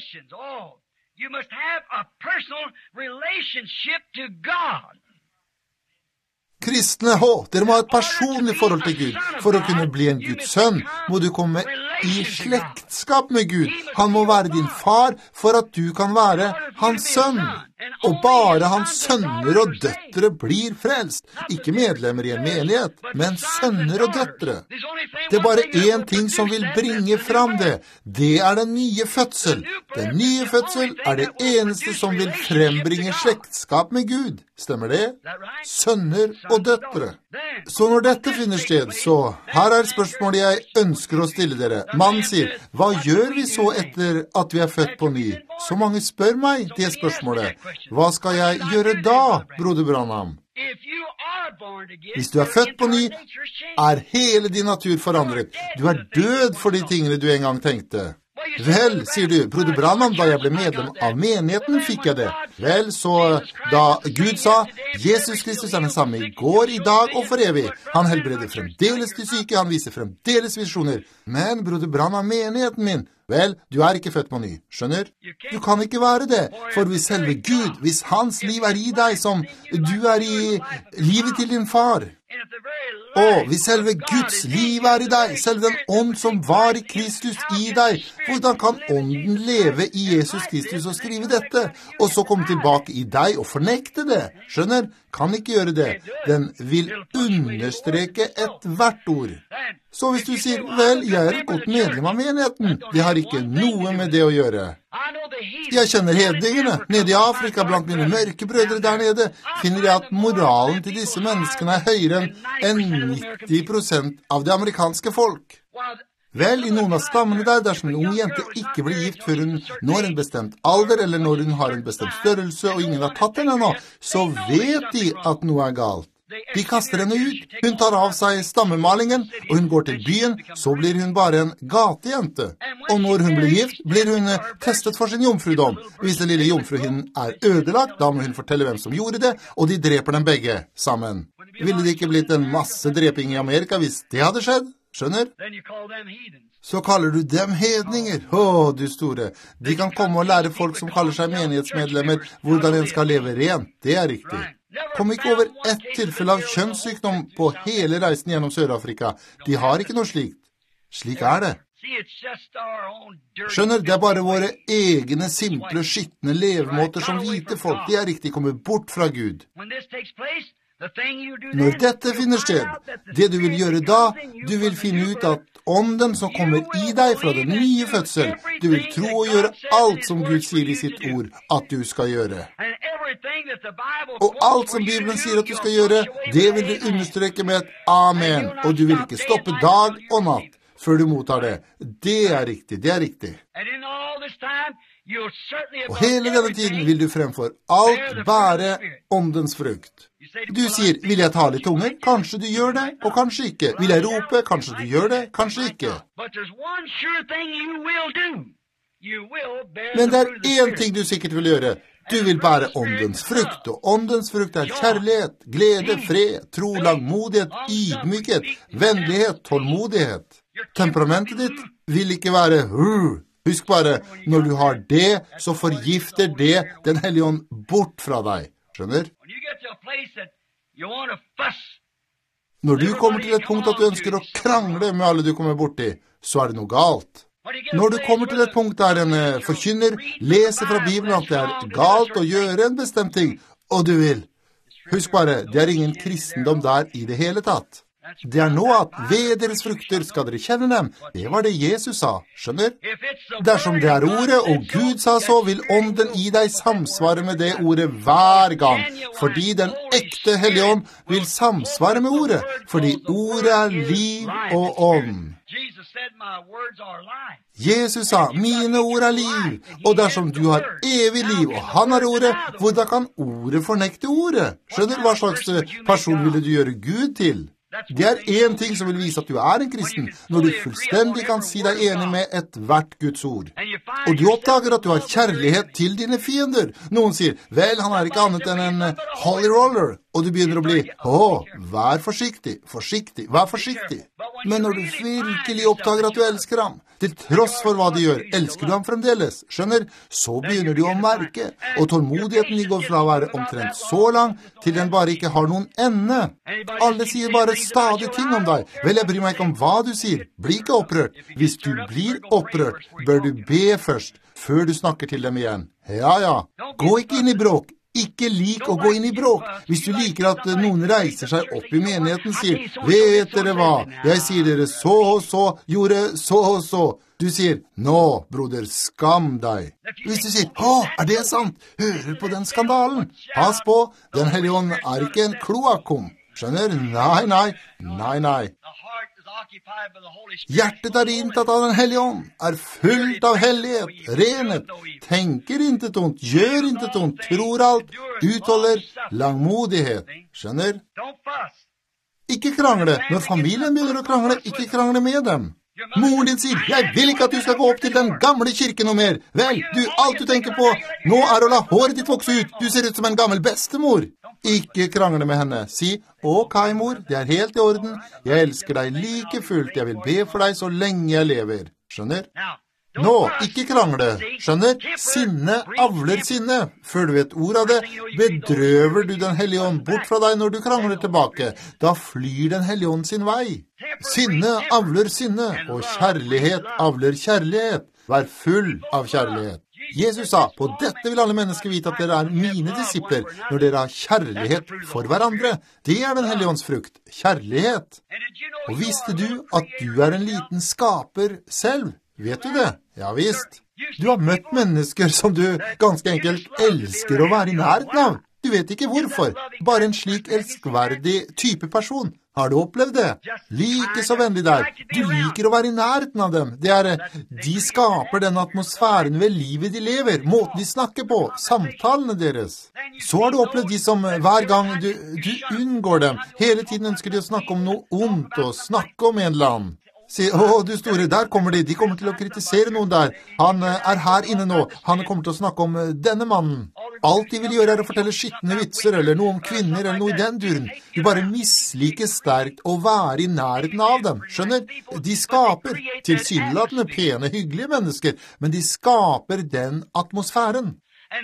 Kristne, hå, dere må ha et personlig forhold til Gud. For å kunne bli en Guds sønn, må du komme i slektskap med Gud. Han må være din far for at du kan være hans sønn. Og bare hans sønner og døtre blir frelst. Ikke medlemmer i en menighet, men sønner og døtre. Det er bare én ting som vil bringe fram det. Det er den nye fødsel. Den nye fødsel er det eneste som vil frembringe slektskap med Gud. Stemmer det? Sønner og døtre. Så når dette finner sted, så her er spørsmålet jeg ønsker å stille dere. Mannen sier, hva gjør vi så etter at vi er født på ny? Så mange spør meg det spørsmålet. Hva skal jeg gjøre da, broder Branham? Hvis du er født på ny, er hele din natur forandret. Du er død for de tingene du en gang tenkte. Vel, sier du, broder Branham, da jeg ble medlem av menigheten, fikk jeg det. Vel, så da Gud sa, Jesus Kristus er den samme i går, i dag og for evig. Han helbreder fremdeles de syke, han viser fremdeles visjoner. Men, broder Branham, menigheten min, vel, du er ikke født på ny, skjønner? Du kan ikke være det, for hvis selve Gud, hvis hans liv er i deg som du er i livet til din far, og hvis selve Guds liv er i deg, selv den ånd som var i Kristus i deg, hvordan kan ånden leve i Jesus Kristus og skrive dette, og så komme tilbake i deg og fornekte det? Skjønner? Kan ikke gjøre det. Den vil understreke et hvert ord. Så hvis du sier, vel, jeg er et godt medlem av menigheten, det har ikke noe med det å gjøre. Jeg kjenner hedningene. Nede i Afrika, blant mine mørke brødre der nede, finner jeg at moralen til disse menneskene er høyere enn nitti prosent av det amerikanske folk. Vel, i noen av stammene der, dersom en ung jente ikke blir gift før hun når en bestemt alder, eller når hun har en bestemt størrelse, og ingen har tatt henne ennå, så vet de at noe er galt. De kaster henne ut, hun tar av seg stammemalingen, og hun går til byen, så blir hun bare en gatejente. Og når hun blir gift, blir hun testet for sin jomfrudom. Hvis den lille jomfruhinnen er ødelagt, da må hun fortelle hvem som gjorde det, og de dreper dem begge sammen. Ville det ikke blitt en masse dreping i Amerika hvis det hadde skjedd? Skjønner? Så kaller du dem hedninger. Å, du store. De kan komme og lære folk som kaller seg menighetsmedlemmer hvordan en skal leve rent. Det er riktig. Kom ikke over ett tilfelle av kjønnssykdom på hele reisen gjennom Sør-Afrika. De har ikke noe slikt. Slik er det. Skjønner, det er bare våre egne simple, skittende levemåter som hvite folk. De er riktig kommet bort fra Gud. Når dette finner sted, det du vil gjøre da, du vil finne ut at ånden som kommer i deg fra den nye fødsel, du vil tro og gjøre alt som Gud sier i sitt ord at du skal gjøre. Og alt som Bibelen sier at du skal gjøre, det vil du understreke med et amen, og du vil ikke stoppe dag og natt før du mottar det. Det er riktig, det er riktig. Og hele denne tiden vil du fremfor alt bære åndens frukt. Du sier, vil jeg tale i tunger? Kanskje du gjør det, og kanskje ikke. Vil jeg rope? Kanskje du gjør det, kanskje ikke. Men det er én ting du sikkert vil gjøre. Du vil bære åndens frukt, og åndens frukt er kjærlighet, glede, fred, tro, langmodighet, ydmykhet, vennlighet, tålmodighet. Temperamentet ditt vil ikke være uh. Husk bare, når du har det, så forgifter det Den hellige ånd bort fra deg. Skjønner? Når du kommer til et punkt at du ønsker å krangle med alle du kommer borti, så er det noe galt. Når du kommer til et punkt der en forkynner leser fra Bibelen at det er galt å gjøre en bestemt ting, og du vil. Husk bare, det er ingen kristendom der i det hele tatt. Det er nå at ved deres frukter skal dere kjenne dem. Det var det Jesus sa, skjønner? Dersom det er ordet, og Gud sa så, vil ånden i deg samsvare med det ordet hver gang. Fordi den ekte hellige ånd vil samsvare med ordet. Fordi ordet er liv og ånd. Jesus sa, mine ord er liv, og dersom du har evig liv, og han har ordet, hvordan kan ordet fornekte ordet? Skjønner, hva slags person ville du gjøre Gud til? Det er en ting som vil vise at du er en kristen, når du fullstendig kan si deg enig med et hvert Guds ord. Og du oppdager at du har kjærlighet til dine fiender. Noen sier, vel, han er ikke annet enn en holy roller, og du begynner å bli, åh, vær forsiktig, forsiktig, vær forsiktig. Men når du virkelig oppdager at du elsker ham, til tross for hva de gjør, elsker du ham fremdeles, skjønner, så begynner du å merke, og tålmodigheten går fra å være omtrent så lang, til den bare ikke har noen ende. Alle sier bare stadig ting om deg. Vel, jeg bryr meg ikke om hva du sier. Bli ikke opprørt. Hvis du blir opprørt, bør du be først, før du snakker til dem igjen. Ja, ja. Gå ikke inn i bråk. Ikke lik å gå inn i bråk. Hvis du liker at noen reiser seg opp i menigheten, sier, vet dere hva, jeg sier dere så og så, gjorde så og så. Du sier, nå, broder, skam deg. Hvis du sier, å, er det sant? Hører på den skandalen. Pass på, Den hellige ånd er ikke en kloakkum. Skjønner? Nei, nei, nei, nei. Hjertet er inntatt av Den hellige ånd, er fullt av hellighet, renhet, tenker intet ondt, gjør intet ondt, tror alt, utholder langmodighet. Skjønner? Ikke krangle. Når familien begynner å krangle, ikke krangle med dem. Moren din sier, jeg vil ikke at du skal gå opp til den gamle kirken noe mer. Vel, du, alt du tenker på, nå er å la håret ditt vokse ut. Du ser ut som en gammel bestemor. Ikke krangle med henne. Si, ok, mor, det er helt i orden. Jeg elsker deg like fullt. Jeg vil be for deg så lenge jeg lever. Skjønner? Nå, ikke krangle. Skjønner? Sinne avler sinne. Før du vet ord av det, bedrøver du Den hellige ånd bort fra deg når du krangler tilbake. Da flyr Den hellige ånd sin vei. Sinne avler sinne, og kjærlighet avler kjærlighet. Vær full av kjærlighet. Jesus sa, på dette vil alle mennesker vite at dere er mine disipler, når dere har kjærlighet for hverandre. Det er Den hellige ånds frukt, kjærlighet. Og visste du at du er en liten skaper selv? Vet du det? Ja visst. Du har møtt mennesker som du ganske enkelt elsker å være i nærheten av. Du vet ikke hvorfor. Bare en slik elskverdig type person. Har du opplevd det? Like så vennlig der. Du liker å være i nærheten av dem. Det er, de skaper den atmosfæren ved livet de lever, måten de snakker på, samtalene deres. Så har du opplevd de som hver gang du, du unngår dem, hele tiden ønsker de å snakke om noe ondt og snakke om en eller annen. Si, å, du store, der kommer de. De kommer til å kritisere noen der. Han er her inne nå. Han kommer til å snakke om denne mannen. Alt de vil gjøre er å fortelle skittende vitser, eller noe om kvinner, eller noe i den duren. Du bare misliker sterkt å være i nærheten av dem. Skjønner? De skaper tilsynelatende pene, hyggelige mennesker, men de skaper den atmosfæren.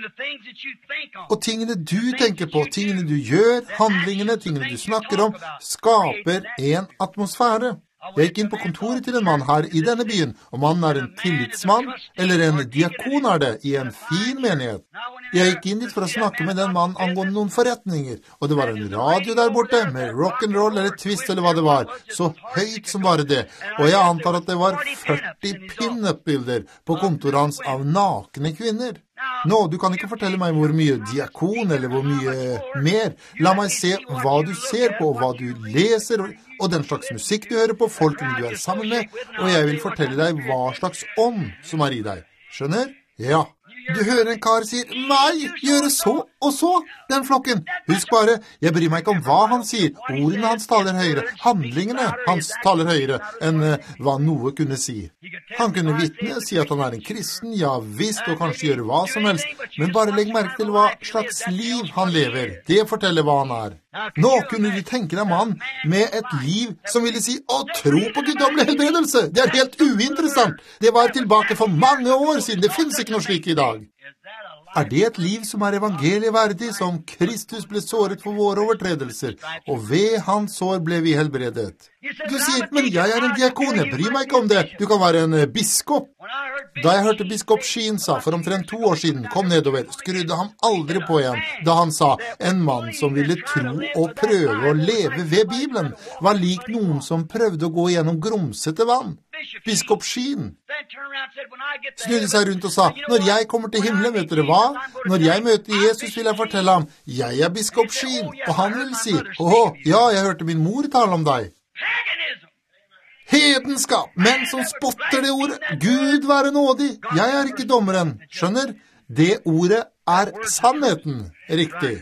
Og tingene du tenker på, tingene du gjør, handlingene, tingene du snakker om, skaper en atmosfære. Jeg gikk inn på kontoret til en mann her i denne byen, og mannen er en tillitsmann, eller en diakon er det, i en fin menighet. Jeg gikk inn dit for å snakke med den mannen angående noen forretninger, og det var en radio der borte, med rock'n'roll eller twist eller hva det var, så høyt som bare det, og jeg antar at det var førti pin-up-bilder på kontoret hans av nakne kvinner. Nå, du kan ikke fortelle meg hvor mye diakon eller hvor mye mer. La meg se hva du ser på, hva du leser, og den slags musikk du hører på, folkene du er sammen med, og jeg vil fortelle deg hva slags ånd som er i deg. Skjønner? Ja. Du hører en kar sier, nei, gjøre så og så, den flokken. Husk bare, jeg bryr meg ikke om hva han sier. Ordene hans taler høyere, handlingene hans taler høyere enn hva noe kunne si. Han kunne vitne, si at han er en kristen, ja visst, og kanskje gjøre hva som helst, men bare legg merke til hva slags liv han lever. Det forteller hva han er. Nå kunne du tenke deg mann med et liv som ville si, å tro på guddommelig helbredelse. Det er helt uinteressant. Det var tilbake for mange år siden. Det finnes ikke noe slik i dag. Er det et liv som er evangeliet verdig, som Kristus ble såret for våre overtredelser, og ved hans sår ble vi helbredet? Du sier, men jeg er en diakon, jeg bryr meg ikke om det. Du kan være en biskop. Da jeg hørte biskop Sheen sa for omtrent to år siden, kom nedover, skrudde han aldri på igjen, da han sa, en mann som ville tro og prøve å leve ved Bibelen, var lik noen som prøvde å gå gjennom grumsete vann. Biskop Sheen snudde seg rundt og sa, når jeg kommer til himmelen, vet dere hva? Når jeg møter Jesus vil jeg fortelle ham, jeg er biskop Sheen, og han vil si, åh, ja, jeg hørte min mor tale om deg. Hedenskap, menn som spotter det ordet, Gud være nådig, jeg er ikke dommeren, skjønner? Det ordet er sannheten, riktig.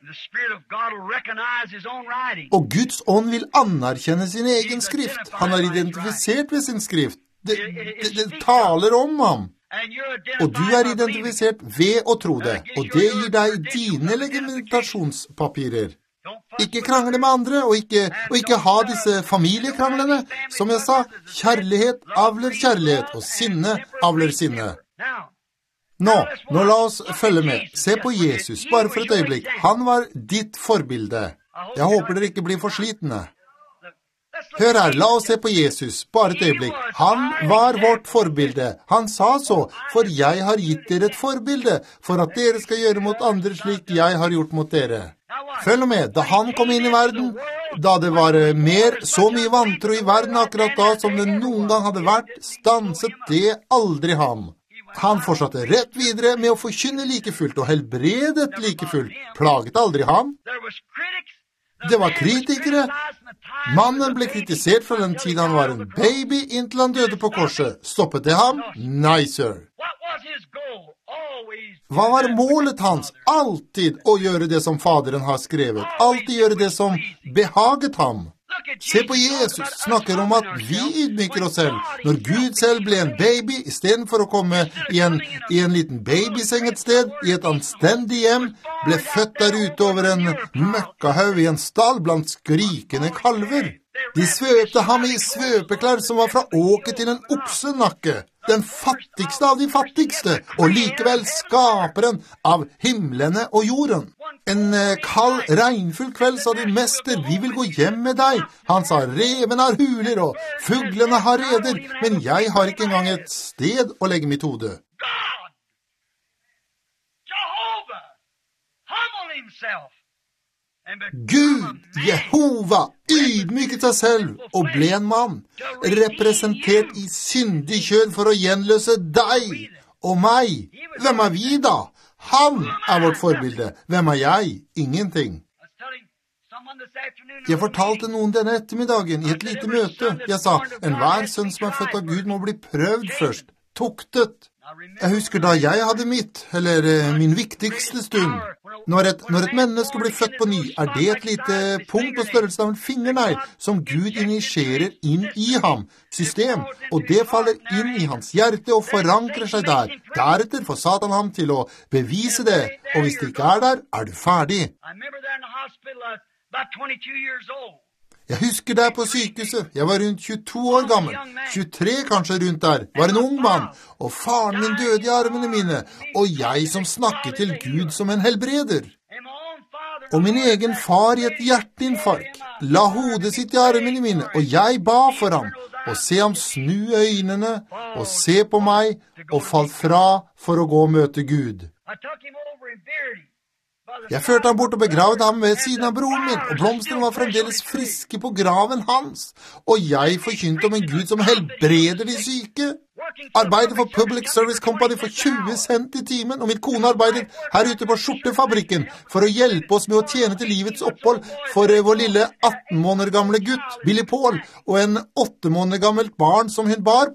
Og Guds ånd vil anerkjenne sin egen skrift. Han er identifisert ved sin skrift. Det, det, det taler om ham. Og du er identifisert ved å tro det. Og det gir deg dine legitimasjonspapirer. Ikke krangle med andre, og ikke, og ikke ha disse familiekranglene. Som jeg sa, kjærlighet avler kjærlighet, og sinne avler sinne. Nå, nå la oss følge med. Se på Jesus, bare for et øyeblikk. Han var ditt forbilde. Jeg håper dere ikke blir for slitne. Hør her, la oss se på Jesus, bare et øyeblikk. Han var vårt forbilde. Han sa så, for jeg har gitt dere et forbilde, for at dere skal gjøre mot andre slik jeg har gjort mot dere. Følg med, da han kom inn i verden, da det var mer, så mye vantro i verden akkurat da som det noen gang hadde vært, stanset det aldri ham. Han fortsatte rett videre med å forkynne like fullt og helbredet like fullt. Plaget aldri ham. Det var kritikere. Mannen ble kritisert fra den tid han var en baby inntil han døde på korset. Stoppet det ham? Nei, sir. Hva var målet hans? Alltid å gjøre det som faderen har skrevet. Alltid gjøre det som behaget ham. Se på Jesus, snakker om at vi ydmyker oss selv. Når Gud selv ble en baby, i stedet for å komme i en, i en liten babyseng et sted, i et anstendig hjem, ble født der ute over en møkkahaug i en stall blant skrikende kalver. De svøpte ham i svøpeklær som var fra åke til en oksenakke, den fattigste av de fattigste, og likevel skaperen av himlene og jorden. En kald, regnfull kveld sa de, mester, vi vil gå hjem med deg. Han sa, reven har huler og fuglene har reder, men jeg har ikke engang et sted å legge mitt hode. God, Jehovah, humble himself. Gud, Jehova, ydmyket seg selv og ble en mann, representert i syndig kjød for å gjenløse deg og meg. Hvem er vi da? Han er vårt forbilde. Hvem er jeg? Ingenting. Jeg fortalte noen denne ettermiddagen i et lite møte. Jeg sa, enhver sønn som er født av Gud må bli prøvd først, tuktet. Jeg husker da jeg hadde mitt, eller min viktigste stund. Når et, når et menneske blir født på ny, er det et lite punkt på størrelsen av en fingernegl som Gud initierer inn i ham, system, og det faller inn i hans hjerte og forankrer seg der. Deretter får Satan ham til å bevise det, og hvis det ikke er der, er du ferdig. Jeg husker der på sykehuset, jeg var rundt tjueto år gammel, tjuetre kanskje rundt der, var en ung mann, og faren min døde i armene mine, og jeg som snakket til Gud som en helbreder. Og min egen far i et hjerteinfarkt la hodet sitt i armene mine, og jeg ba for ham, og se ham snu øynene, og se på meg, og falt fra for å gå og møte Gud. Jeg førte ham bort og begravet ham ved siden av broren min, og blomstene var fremdeles friske på graven hans, og jeg forkynte om en Gud som helbreder de syke. Arbeidet for Public Service Company for tjue cent i timen, og min kone arbeidet her ute på skjortefabrikken for å hjelpe oss med å tjene til livets opphold for vår lille atten måneder gamle gutt, Billy Paul, og en åtte måneder gammelt barn som hun bar på.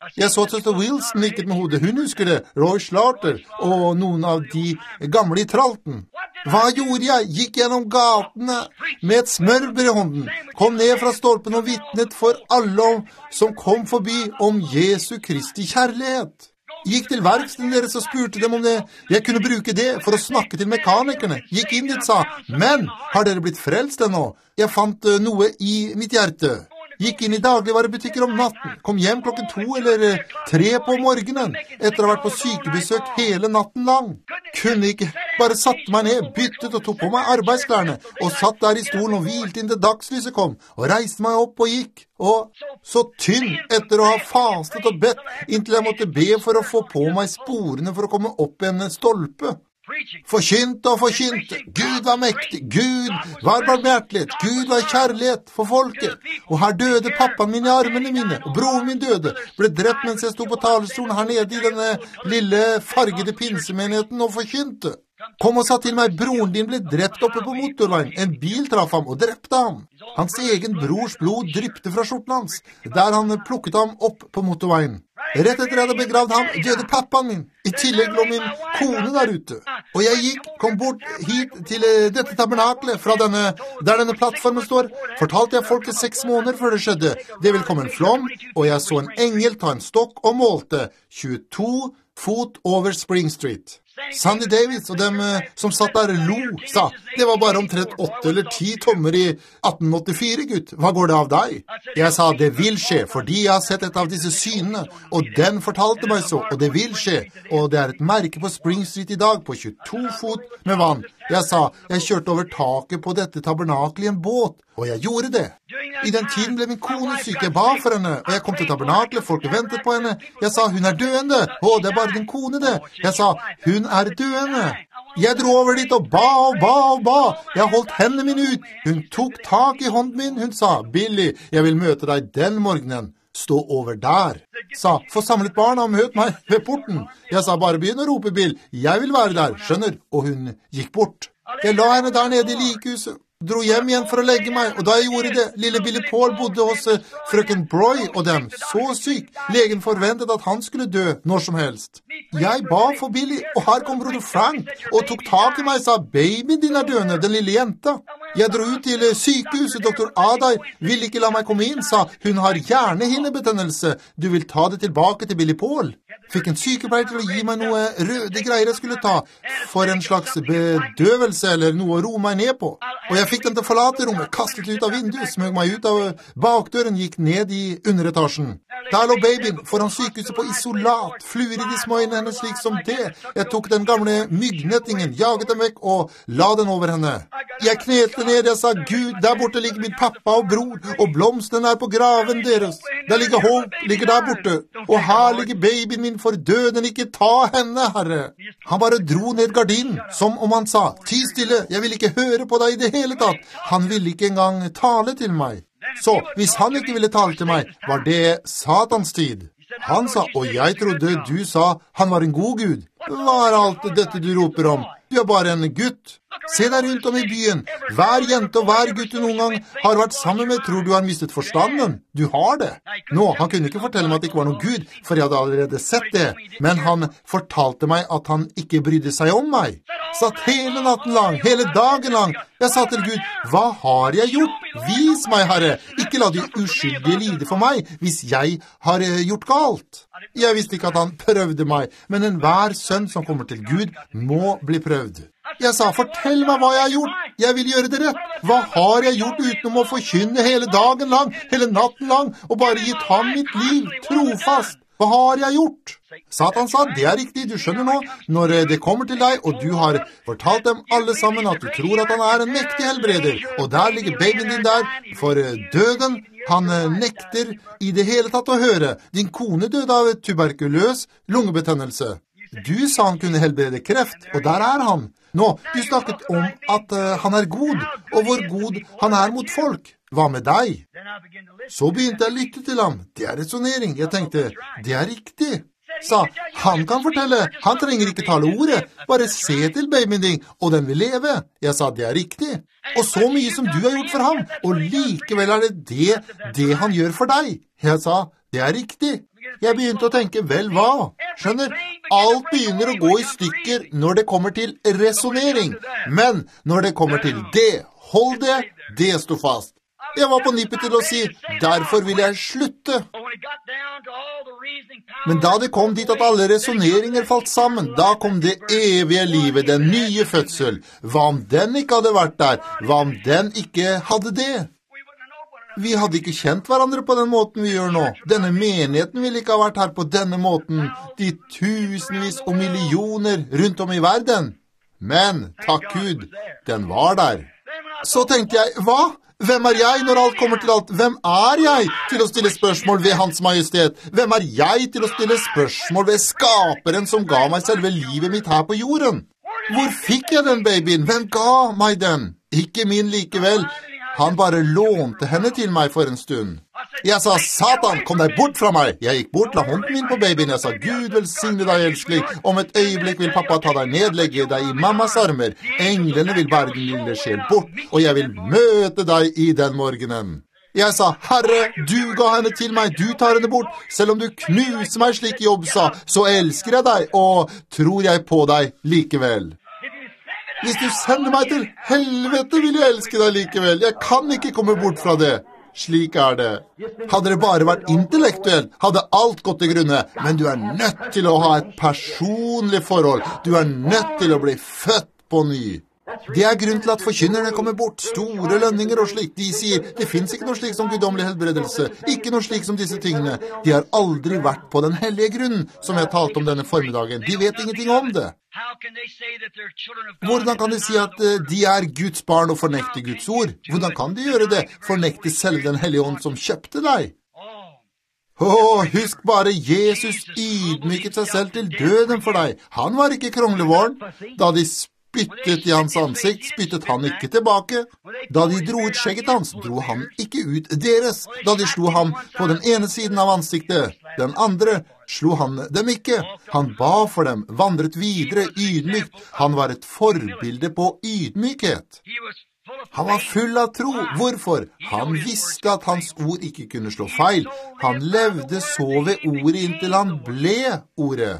Jeg så søster Wilson nikket med hodet. Hun husker det. Roy Schlatter og noen av de gamle i tralten. Hva gjorde jeg? Gikk gjennom gatene med et smørbrød i hånden. Kom ned fra stolpen og vittnet for alle som kom forbi om Jesu Kristi kjærlighet. Gikk til verkstedet deres og spurte dem om det. Jeg kunne bruke det for å snakke til mekanikerne. Gikk inn dit, sa, men har dere blitt frelst ennå? Jeg fant noe i mitt hjerte. Gikk inn i dagligvarebutikker om natten, kom hjem klokken to eller tre på morgenen, etter å ha vært på sykebesøk hele natten lang. Kunne ikke, bare satte meg ned, byttet og tok på meg arbeidsklærne, og satt der i stolen og hvilte inn til dagslyset kom, og reiste meg opp og gikk. Og så tynn etter å ha fastet og bedt, inntil jeg måtte be for å få på meg sporene for å komme opp en stolpe. Forkynte og forkynte. Gud var mektig. Gud var barmhjertighet. Gud var kjærlighet for folket. Og her døde pappaen min i armene mine, og broren min døde. Ble drept mens jeg sto på talerstolen her nede i denne lille fargede pinsemenigheten og forkynte. Kom og sa til meg, broren din ble drept oppe på motorveien. En bil traff ham og drepte ham. Hans egen brors blod dryppte fra skjorten hans, der han plukket ham opp på motorveien. Rett etter jeg hadde begravd ham, døde pappaen min. I tillegg lå min kone der ute. Og jeg gikk, kom bort hit til dette tabernaklet, fra denne, der denne plattformen står, fortalte jeg folket seks måneder før det skjedde. Det vil komme en flom, og jeg så en engel ta en stokk og målte tjueto fot over Spring Street. Sandy Davis og dem som satt der lo, sa, det var bare omtrent åtte eller ti tommer i atten åttifire, gutt. Hva går det av deg? Jeg sa, det vil skje, fordi jeg har sett et av disse synene, og den fortalte meg så, og det vil skje, og det er et merke på Spring Street i dag på tjueto fot med vann. Jeg sa, jeg kjørte over taket på dette tabernaklet i en båt, og jeg gjorde det. I den tiden ble min kone syk, jeg ba for henne, og jeg kom til tabernaklet, folk ventet på henne. Jeg sa, hun er døende. Å, det er bare din kone det. Jeg sa, hun er døende. Jeg dro over dit og ba og ba og ba. Jeg holdt hendene mine ut. Hun tok tak i hånden min. Hun sa, Billy, jeg vil møte deg den morgenen. Stå over der. Sa, få samlet barna og møt meg ved porten. Jeg sa, bare begynn å rope, Bill. Jeg vil være der, skjønner. Og hun gikk bort. Jeg la henne der nede i likehuset. Dro hjem igjen for å legge meg, og da jeg gjorde det, lille Billy Paul bodde hos uh, frøken Broy og dem, så syk. Legen forventet at han skulle dø når som helst. Jeg ba for Billy, og her kom broder Frank, og tok tak i meg og sa, babyen din er døende, den lille jenta. Jeg dro ut til sykehuset, doktor Adai ville ikke la meg komme inn, sa, hun har hjernehinnebetennelse, du vil ta det tilbake til Billy Paul. Fikk en sykepleier til å gi meg noe røde greier jeg skulle ta, for en slags bedøvelse eller noe å ro meg ned på. Og jeg fikk den til å forlate rommet, kastet ut av vinduet, smøg meg ut av bakdøren, gikk ned i underetasjen. Der lå babyen foran sykehuset på isolat, fluer i de små øynene henne slik som det. Jeg tok den gamle myggnettingen, jaget dem vekk og la den over henne. Jeg knelte ned, jeg sa, Gud, der borte ligger min pappa og bror, og blomsten er på graven deres. Der ligger håp, ligger der borte, og her ligger babyen min for døden, ikke ta henne, Herre. Han bare dro ned gardinen, som om han sa, ti stille, jeg vil ikke høre på deg i det hele tatt. Han ville ikke engang tale til meg. Så, hvis han ikke ville tale til meg, var det Satans tid. Han sa, og jeg trodde du sa han var en god Gud. Hva er alt dette du roper om? Du er bare en gutt. Se deg rundt om i byen. Hver jente og hver gutt du noen gang har vært sammen med, tror du har mistet forstanden. Du har det. Nå, han kunne ikke fortelle meg at det ikke var noen Gud, for jeg hadde allerede sett det. Men han fortalte meg at han ikke brydde seg om meg. Satt hele natten lang, hele dagen lang. Jeg sa til Gud, hva har jeg gjort? Vis meg, Herre. Ikke la de uskyldige lide for meg, hvis jeg har gjort galt. Jeg visste ikke at han prøvde meg, men enhver sønn som kommer til Gud må bli prøvd. Jeg sa, fortell meg hva jeg har gjort. Jeg vil gjøre det rett. Hva har jeg gjort utenom å forkynne hele dagen lang, hele natten lang, og bare gitt ham mitt liv, trofast? Hva har jeg gjort? Satan sa, det er riktig, du skjønner nå, når det kommer til deg, og du har fortalt dem alle sammen at du tror at han er en mektig helbreder, og der ligger babyen din der, for døden, han nekter i det hele tatt å høre. Din kone døde av tuberkuløs lungebetennelse. Du sa han kunne helbrede kreft, og der er han. Nå, du snakket om at uh, han er god, og hvor god han er mot folk. Hva med deg? Så begynte jeg å lytte til ham. Det er resonering. Jeg tenkte, det er riktig. Sa, han kan fortelle. Han trenger ikke tale ordet. Bare se til babyen din, og den vil leve. Jeg sa, det er riktig. Og så mye som du har gjort for ham, og likevel er det det, det han gjør for deg. Jeg sa, det er riktig. Jeg begynte å tenke, vel hva? Skjønner, alt begynner å gå i stykker når det kommer til resonering. Men når det kommer til det, hold det, det stod fast. Jeg var på nippet til å si, derfor vil jeg slutte. Men da det kom dit at alle resoneringer falt sammen, da kom det evige livet, den nye fødsel. Hva om den ikke hadde vært der? Hva om den ikke hadde det? Vi hadde ikke kjent hverandre på den måten vi gjør nå. Denne menigheten ville ikke ha vært her på denne måten. De tusenvis og millioner rundt om i verden. Men, takk Gud, den var der. Så tenkte jeg, hva? Hvem er jeg når alt kommer til alt? Hvem er jeg til å stille spørsmål ved Hans Majestet? Hvem er jeg til å stille spørsmål ved skaperen som ga meg selve livet mitt her på jorden? Hvor fikk jeg den babyen? Hvem ga meg den? Ikke min likevel. Han bare lånte henne til meg for en stund. Jeg sa, Satan, kom deg bort fra meg. Jeg gikk bort, la hånden min på babyen. Jeg sa, Gud velsigne deg, elskling. Om et øyeblikk vil pappa ta deg ned, legge deg i mammas armer. Englene vil bære din lille sjel bort, og jeg vil møte deg i den morgenen. Jeg sa, Herre, du ga henne til meg, du tar henne bort. Selv om du knuser meg slik Jobb sa, så elsker jeg deg, og tror jeg på deg likevel. Hvis du sender meg til helvete, vil jeg elske deg likevel. Jeg kan ikke komme bort fra det. Slik er det. Hadde det bare vært intellektuelt, hadde alt gått til grunne. Men du er nødt til å ha et personlig forhold. Du er nødt til å bli født på ny. Det er grunn til at forkynnerne kommer bort, store lønninger og slik. De sier, det finnes ikke noe slik som guddommelig helbredelse, ikke noe slik som disse tingene. De har aldri vært på den hellige grunnen, som jeg talte om denne formiddagen. De vet ingenting om det. Hvordan kan de si at de er Guds barn og fornekte Guds ord? Hvordan kan de gjøre det? Fornekte selv den hellige ånd som kjøpte deg? Åh, husk bare, Jesus ydmyket seg selv til døden for deg. Han var ikke kronglevåren. Da de spyttet i hans ansikt, spyttet han ikke tilbake. Da de dro ut skjegget hans, dro han ikke ut deres. Da de slo ham på den ene siden av ansiktet, den andre slo han dem ikke. Han ba for dem, vandret videre ydmykt. Han var et forbilde på ydmykhet. Han var full av tro. Hvorfor? Han visste at hans ord ikke kunne slå feil. Han levde så ved ordet inntil han ble ordet.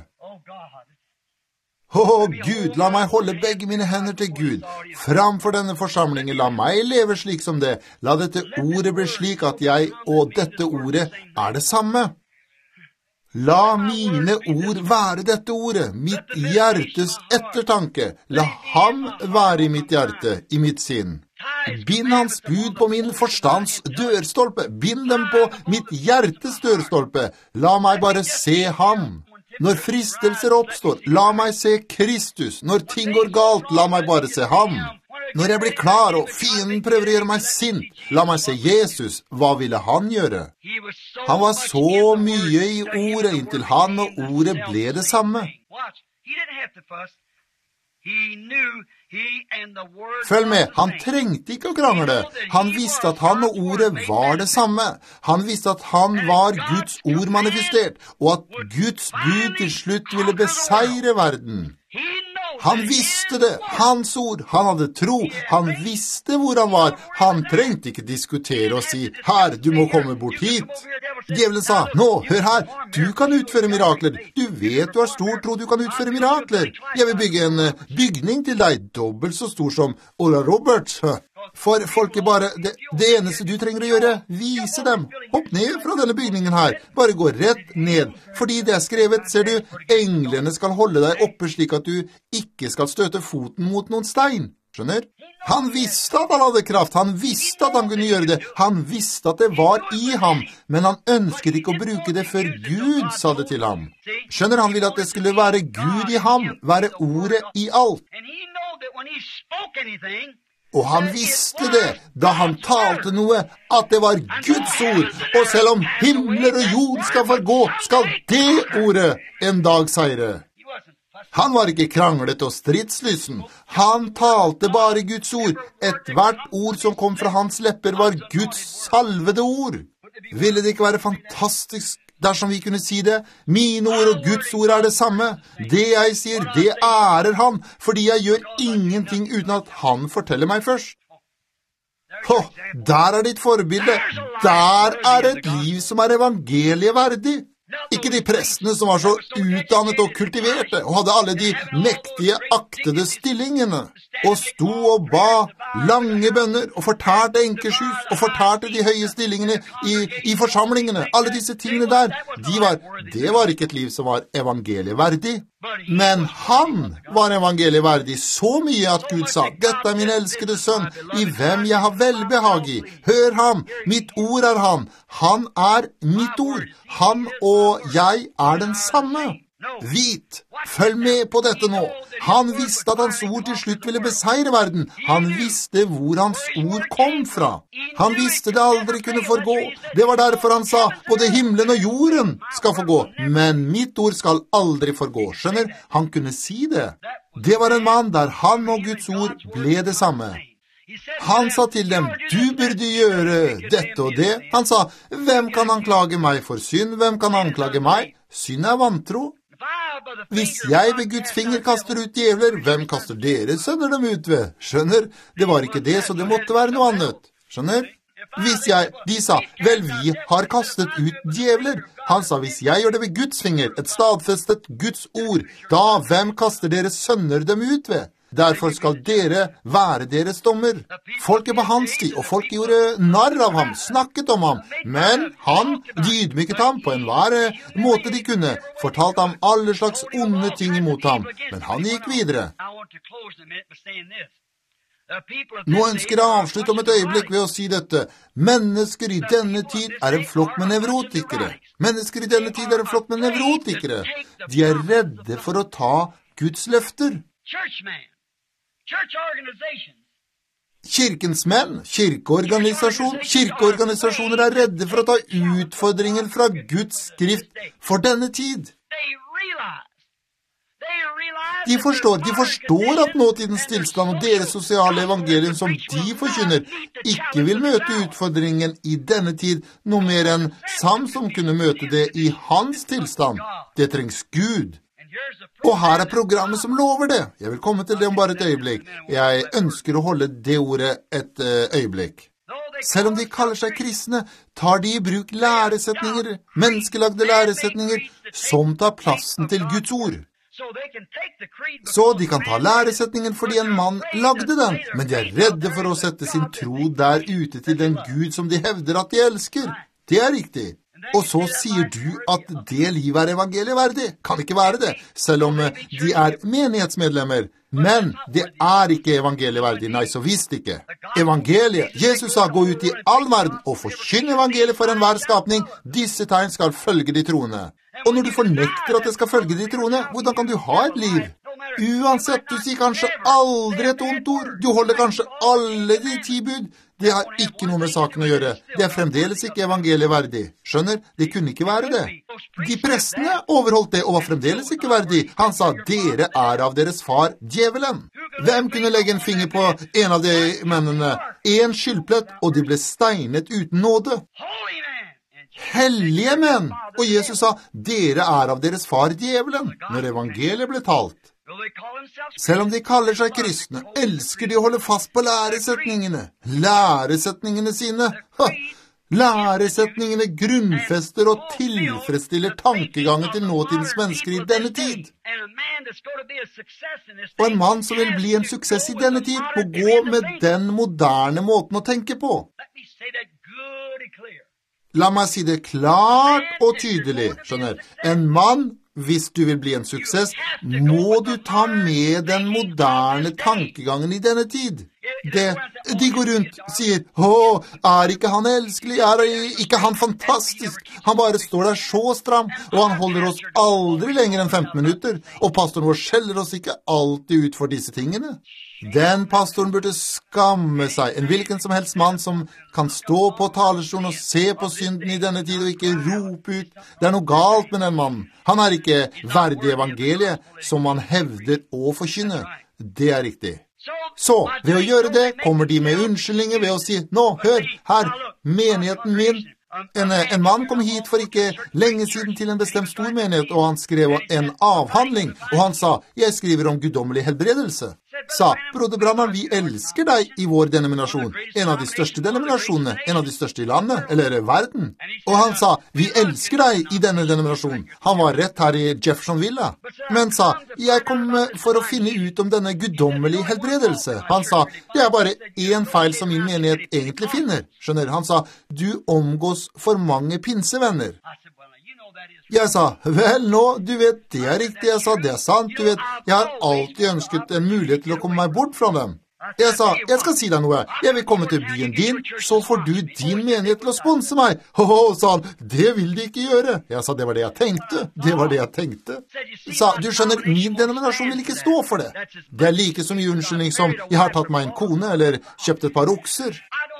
Åh, Gud, la meg holde begge mine hender til Gud. Framfor denne forsamlingen, la meg leve slik som det. La dette ordet bli slik at jeg og dette ordet er det samme. La mine ord være dette ordet, mitt hjertes ettertanke. La ham være i mitt hjerte, i mitt sinn. Bind hans bud på min forstands dørstolpe. Bind dem på mitt hjertes dørstolpe. La meg bare se ham. Når fristelser oppstår, la meg se Kristus. Når ting går galt, la meg bare se ham. Når jeg blir klar og fienden prøver å gjøre meg sint, la meg se Jesus. Hva ville han gjøre? Han var så mye i ordet inntil han og ordet ble det samme. Følg med, han trengte ikke å krangle. Han visste at han og ordet var det samme. Han visste at han var Guds ord manifestert, og at Guds bud til slutt ville beseire verden. Han visste det, hans ord, han hadde tro, han visste hvor han var. Han trengte ikke diskutere og si, her, du må komme bort hit. Djevelen sa, nå, hør her, du kan utføre mirakler. Du vet du har stor tro, du kan utføre mirakler. Jeg vil bygge en bygning til deg, dobbelt så stor som Ola Roberts. For folket bare, det, det eneste du trenger å gjøre, vise dem. Hopp ned fra denne bygningen her. Bare gå rett ned. Fordi det er skrevet, ser du, englene skal holde deg oppe slik at du ikke skal støte foten mot noen stein. Skjønner? Han visste at han hadde kraft. Han visste at han kunne gjøre det. Han visste at det var i ham. Men han ønsket ikke å bruke det før Gud sa det til ham. Skjønner, han ville at det skulle være Gud i ham. Være ordet i alt. Og han visste det, da han talte noe, at det var Guds ord. Og selv om himler og jord skal forgå, skal det ordet en dag seire. Han var ikke kranglet og stridslysen. Han talte bare Guds ord. Et hvert ord som kom fra hans lepper var Guds salvede ord. Ville det ikke være fantastisk dersom vi kunne si det? Mine ord og Guds ord er det samme. Det jeg sier, det ærer han, fordi jeg gjør ingenting uten at han forteller meg først. Åh, der er ditt forbilde. Der er et liv som er evangeliet verdig. Ikke de prestene som var så utdannet og kultiverte, og hadde alle de mektige, aktede stillingene, og sto og ba lange bønner, og fortalte enkeshus, og fortalte de høye stillingene i, i forsamlingene. Alle disse tingene der, de var, det var ikke et liv som var evangelieverdig. Men han var evangelieverdig så mye at Gud sa, «Dette er min elskede sønn, i hvem jeg har velbehag i. Hør ham, mitt ord er han. Han er mitt ord. Han og jeg er den samme. Vit, følg med på dette nå. Han visste at hans ord til slutt ville beseire verden. Han visste hvor hans ord kom fra. Han visste det aldri kunne forgå. Det var derfor han sa, både himmelen og jorden skal forgå, men mitt ord skal aldri forgå. Skjønner, han kunne si det. Det var en mann der han og Guds ord ble det samme. Han sa til dem, du burde gjøre dette og det. Han sa, hvem kan anklage meg for synd? Hvem kan anklage meg? Synd er vantro. Hvis jeg ved Guds finger kaster ut djevler, hvem kaster dere sønner dem ut ved? Skjønner? Det var ikke det, så det måtte være noe annet. Skjønner? Hvis jeg, de sa, vel, vi har kastet ut djevler. Han sa, hvis jeg gjør det ved Guds finger, et stadfestet Guds ord, da hvem kaster dere sønner dem ut ved? Derfor skal dere være deres dommer. Folket på hans tid, og folk gjorde narr av ham, snakket om ham. Men han ydmyket ham på enhver måte de kunne, fortalte ham alle slags onde ting imot ham. Men han gikk videre. Nå ønsker jeg å avslutte om et øyeblikk ved å si dette. Mennesker i denne tid er en flokk med nevrotikere. Mennesker i denne tid er en flokk med nevrotikere. De er redde for å ta Guds løfter. Kirkens menn, kirkeorganisasjon, kirkeorganisasjoner er redde for å ta utfordringen fra Guds skrift for denne tid. De forstår, de forstår at nåtidens tilstand og deres sosiale evangelium som de forkynner, ikke vil møte utfordringen i denne tid noe mer enn Samson kunne møte det i hans tilstand. Det trengs Gud. Og her er programmet som lover det. Jeg vil komme til det om bare et øyeblikk. Jeg ønsker å holde det ordet et øyeblikk. Selv om de kaller seg kristne, tar de i bruk læresetninger, menneskelagde læresetninger, som tar plassen til Guds ord. Så de kan ta læresetningen fordi en mann lagde den, men de er redde for å sette sin tro der ute til den Gud som de hevder at de elsker. Det er riktig. Og så sier du at det livet er evangelieverdig. Kan ikke være det, selv om de er menighetsmedlemmer. Men det er ikke evangelieverdig, nei, så visst ikke. Evangeliet, Jesus sa, gå ut i all verden og forkynne evangeliet for enhver skapning. Disse tegn skal følge de troende. Og når du fornekter at det skal følge de troende, hvordan kan du ha et liv? Uansett, du sier kanskje aldri et ondt ord. Du holder kanskje alle de ti bud. Det har ikke noe med saken å gjøre. Det er fremdeles ikke evangelieverdig. Skjønner? Det kunne ikke være det. De prestene overholdt det og var fremdeles ikke verdig. Han sa, dere er av deres far, djevelen. Hvem kunne legge en finger på en av de mennene? En skyldplett, og de ble steinet uten nåde. Hellige menn! Og Jesus sa, dere er av deres far, djevelen, når evangeliet ble talt. Selv om de kaller seg kristne, elsker de å holde fast på læresetningene. Læresetningene sine. Ha! Læresetningene grunnfester og tilfredsstiller tankegangen til nåtidens mennesker i denne tid. Og en mann som vil bli en suksess i denne tid, må gå med den moderne måten å tenke på. La meg si det klart og tydelig, skjønner. En mann, hvis du vil bli en suksess, må du ta med den moderne tankegangen i denne tid. Det, de går rundt, sier, «Å, er ikke han elskelig? Er ikke han fantastisk? Han bare står der så stram, og han holder oss aldri lenger enn femten minutter, og pastoren vår skjeller oss ikke alltid ut for disse tingene.» Den pastoren burde skamme seg, en hvilken som helst mann som kan stå på talerstolen og se på synden i denne tid og ikke rope ut. Det er noe galt med den mannen. Han er ikke verdig evangeliet som han hevder å forkynne. Det er riktig. Så, ved å gjøre det, kommer de med unnskyldninger ved å si, «Nå, hør, her, menigheten min.» En, en mann kom hit for ikke lenge siden til en bestemt stor menighet, og han skrev en avhandling, og han sa, «Jeg skriver om guddommelig helbredelse.» sa, broder Branham, vi elsker deg i vår denominasjon, en av de største denominasjonene, en av de største i landet, eller verden. Og han sa, vi elsker deg i denne denominasjonen. Han var rett her i Jeffersonville. Men sa, jeg kom for å finne ut om denne guddommelige helbredelse. Han sa, det er bare en feil som min menighet egentlig finner. Skjønner, han sa, du omgås for mange pinsevenner. Jeg sa, vel nå, du vet, det er riktig, jeg sa, det er sant, du vet, jeg har alltid ønsket en mulighet til å komme meg bort fra dem. Jeg sa, jeg skal si deg noe, jeg vil komme til byen din, så får du din menighet til å sponse meg. Ho-ho, sa han, det vil de ikke gjøre. Jeg sa, det var det jeg tenkte, det var det jeg tenkte. Jeg sa, du skjønner, min denominasjon vil ikke stå for det. Det er like så mye unnskyldning som, jeg har tatt meg en kone, eller kjøpt et par okser.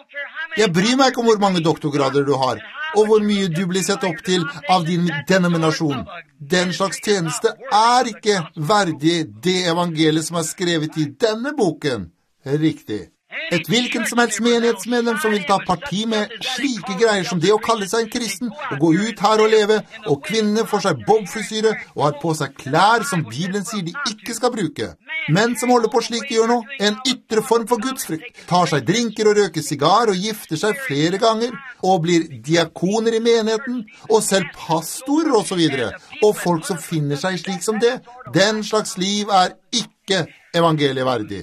Jeg bryr meg ikke om hvor mange doktorgrader du har, og hvor mye du blir sett opp til av din denominasjon. Den slags tjeneste er ikke verdig det evangeliet som er skrevet i denne boken. Riktig. Et hvilken som helst menighetsmedlem som vil ta parti med slike greier som det å kalle seg en kristen, og gå ut her og leve, og kvinner får seg bobfrisyre og har på seg klær som Bibelen sier de ikke skal bruke. Menn som holder på slik de gjør nå, en ytre form for gudsfrykt, tar seg drinker og røker sigar og gifter seg flere ganger, og blir diakoner i menigheten, og selv pastorer og så videre. Og folk som finner seg slik som det, den slags liv er ikke evangelieverdig.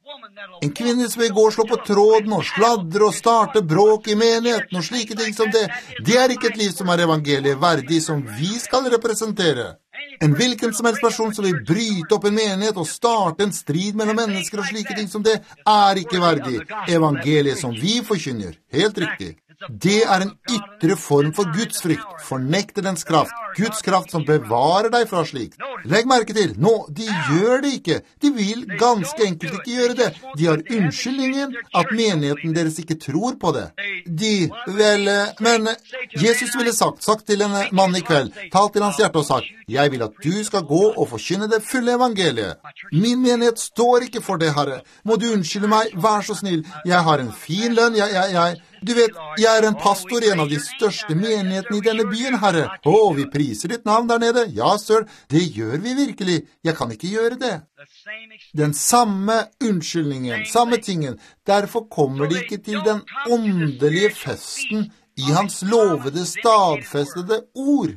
En kvinne som vil gå og slå på tråden og sladre og starte bråk i menigheten og slike ting som det, det er ikke et liv som er evangeliet verdig, som vi skal representere. En hvilken som helst person som vil bryte opp en menighet og starte en strid mellom mennesker og slike ting som det, er ikke verdig evangeliet som vi forkynner. Helt riktig. Det er en ytre form for gudsfrykt, fornekter dens kraft, Guds kraft som bevarer deg fra slikt. Legg merke til, nå, de gjør det ikke, de vil ganske enkelt ikke gjøre det. De har unnskyldningen at menigheten deres ikke tror på det. De, vel, men Jesus ville sagt, sagt til en mann i kveld, talt til hans hjerte og sagt, jeg vil at du skal gå og forkynne det fulle evangeliet. Min menighet står ikke for det, Herre. Må du unnskylde meg, vær så snill, jeg har en fin lønn, jeg, jeg, jeg... Du vet, jeg er en pastor i en av de største menighetene i denne byen, Herre. Å, vi priser ditt navn der nede. Ja, sir, det gjør vi virkelig. Jeg kan ikke gjøre det. Den samme unnskyldningen, samme tingen. Derfor kommer de ikke til den åndelige festen i hans lovede stadfestede ord.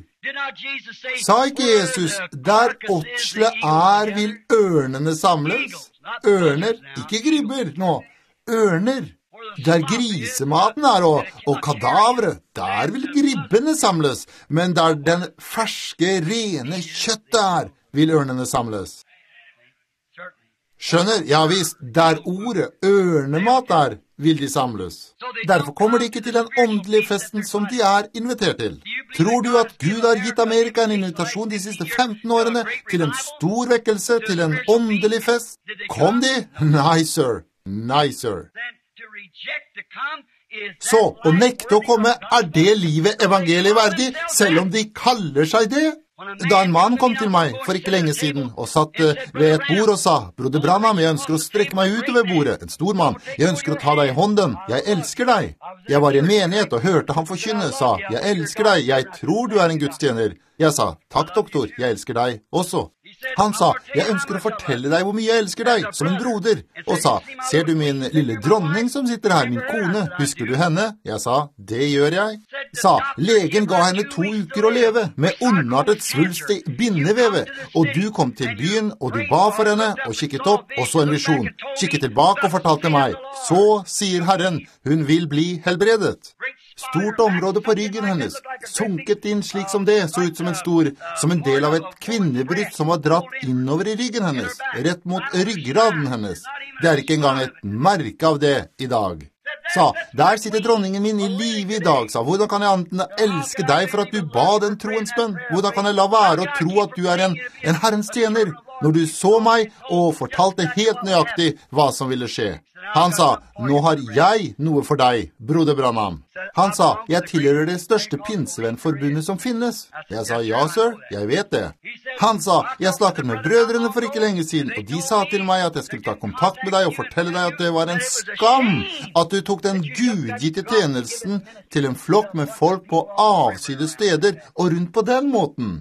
Sa ikke Jesus, der åtsle er vil ørnene samles? Ørner, ikke gribber nå. Ørner. Der grisematen er og, og kadavre, der vil gribbene samles, men der den ferske, rene kjøttet er, vil ørnene samles. Skjønner? Ja visst, der ordet ørnemat er, vil de samles. Derfor kommer de ikke til den åndelige festen som de er invitert til. Tror du at Gud har gitt Amerika en invitasjon de siste femten årene til en stor vekkelse, til en åndelig fest? Kom de? Nei, sir. Nei, sir. Så, å nekte å komme, er det livet evangeliet verdig, selv om de kaller seg det? Da en mann kom til meg for ikke lenge siden og satt ved et bord og sa, broder Branham, jeg ønsker å strekke meg ut over bordet, en stor mann, jeg ønsker å ta deg i hånden, jeg elsker deg. Jeg var i en menighet og hørte han forkynne, sa, jeg elsker deg, jeg tror du er en gudstjener. Jeg sa, takk doktor, jeg elsker deg også. Han sa, jeg ønsker å fortelle deg hvor mye jeg elsker deg, som en broder, og sa, ser du min lille dronning som sitter her, min kone, husker du henne? Jeg sa, det gjør jeg. Sa, legen ga henne to uker å leve, med ondartet svulst i bindevevet, og du kom til byen, og du ba for henne, og kikket opp, og så en visjon, kikket tilbake og fortalte meg, så sier Herren, hun vil bli helbredet. Stort område på ryggen hennes, sunket inn slik som det, så ut som en stor, som en del av et kvinnebryst som var dratt innover i ryggen hennes, rett mot ryggraden hennes. Det er ikke engang et merke av det i dag. Sa, der sitter dronningen min i live i dag, sa, hvordan kan jeg annet enn å elske deg for at du ba den troens bønn? Hvordan kan jeg la være å tro at du er en, en Herrens tjener, når du så meg og fortalte helt nøyaktig hva som ville skje? Han sa, nå har jeg noe for deg, broder Branham. Han sa, jeg tilhører det største pinsevennforbundet som finnes. Jeg sa, ja, sir, jeg vet det. Han sa, jeg snakket med brødrene for ikke lenge siden, og de sa til meg at jeg skulle ta kontakt med deg og fortelle deg at det var en skam at du tok den gudgitte tjenesten til en flokk med folk på avside steder og rundt på den måten.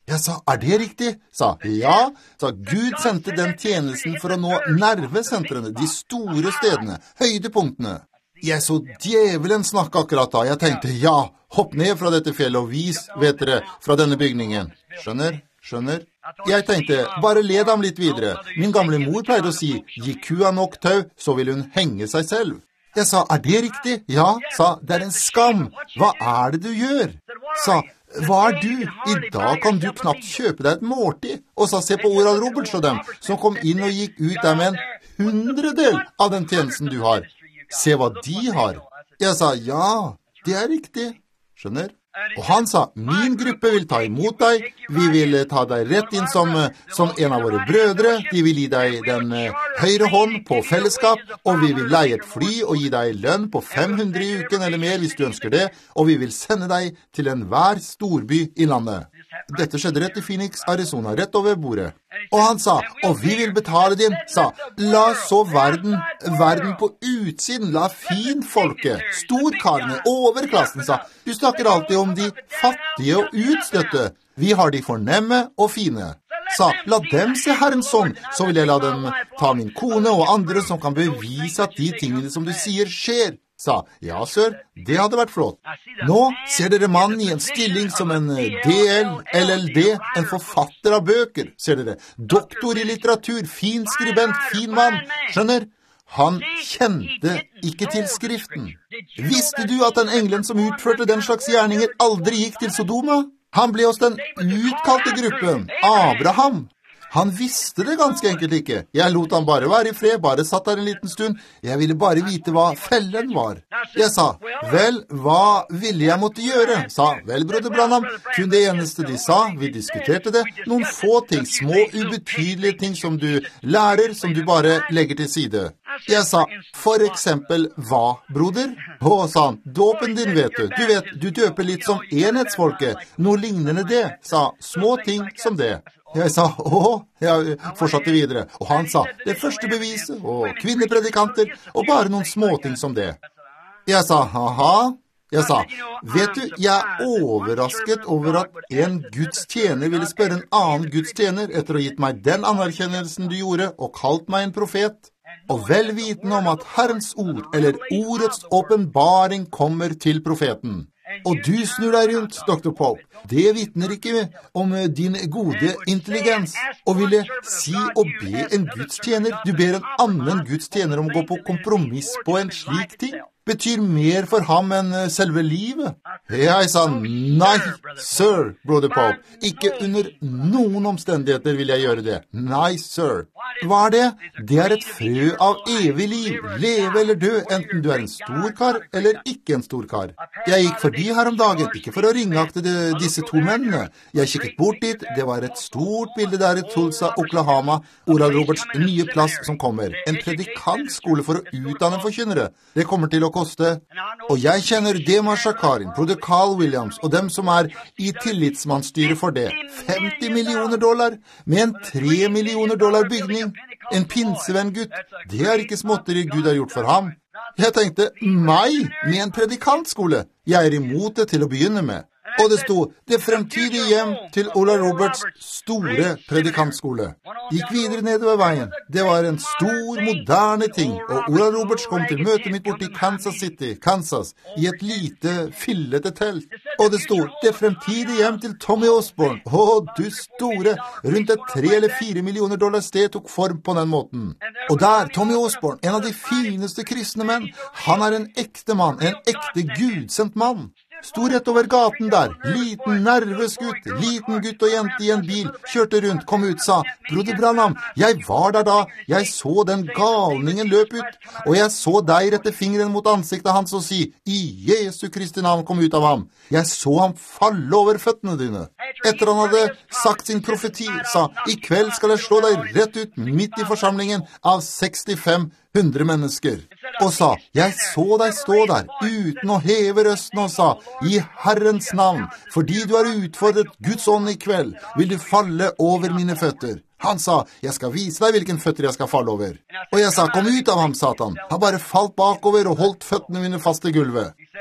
Jeg sa, er det riktig? Sa, ja. Sa, Gud sendte den tjenesten for å nå nervesentrene, de store stedene, høydepunktene. Jeg så djevelen snakke akkurat da. Jeg tenkte, ja, hopp ned fra dette fjellet og vis, vet dere, fra denne bygningen. Skjønner? Skjønner? Jeg tenkte, bare led ham litt videre. Min gamle mor pleide å si, gi kua nok tau, så vil hun henge seg selv. Jeg sa, er det riktig? Ja, sa, det er en skam. Hva er det du gjør? Sa, hva er du? I dag kan du knapt kjøpe deg et måltid. Og sa, se på Oral Roberts og dem, som kom inn og gikk ut der med en hundredel av den tjenesten du har. Se hva de har. Jeg sa, ja, det er riktig. Skjønner? Og han sa, min gruppe vil ta imot deg, vi vil ta deg rett inn som, som en av våre brødre, de vil gi deg den høyre hånd på fellesskap, og vi vil leie et fly og gi deg lønn på fem hundre i uken eller mer hvis du ønsker det, og vi vil sende deg til enhver storby i landet. Dette skjedde rett i Phoenix, Arizona, rett over bordet. Og han sa, og vi vil betale din, sa, la så verden, verden på utsiden, la finfolket, storkarene, overklassen, sa, du snakker alltid om de fattige og utstøtte, vi har de fornemme og fine. Sa, la dem se Herrens sånn, så vil jeg la dem ta min kone og andre som kan bevise at de tingene som du sier skjer. Sa, ja, sør, det hadde vært flott. Nå ser dere mannen i en stilling som en D L, L L D, en forfatter av bøker, ser dere. Doktor i litteratur, fin skribent, fin mann, skjønner? Han kjente ikke til skriften. Visste du at den engelen som utførte den slags gjerninger aldri gikk til Sodoma? Han ble hos den utkalte gruppen, Abraham. Han visste det ganske enkelt ikke. Jeg lot han bare være i fred, bare satt der en liten stund. Jeg ville bare vite hva fellen var. Jeg sa, vel, hva ville jeg måtte gjøre? Sa, vel, broder Branham, kun det eneste de sa, vi diskuterte det, noen få ting, små, ubetydelige ting som du lærer, som du bare legger til side. Jeg sa, for eksempel, hva, broder? Å, sa han, dåpen din vet du. Du vet, du døper litt som enhetsfolket. Noe lignende det, sa, små ting som det. Jeg sa, åh, jeg fortsatte videre, og han sa, det første beviset, og kvinnepredikanter, og bare noen småting som det. Jeg sa, haha, jeg sa, vet du, jeg er overrasket over at en Guds tjener ville spørre en annen Guds tjener etter å ha gitt meg den anerkjennelsen du gjorde, og kalt meg en profet, og vel vitende om at Herrens ord, eller ordets åpenbaring, kommer til profeten. Og du snur deg rundt, doktor Pope. Det vitner ikke om din gode intelligens. Og ville si og be en Guds tjener. Du ber en annen Guds tjener om å gå på kompromiss på en slik ting. Betyr mer for ham enn selve livet. Jeg sa, nei, sir, brother Pope. Ikke under noen omstendigheter vil jeg gjøre det. Nei, sir. Hva er det? Det er et frø av evig liv. Leve eller dø, enten du er en stor kar eller ikke en stor kar. Jeg gikk forbi her om dagen, ikke for å ringakte de, disse to mennene. Jeg kikket bort dit, det var et stort bilde der i Tulsa, Oklahoma, Oral Roberts nye plass som kommer. En predikantskole for å utdanne forkynnere. Det kommer til å koste. Og jeg kjenner Dema Shakarin, broder Carl Williams, og dem som er i tillitsmannsstyret for det. femti millioner dollar, med en tre millioner dollar bygning. En pinsevenn-gutt. Det er ikke småtteri Gud har gjort for ham. Jeg tenkte, meg med en predikantskole. Jeg er imot det til å begynne med. Og det sto, det fremtidige hjem til Oral Roberts store predikantskole. Gikk videre nedover veien. Det var en stor, moderne ting, og Oral Roberts kom til møtet mitt borte i Kansas City, Kansas, i et lite, fillete telt. Og det sto, det fremtidige hjem til Tommy Osborne. Å, du store, rundt et tre eller fire millioner dollar sted tok form på den måten. Og der, Tommy Osborne, en av de fineste kristne menn, han er en ekte mann, en ekte gudsendt mann. Sto rett over gaten der, liten nervøs gutt, liten gutt og jente i en bil, kjørte rundt, kom ut, sa, broder Branham, jeg var der da, jeg så den galningen løp ut, og jeg så deg rette fingeren mot ansiktet hans og si, i Jesu Kristi navn kom ut av ham. Jeg så ham falle over føttene dine. Etter han hadde sagt sin profeti, sa, i kveld skal jeg slå deg rett ut midt i forsamlingen av sekstifem hundre mennesker. Og sa, jeg så deg stå der, uten å heve røsten, og sa, i Herrens navn, fordi du har utfordret Guds ånd i kveld, vil du falle over mine føtter. Han sa, jeg skal vise deg hvilken føtter jeg skal falle over. Og jeg sa, kom ut av ham, Satan. Han bare falt bakover og holdt føttene mine fast i gulvet.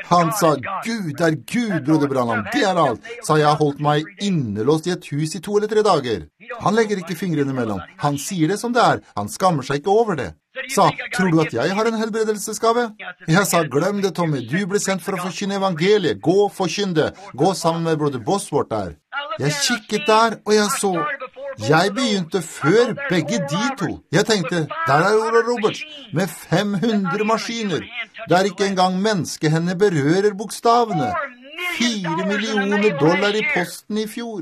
Han sa, Gud er Gud, broder Branham, det er alt. Sa jeg har holdt meg innelåst i et hus i to eller tre dager. Han legger ikke fingrene mellom. Han sier det som det er. Han skammer seg ikke over det. Sa, tror du at jeg har en helbredelsesgave? Jeg sa, glem det, Tommy. Du ble sendt for å forkynne evangeliet. Gå, forkynn det. Gå sammen med broder Bosworth der. Jeg kikket der, og jeg så... Jeg begynte før begge de to. Jeg tenkte, der er Oral Roberts, med fem hundre maskiner, der ikke engang menneskehender berører bokstavene. Fire millioner dollar i posten i fjor.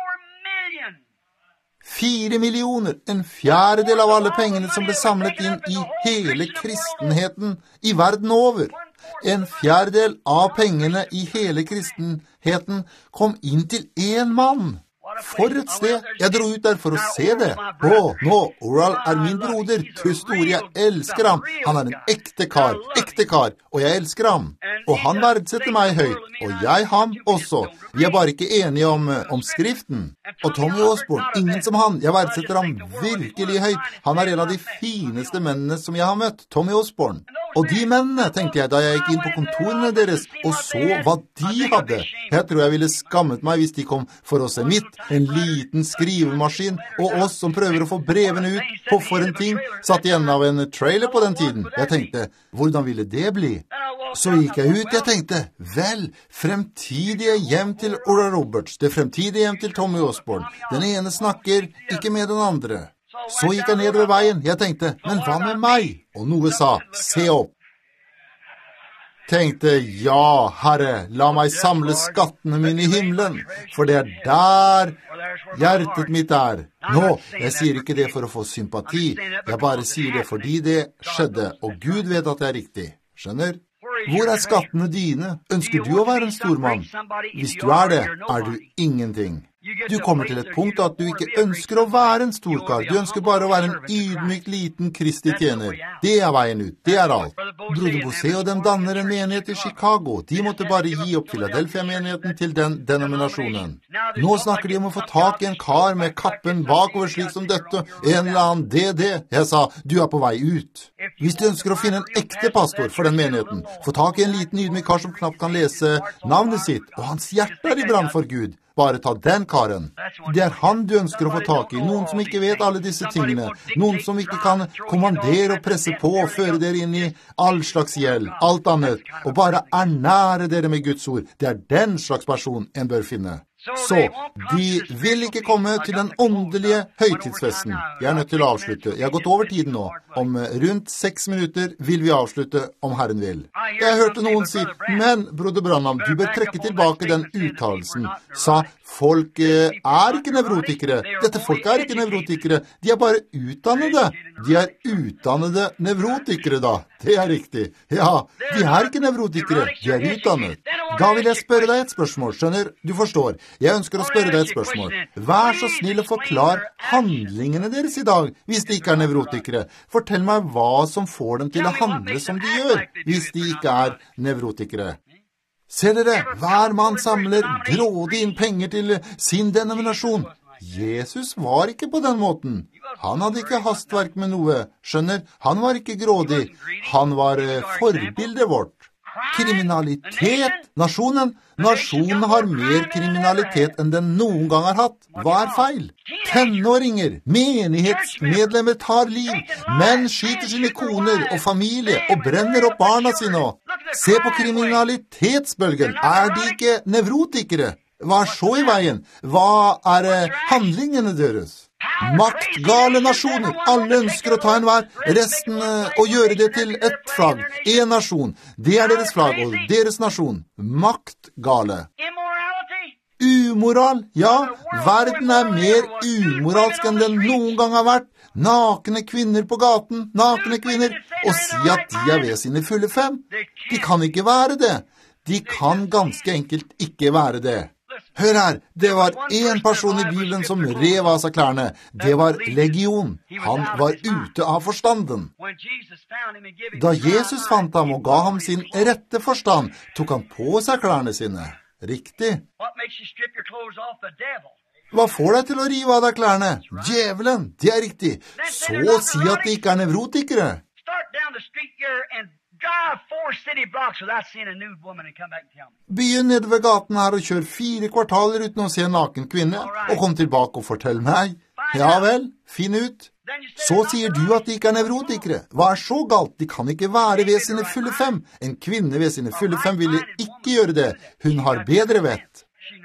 Fire millioner, en fjerdedel av alle pengene som ble samlet inn i hele kristenheten i verden over. En fjerdedel av pengene i hele kristenheten kom inn til en mann. For et sted. Jeg dro ut der for å se det. Å, nå, Oral er min broder. Tusen ord, jeg elsker ham. Han er en ekte kar, ekte kar, og jeg elsker ham. Og han verdsetter meg høyt, og jeg ham også. Vi er bare ikke enige om, om skriften. Og Tommy Osborne, ingen som han. Jeg verdsetter ham virkelig høyt. Han er en av de fineste mennene som jeg har møtt, Tommy Osborne. Og de mennene, tenkte jeg da jeg gikk inn på kontorene deres og så hva de hadde. Jeg tror jeg ville skammet meg hvis de kom for å se mitt, en liten skrivemaskin, og oss som prøver å få brevene ut på for en ting, satt igjen av en trailer på den tiden. Jeg tenkte, hvordan ville det bli? Så gikk jeg ut, jeg tenkte, vel, fremtidige hjem til Oral Roberts, det fremtidige hjem til Tommy Osborne. Den ene snakker, ikke med den andre. Så gikk jeg ned ved veien. Jeg tenkte, men hva med meg? Og noe sa, se opp. Tenkte, ja, Herre, la meg samle skattene mine i himmelen, for det er der hjertet mitt er. Nå, jeg sier ikke det for å få sympati, jeg bare sier det fordi det skjedde, og Gud vet at det er riktig. Skjønner? Hvor er skattene dine? Ønsker du å være en stor mann? Hvis du er det, er du ingenting. Du kommer til et punkt at du ikke ønsker å være en storkar. Du ønsker bare å være en ydmyk liten Kristi tjener. Det er veien ut. Det er alt. Broder Bosé og dem danner en menighet i Chicago. De måtte bare gi opp Philadelphia-menigheten til den denominasjonen. Nå snakker de om å få tak i en kar med kappen bakover slik som dette. En eller annen D D. Jeg sa, du er på vei ut. Hvis du ønsker å finne en ekte pastor for den menigheten, få tak i en liten ydmyk kar som knapt kan lese navnet sitt, og hans hjerte er i brann for Gud. Bare ta den karen. Det er han du ønsker å få tak i. Noen som ikke vet alle disse tingene. Noen som ikke kan kommandere og presse på og føre dere inn i all slags gjeld, alt annet, og bare ernære dere med Guds ord. Det er den slags person en bør finne. Så, de vil ikke komme til den åndelige høytidsfesten. Jeg er nødt til å avslutte. Jeg har gått over tiden nå. Om rundt seks minutter vil vi avslutte om Herren vil. Jeg hørte noen si, men, broder Branham, du bør trekke tilbake den uttalelsen. Sa, folk er ikke nevrotikere. Dette folk er ikke nevrotikere. De er bare utdannede. De er utdannede nevrotikere da. Det er riktig. Ja, de er ikke nevrotikere. De er utdannet. Da vil jeg spørre deg et spørsmål, skjønner? Du forstår. Jeg ønsker å spørre deg et spørsmål. Vær så snill å forklare handlingene deres i dag, hvis de ikke er nevrotikere. Fortell meg hva som får dem til å handle som de gjør, hvis de ikke er nevrotikere. Ser dere, hver mann samler grådig inn penger til sin denominasjon. Jesus var ikke på den måten. Han hadde ikke hastverk med noe, skjønner? Han var ikke grådig. Han var forbildet vårt. Kriminalitet, nasjonen. Nasjonen har mer kriminalitet enn den noen gang har hatt. Hva er feil? Tenåringer, menighetsmedlemmer tar liv. Menn skyter sine koner og familie og brenner opp barna sine. Se på kriminalitetsbølgen. Er de ikke nevrotikere? Hva er så i veien? Hva er handlingene deres? Maktgale nasjoner. Alle ønsker å ta en hver. Resten å gjøre det til ett flagg. En nasjon. Det er deres flagg og deres nasjon. Maktgale. Umoral. Ja, verden er mer umoralsk enn den noen gang har vært. Nakne kvinner på gaten. Nakne kvinner. Og si at de er ved sine fulle fem. De kan ikke være det. De kan ganske enkelt ikke være det. Hør her, det var en person i Bibelen som rev av seg klærne. Det var legion. Han var ute av forstanden. Da Jesus fant ham og ga ham sin rette forstand, tok han på seg klærne sine. Riktig. Hva får deg til å rive av deg klærne? Djevelen, det er riktig. Så si at de ikke er nevrotikere. drive four city blocks without seeing a nude woman and come back and tell me. Begynn nede ved gaten her og kjør fire kvartaler uten å se en naken kvinne, og kom tilbake og fortell meg. Ja vel, finn ut. Så sier du at de ikke er nevrotikere. Hva er så galt? De kan ikke være ved sine fulle fem. En kvinne ved sine fulle fem ville ikke gjøre det. Hun har bedre vett.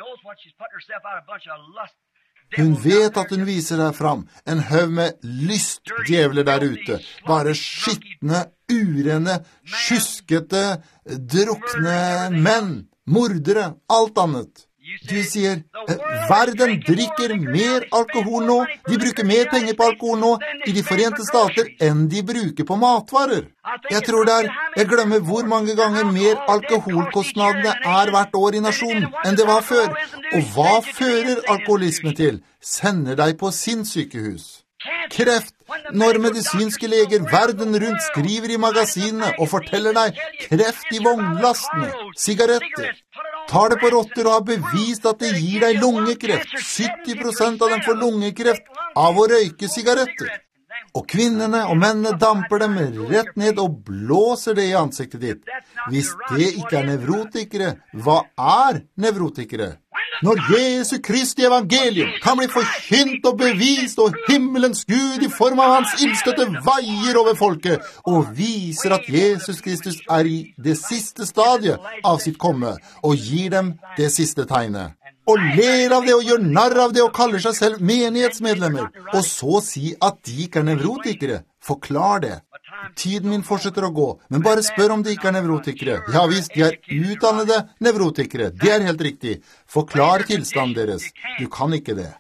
Hun vet at hun viser deg fram. En haug med lystdjevler der ute. Bare skittne, urene, skyskete, drukne menn, mordere, alt annet. Du sier, verden drikker mer alkohol nå, de bruker mer penger på alkohol nå i de Forente Stater enn de bruker på matvarer. Jeg tror det er, jeg glemmer hvor mange ganger mer alkoholkostnadene er hvert år i nasjonen enn det var før. Og hva fører alkoholisme til? Sender deg på sinnssykehus. Kreft, når medisinske leger verden rundt skriver i magasinene og forteller deg kreft i vognlastene, sigaretter, tar det på rotter og har bevist at det gir deg lungekreft. sytti prosent av dem får lungekreft av å røyke sigaretter. Og kvinnene og mennene damper dem rett ned og blåser det i ansiktet ditt. Hvis det ikke er nevrotikere, hva er nevrotikere? Når Jesu Kristi evangelium kan bli forkynt og bevist, og himmelens Gud i form av hans ildstøtte veier over folket, og viser at Jesus Kristus er i det siste stadiet av sitt komme, og gir dem det siste tegnet. Og ler av det og gjør narr av det og kaller seg selv menighetsmedlemmer, og så si at de ikke er nevrotikere. Forklar det. Tiden min fortsetter å gå, men bare spør om de ikke er nevrotikere. Ja visst, de er utdannede nevrotikere. Det er helt riktig. Forklar tilstanden deres. Du kan ikke det.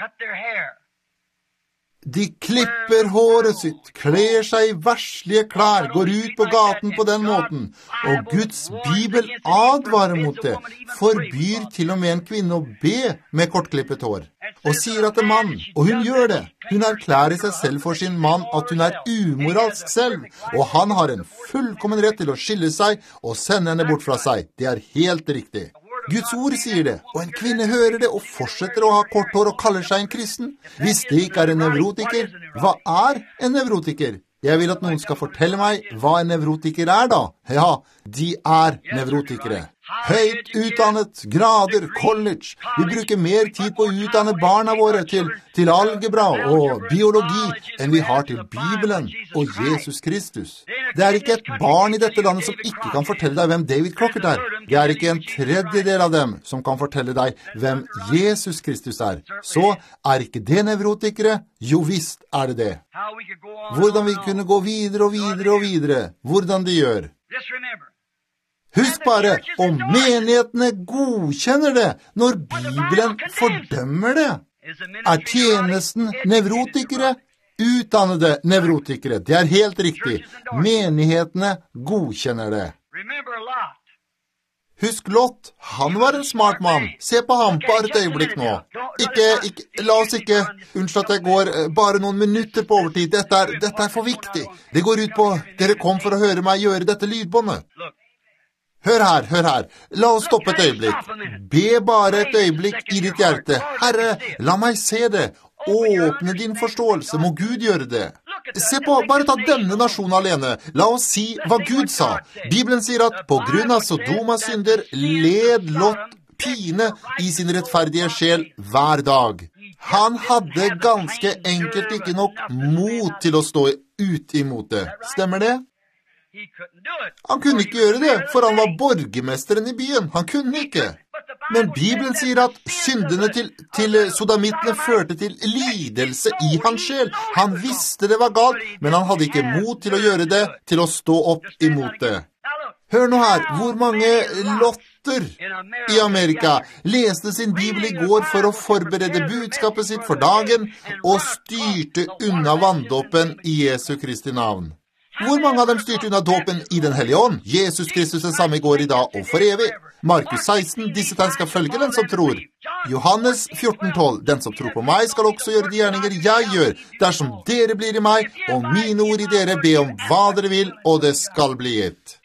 De klipper håret sitt, kler seg i verslige klær, går ut på gaten på den måten. Og Guds Bibel advarer mot det, forbyr til og med en kvinne å be med kortklippet hår. Og sier at en mann, og hun gjør det. Hun erklærer seg selv for sin mann at hun er umoralsk selv, og han har en fullkommen rett til å skille seg og sende henne bort fra seg. Det er helt riktig. Guds ord sier det, og en kvinne hører det og fortsetter å ha kort hår og kaller seg en kristen. Hvis det ikke er en nevrotiker, hva er en nevrotiker? Jeg vil at noen skal fortelle meg hva en nevrotiker er da. Ja, de er nevrotikere. Høyt utdannet, grader, college. Vi bruker mer tid på å utdanne barna våre til, til algebra og biologi enn vi har til Bibelen og Jesus Kristus. Det er ikke et barn i dette landet som ikke kan fortelle deg hvem David Crockett er. Det er ikke en tredjedel av dem som kan fortelle deg hvem Jesus Kristus er. Så er ikke det nevrotikere? Jo visst er det det. Hvordan vi kunne gå videre og videre og videre. Hvordan de gjør. Husk bare, om menighetene godkjenner det når Bibelen fordømmer det. Er tjenesten nevrotikere? Utdannede nevrotikere. Det er helt riktig. Menighetene godkjenner det. Husk Lot, han var en smart mann. Se på ham bare et øyeblikk nå. Ikke, ikke, la oss ikke, unnskyld at jeg går bare noen minutter på overtid. Dette er, dette er for viktig. Det går ut på, dere kom for å høre meg gjøre dette lydbåndet. Hør her, hør her. La oss stoppe et øyeblikk. Be bare et øyeblikk i ditt hjerte. Herre, la meg se det. Åpne din forståelse. Må Gud gjøre det. Se på, bare ta denne nasjonen alene. La oss si hva Gud sa. Bibelen sier at på grunn av Sodomas synder led Lot pine i sin rettferdige sjel hver dag. Han hadde ganske enkelt ikke nok mot til å stå ut imot det. Stemmer det? Han kunne ikke gjøre det, for han var borgermesteren i byen. Han kunne ikke. Men Bibelen sier at syndene til, til sodamittene førte til lidelse i hans sjel. Han visste det var galt, men han hadde ikke mot til å gjøre det, til å stå opp imot det. Hør nå her, hvor mange lotter i Amerika leste sin Bibel i går for å forberede budskapet sitt for dagen og styrte unna vanndåpen i Jesu Kristi navn. Hvor mange av dem styrte unna dåpen i den hellige ånd? Jesus Kristus er samme i går, i dag og for evig. Markus seksten, disse tegn skal følge den som tror. Johannes fjorten tolv, den som tror på meg skal også gjøre de gjerninger jeg gjør. Dersom dere blir i meg, og mine ord i dere, be om hva dere vil, og det skal bli gitt.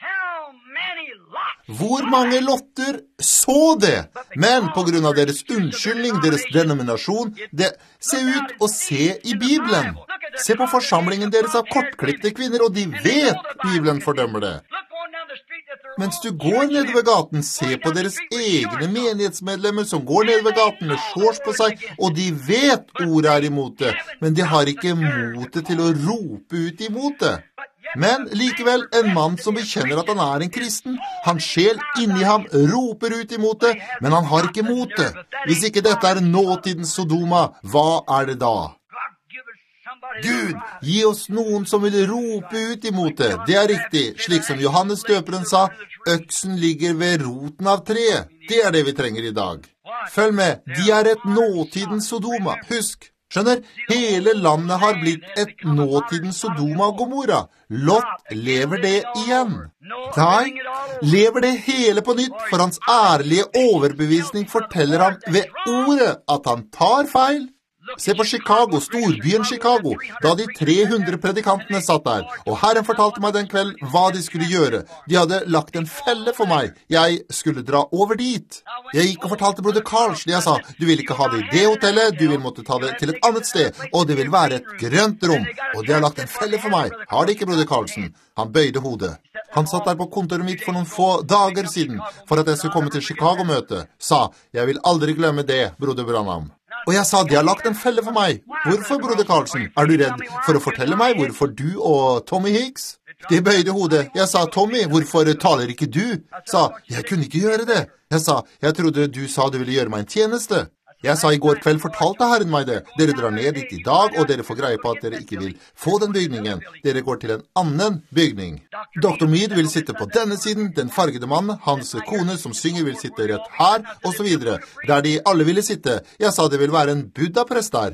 Hvor mange lotter så det? Men på grunn av deres unnskyldning, deres denominasjon, det se ut og se i Bibelen. Se på forsamlingen deres av kortklipte kvinner, og de vet Bibelen fordømmer det. mens du går ned ved gaten, se på deres egne menighetsmedlemmer som går ned ved gaten med shorts på seg, og de vet ordet er imot det, men de har ikke motet til å rope ut imot det. Men likevel, en mann som bekjenner at han er en kristen, hans sjel inni ham roper ut imot det, men han har ikke motet. Hvis ikke dette er nåtidens Sodoma, hva er det da? Gud, gi oss noen som vil rope ut imot det. Det er riktig, slik som Johannes døperen sa, øksen ligger ved roten av treet. Det er det vi trenger i dag. Følg med, de er et nåtidens Sodoma. Husk, skjønner, hele landet har blitt et nåtidens Sodoma og Gomorra. Lot lever det igjen. Nei, lever det hele på nytt, for hans ærlige overbevisning forteller ham ved ordet at han tar feil. Se på Chicago, storbyen Chicago, da de tre hundre predikantene satt der, og Herren fortalte meg den kveld hva de skulle gjøre. De hadde lagt en felle for meg. Jeg skulle dra over dit. Jeg gikk og fortalte broder Carlsen. Jeg sa, du vil ikke ha det i det hotellet, du vil måtte ta det til et annet sted, og det vil være et grønt rom, og de har lagt en felle for meg. Har det ikke, broder Carlsen? Han bøyde hodet. Han satt der på kontoret mitt for noen få dager siden, for at jeg skulle komme til Chicago-møte. Sa, jeg vil aldri glemme det, broder Branham. Og jeg sa, de har lagt en felle for meg. Hvorfor, broder Carlsen? Er du redd for å fortelle meg hvorfor du og Tommy Hicks? De bøyde hodet. Jeg sa, Tommy, hvorfor taler ikke du? Sa, jeg kunne ikke gjøre det. Jeg sa, jeg trodde du sa du ville gjøre meg en tjeneste. Jeg sa i går kveld, fortalte Herren meg det. Dere drar ned dit i dag, og dere får greie på at dere ikke vil få den bygningen. Dere går til en annen bygning. doktor Mead vil sitte på denne siden, den fargede mannen, hans kone som synger vil sitte rett her, og så videre. Der de alle ville sitte. Jeg sa det vil være en Buddha-prest der.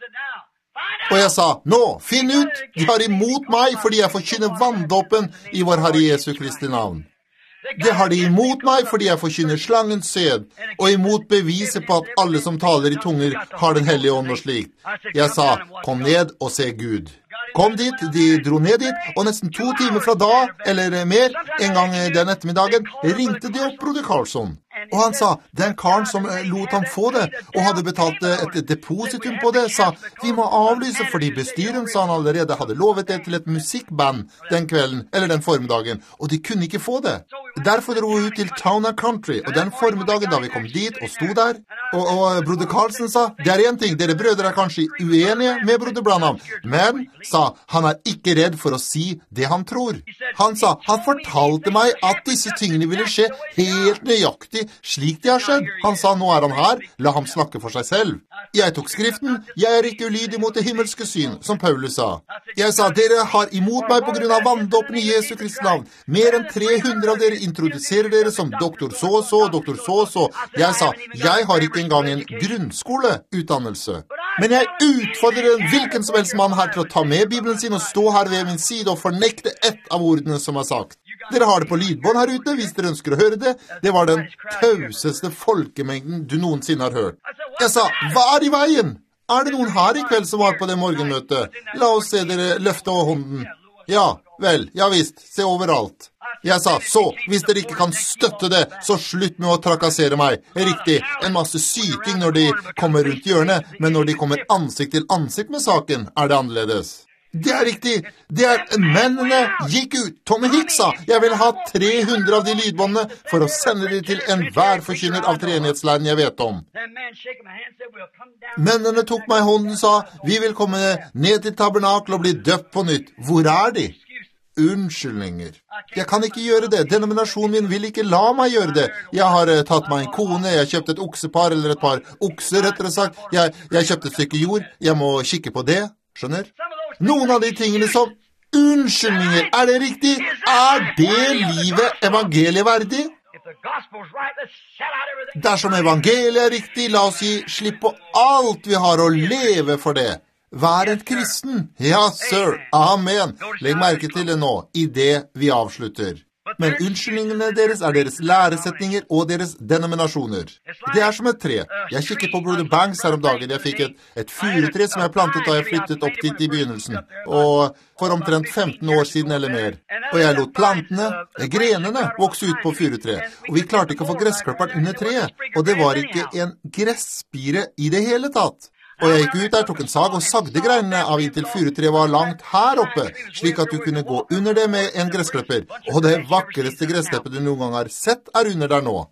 Og jeg sa, nå, finn ut! De har imot meg fordi jeg forkynner vanndåpen i vår Herre Jesu Kristi navn. Det har de imot meg fordi jeg forkynner slangens sæd, og imot beviset på at alle som taler i tunger har den hellige ånd og slikt. Jeg sa, kom ned og se Gud. Kom dit, de dro ned dit, og nesten to timer fra da, eller mer, en gang den ettermiddagen, ringte de opp broder Carlson. Og han sa, den karen som lot ham få det, og hadde betalt et depositum på det, sa, vi må avlyse fordi bestyren sa han allerede hadde lovet det til et musikkband den kvelden, eller den formiddagen, og de kunne ikke få det. Derfor dro vi ut til Town and Country, og den formiddagen da vi kom dit og sto der, og, og broder Carlson sa, det er en ting, dere brødre er kanskje uenige med broder Branham, men, sa, han er ikke redd for å si det han tror. Han sa, han fortalte meg at disse tingene ville skje helt nøyaktig slik de har skjedd. Han sa, nå er han her, la ham snakke for seg selv. Jeg tok skriften, jeg er ikke ulydig mot det himmelske syn, som Paulus sa. Jeg sa, dere har imot meg på grunn av vanndåpen i Jesu Kristi navn. Mer enn tre hundre av dere introduserer dere som doktor så og så, doktor så og så. Jeg sa, jeg har ikke engang en grunnskoleutdannelse. Men jeg utfordrer en hvilken som helst mann her til å ta med Bibelen sin og stå her ved min side og fornekte ett av ordene som er sagt. Dere har det på lydbånd her ute, hvis dere ønsker å høre det. Det var den tauseste folkemengden du noensinne har hørt. Jeg sa, hva er i veien? Er det noen her i kveld som var på det morgenmøtet? La oss se dere løfte over hånden. Ja, vel, ja visst, se overalt. Jeg sa, så, hvis dere ikke kan støtte det, så slutt med å trakassere meg. Riktig, en masse syking når de kommer rundt hjørnet, men når de kommer ansikt til ansikt med saken, er det annerledes. Det er riktig, det er mennene gikk ut. Tommy Hicks sa, jeg vil ha tre hundre av de lydbåndene for å sende de til enhver forkynner av treenighetslæren jeg vet om. Mennene tok meg i hånden og sa, vi vil komme ned til tabernakel og bli døpt på nytt. Hvor er de? Unnskyldninger. Jeg kan ikke gjøre det. Denominasjonen min vil ikke la meg gjøre det. Jeg har uh, tatt meg en kone, jeg kjøpte et oksepar, eller et par okser, rettere sagt. Jeg, jeg kjøpte et stykke jord, jeg må kikke på det, skjønner? Noen av de tingene som unnskyldninger, er det riktig? Er det livet evangeliet verdig? Dersom evangeliet er riktig, la oss gi slipp på alt vi har å leve for det. Vær et kristen. Ja, sir. Amen. Legg merke til det nå, i det vi avslutter. Men unnskyldningene deres er deres læresetninger og deres denominasjoner. Det er som et tre. Jeg kikket på Brother Banks her om dagen. Jeg fikk et, et furutre som jeg plantet da jeg flyttet opp dit i begynnelsen. Og for omtrent femten år siden eller mer. Og jeg lot plantene, grenene, vokse ut på furutre. Og vi klarte ikke å få gressklipperen under treet. Og det var ikke en gresspire i det hele tatt. Og jeg gikk ut der, tok en sag og sagde greinene av inntil furutreet var langt her oppe, slik at du kunne gå under det med en gressklipper. Og det vakreste gressklippet du noen gang har sett er under der nå.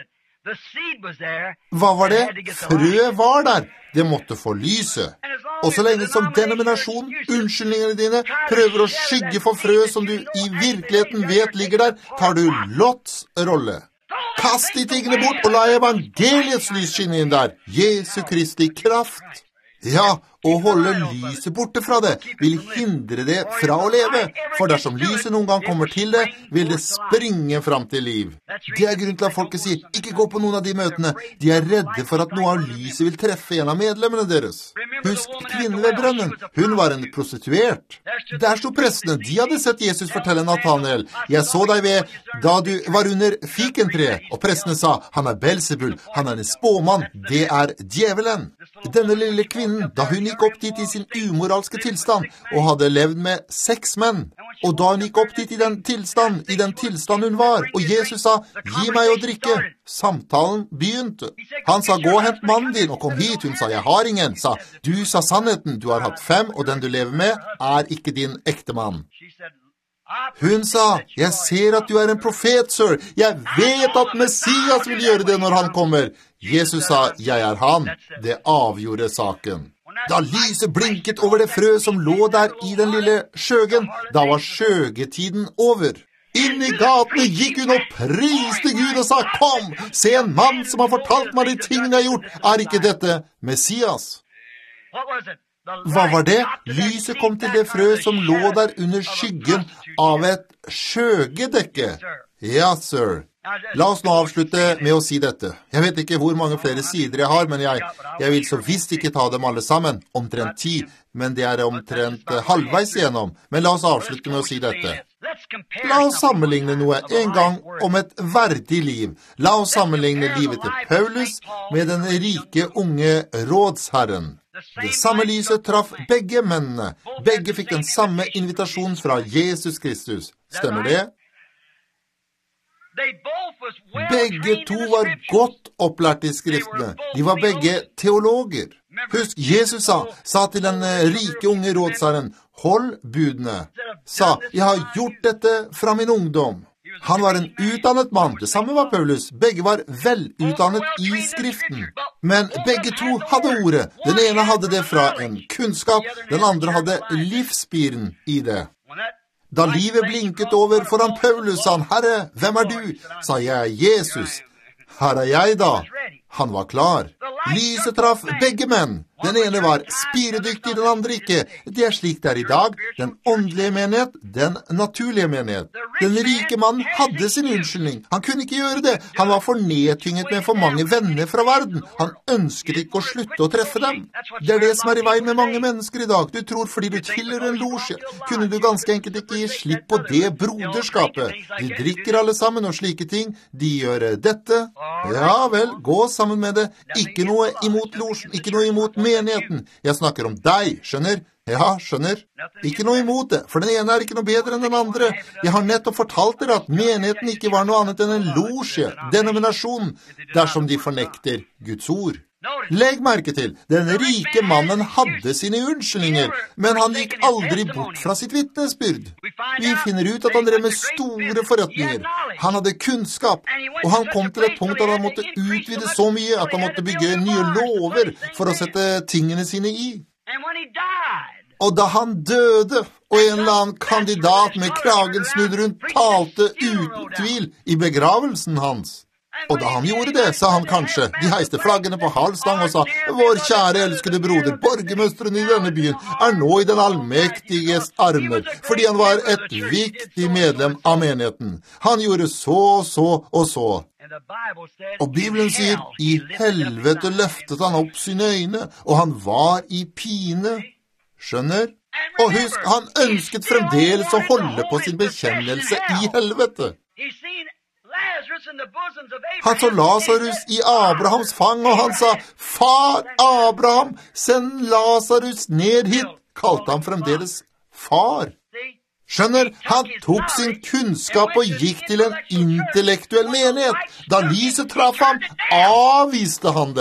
Hva var det? Frø var der. Det måtte få lyset. Og så lenge som denominasjon, unnskyldningene dine, prøver å skygge for frø som du i virkeligheten vet ligger der, tar du Lots rolle. Kast de tingene bort og la evangeliets lys skinne inn der. Jesu Kristi kraft. Ja, å holde lyset borte fra det vil hindre det fra å leve, for dersom lyset noen gang kommer til det, vil det springe fram til liv. Det er grunn til at folket sier, ikke gå på noen av de møtene. De er redde for at noe av lyset vil treffe en av medlemmene deres. Husk kvinnen ved brønnen. Hun var en prostituert. Der sto prestene. De hadde sett Jesus fortelle Nathanael, jeg så deg ved da du var under fikentreet, og prestene sa, han er Belzebul, han er en spåmann, det er djevelen. Denne lille kvinnen, da hun gikk opp dit i sin umoralske tilstand, og hadde levd med seks menn, og da hun gikk opp dit i den tilstand, i den tilstand hun var, og Jesus sa, gi meg å drikke, samtalen begynte. Han sa, gå og hent mannen din, og kom hit. Hun sa, jeg har ingen, sa, du sa sannheten, du har hatt fem, og den du lever med, er ikke din ekte mann. Hun sa, jeg ser at du er en profet, sir. Jeg vet at Messias vil gjøre det når han kommer. Jesus sa, jeg er han. Det avgjorde saken. Da lyset blinket over det frø som lå der i den lille skjøgen, da var skjøgetiden over. Inn i gatene gikk hun og priste Gud og sa, kom, se en mann som har fortalt meg de tingene jeg har gjort. Er ikke dette Messias? Hva var det? Lyset kom til det frø som lå der under skyggen av et skjøgedekke. Ja, sir. La oss nå avslutte med å si dette. Jeg vet ikke hvor mange flere sider jeg har, men jeg, jeg vil så visst ikke ta dem alle sammen. Omtrent ti, men det er omtrent halvveis igjennom. Men la oss avslutte med å si dette. La oss sammenligne noe en gang om et verdig liv. La oss sammenligne livet til Paulus med den rike unge rådsherren. Det samme lyset traff begge mennene. Begge fikk den samme invitasjonen fra Jesus Kristus. Stemmer det? Begge to var godt opplært i skriftene. De var begge teologer. Husk, Jesus sa, sa til den rike unge rådsherren, hold budene. Sa, jeg har gjort dette fra min ungdom. Han var en utdannet mann, det samme var Paulus. Begge var velutdannet i skriften. Men begge to hadde ordet. Den ene hadde det fra en kunnskap, den andre hadde livsspiren i det. Da livet blinket over foran Paulus, sa han, Herre, hvem er du? Sa jeg, Jesus. Her er jeg da. Han var klar. Lyset traff begge menn. Den ene var spiredyktig, den andre ikke. Det er slik det er i dag. Den åndelige menighet, den naturlige menighet. Den rike mannen hadde sin unnskyldning. Han kunne ikke gjøre det. Han var for nedtynget med for mange venner fra verden. Han ønsket ikke å slutte å treffe dem. Det er det som er i veien med mange mennesker i dag. Du tror fordi du tilhører en losje, kunne du ganske enkelt ikke gi slipp på det broderskapet. De drikker alle sammen og slike ting. De gjør dette. Ja vel, gå sammen med det. Ikke noe imot losjen, ikke noe imot menigheten. Jeg snakker om deg, skjønner? Ja, skjønner. Ikke noe imot det, for den ene er ikke noe bedre enn den andre. Jeg har nettopp fortalt dere at menigheten ikke var noe annet enn en losje, denominasjon, dersom de fornekter Guds ord. Legg merke til, den rike mannen hadde sine unnskyldninger, men han gikk aldri bort fra sitt vittnesbyrd. Vi finner ut at han drev med store forretninger. Han hadde kunnskap, og han kom til et punkt at han måtte utvide så mye at han måtte bygge nye lover for å sette tingene sine i. Og da han døde, og en eller annen kandidat med kragen snudd rundt talte uten tvil i begravelsen hans. Og da han gjorde det, sa han kanskje, de heiste flaggene på halvstang og sa, vår kjære elskede broder, borgermøsteren i denne byen, er nå i den allmektiges armer, fordi han var et viktig medlem av menigheten. Han gjorde så, så og så. Og Bibelen sier, i helvete løftet han opp sine øyne, og han var i pine. Skjønner? Og husk, han ønsket fremdeles å holde på sin bekjennelse i helvete. Han så Lazarus i Abrahams fang, og han sa, Far Abraham, send Lazarus ned hit, kalte han fremdeles far. Skjønner, han tok sin kunnskap og gikk til en intellektuell menighet. Da lyset traff ham, avviste han det.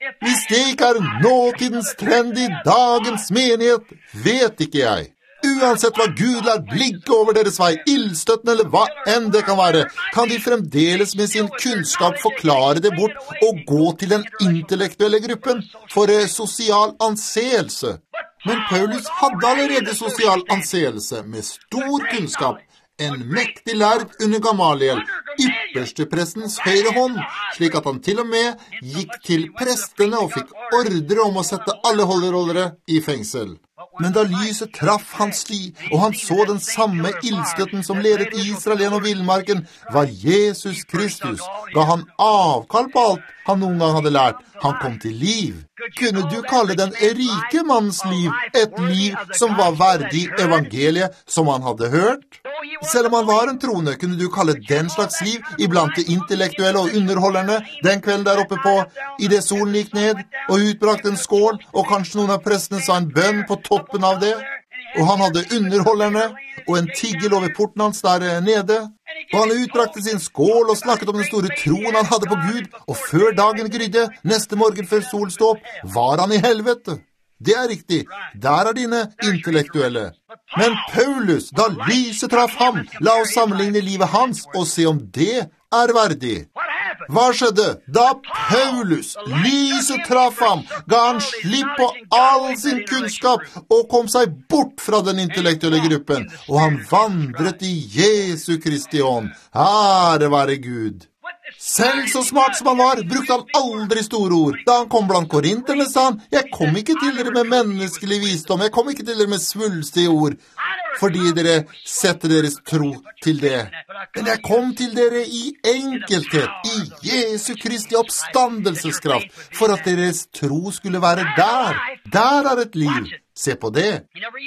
Hvis det ikke er nåtidens trend i dagens menighet, vet ikke jeg. Uansett hva Gud lar ligge over deres vei, ildstøtten eller hva enn det kan være, kan de fremdeles med sin kunnskap forklare det bort og gå til den intellektuelle gruppen for sosial anseelse. Men Paulus hadde allerede sosial anseelse med stor kunnskap, en mektig lærd under Gamaliel, ypperste prestens høyre hånd, slik at han til og med gikk til prestene og fikk ordre om å sette alle holderholdere i fengsel. Men da lyset traff hans liv, og han så den samme ildstøtten som ledet Israel gjennom villmarken, var Jesus Kristus, ga han avkall på alt han noen gang hadde lært. Han kom til liv. Kunne du kalle den rike mannens liv et liv som var verdig evangeliet som han hadde hørt? Selv om han var en troende, kunne du kalle den slags liv iblant de intellektuelle og underholderne den kvelden der oppe på, i det solen gikk ned og utbrakt en skål, og kanskje noen av prestene sa en bønn på toppen av det, og han hadde underholderne og en tiggel over porten hans der nede, og han utbrakte sin skål og snakket om den store troen han hadde på Gud, og før dagen grydde, neste morgen før sol stod opp, var han i helvete. Det er riktig, der er dine intellektuelle. Men Paulus, da lyset traff ham, la oss sammenligne livet hans og se om det er verdig. Hva skjedde? Da Paulus, lyset traff ham, ga han slipp på all sin kunnskap og kom seg bort fra den intellektuelle gruppen, og han vandret i Jesu Kristi ånd. Ære være Gud. Selv så smart som han var, brukte han aldri store ord. Da han kom blant korinterne, sa han, jeg kom ikke til dere med menneskelig visdom, jeg kom ikke til dere med svulstige ord, fordi dere setter deres tro til det. Men jeg kom til dere i enkelthet, i Jesu Kristi oppstandelseskraft, for at deres tro skulle være der. Der er et liv. Se på det.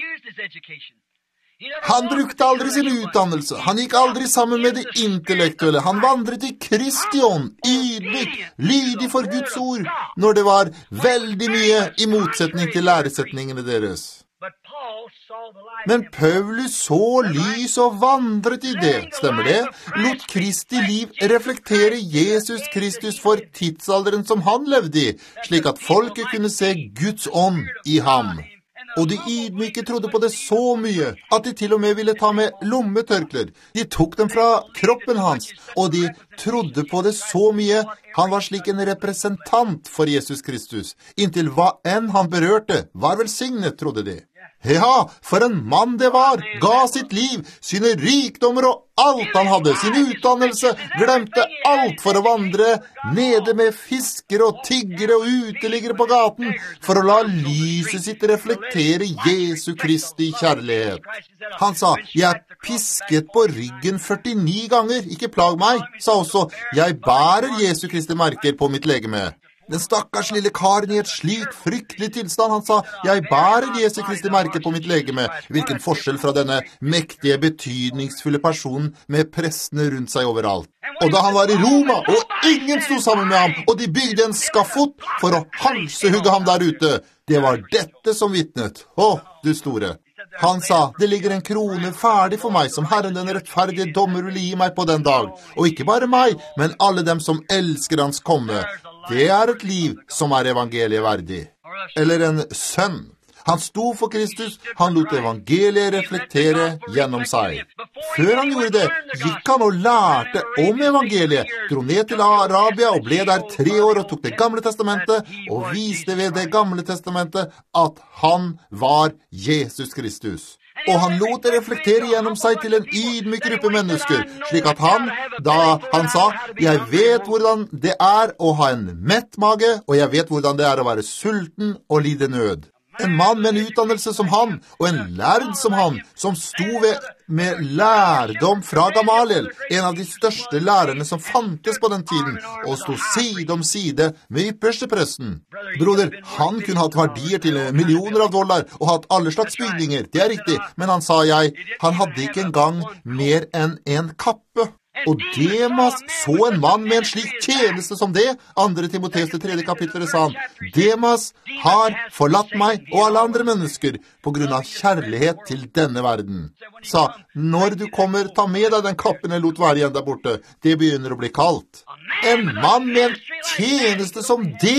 Han brukte aldri sin utdannelse, han gikk aldri sammen med det intellektuelle, han vandret i Kristi ånd, ydmyk, lydig for Guds ord, når det var veldig mye i motsetning til læresetningene deres. Men Paulus så lys og vandret i det, stemmer det? Lot Kristi liv reflektere Jesus Kristus for tidsalderen som han levde i, slik at folket kunne se Guds ånd i ham. Og de ydmyke trodde på det så mye, at de til og med ville ta med lommetørkler. De tok dem fra kroppen hans, og de trodde på det så mye. Han var slik en representant for Jesus Kristus. Inntil hva enn han berørte, var velsignet, trodde de. Ja, for en mann det var, ga sitt liv, sine rikdommer og alt han hadde, sin utdannelse, glemte alt for å vandre nede med fiskere og tiggere og uteliggere på gaten, for å la lyset sitt reflektere Jesu Kristi kjærlighet. Han sa, jeg pisket på ryggen førtini ganger, ikke plag meg, sa også, jeg bærer Jesu Kristi merker på mitt legeme. Den stakkars lille karen i et slik fryktelig tilstand, han sa, jeg bærer Jesu Kristi merke på mitt legeme. Hvilken forskjell fra denne mektige, betydningsfulle personen med prestene rundt seg overalt. Og da han var i Roma, og ingen sto sammen med ham, og de bygde en skafott for å halshugge ham der ute, det var dette som vittnet. Å, du store! Han sa, det ligger en krone ferdig for meg som Herren den rettferdige dommer vil gi meg på den dag. Og ikke bare meg, men alle dem som elsker hans komme. Det er et liv som er evangeliet verdig. Eller en sønn. Han sto for Kristus, han lot evangeliet reflektere gjennom seg. Før han gjorde det, gikk han og lærte om evangeliet, dro ned til Arabia og ble der tre år og tok det gamle testamentet, og viste ved det gamle testamentet at han var Jesus Kristus. Og han lot det reflektere gjennom seg til en ydmyk gruppe mennesker, slik at han, da han sa, jeg vet hvordan det er å ha en mett mage, og jeg vet hvordan det er å være sulten og lide nød. En mann med en utdannelse som han, og en lærd som han, som sto ved, med lærdom fra Gamaliel, en av de største lærerne som fantes på den tiden, og sto side om side med ypperste presten. Broder, han kunne hatt verdier til millioner av dollar, og hatt alle slags bygninger, det er riktig, men han sa jeg, han hadde ikke engang mer enn en kappe. Og Demas så en mann med en slik tjeneste som det, andre Timoteus det tredje kapitlet sa han, Demas har forlatt meg og alle andre mennesker på grunn av kjærlighet til denne verden. Sa, når du kommer, ta med deg den kappen jeg lot være igjen der borte, det begynner å bli kaldt. En mann med en tjeneste som det,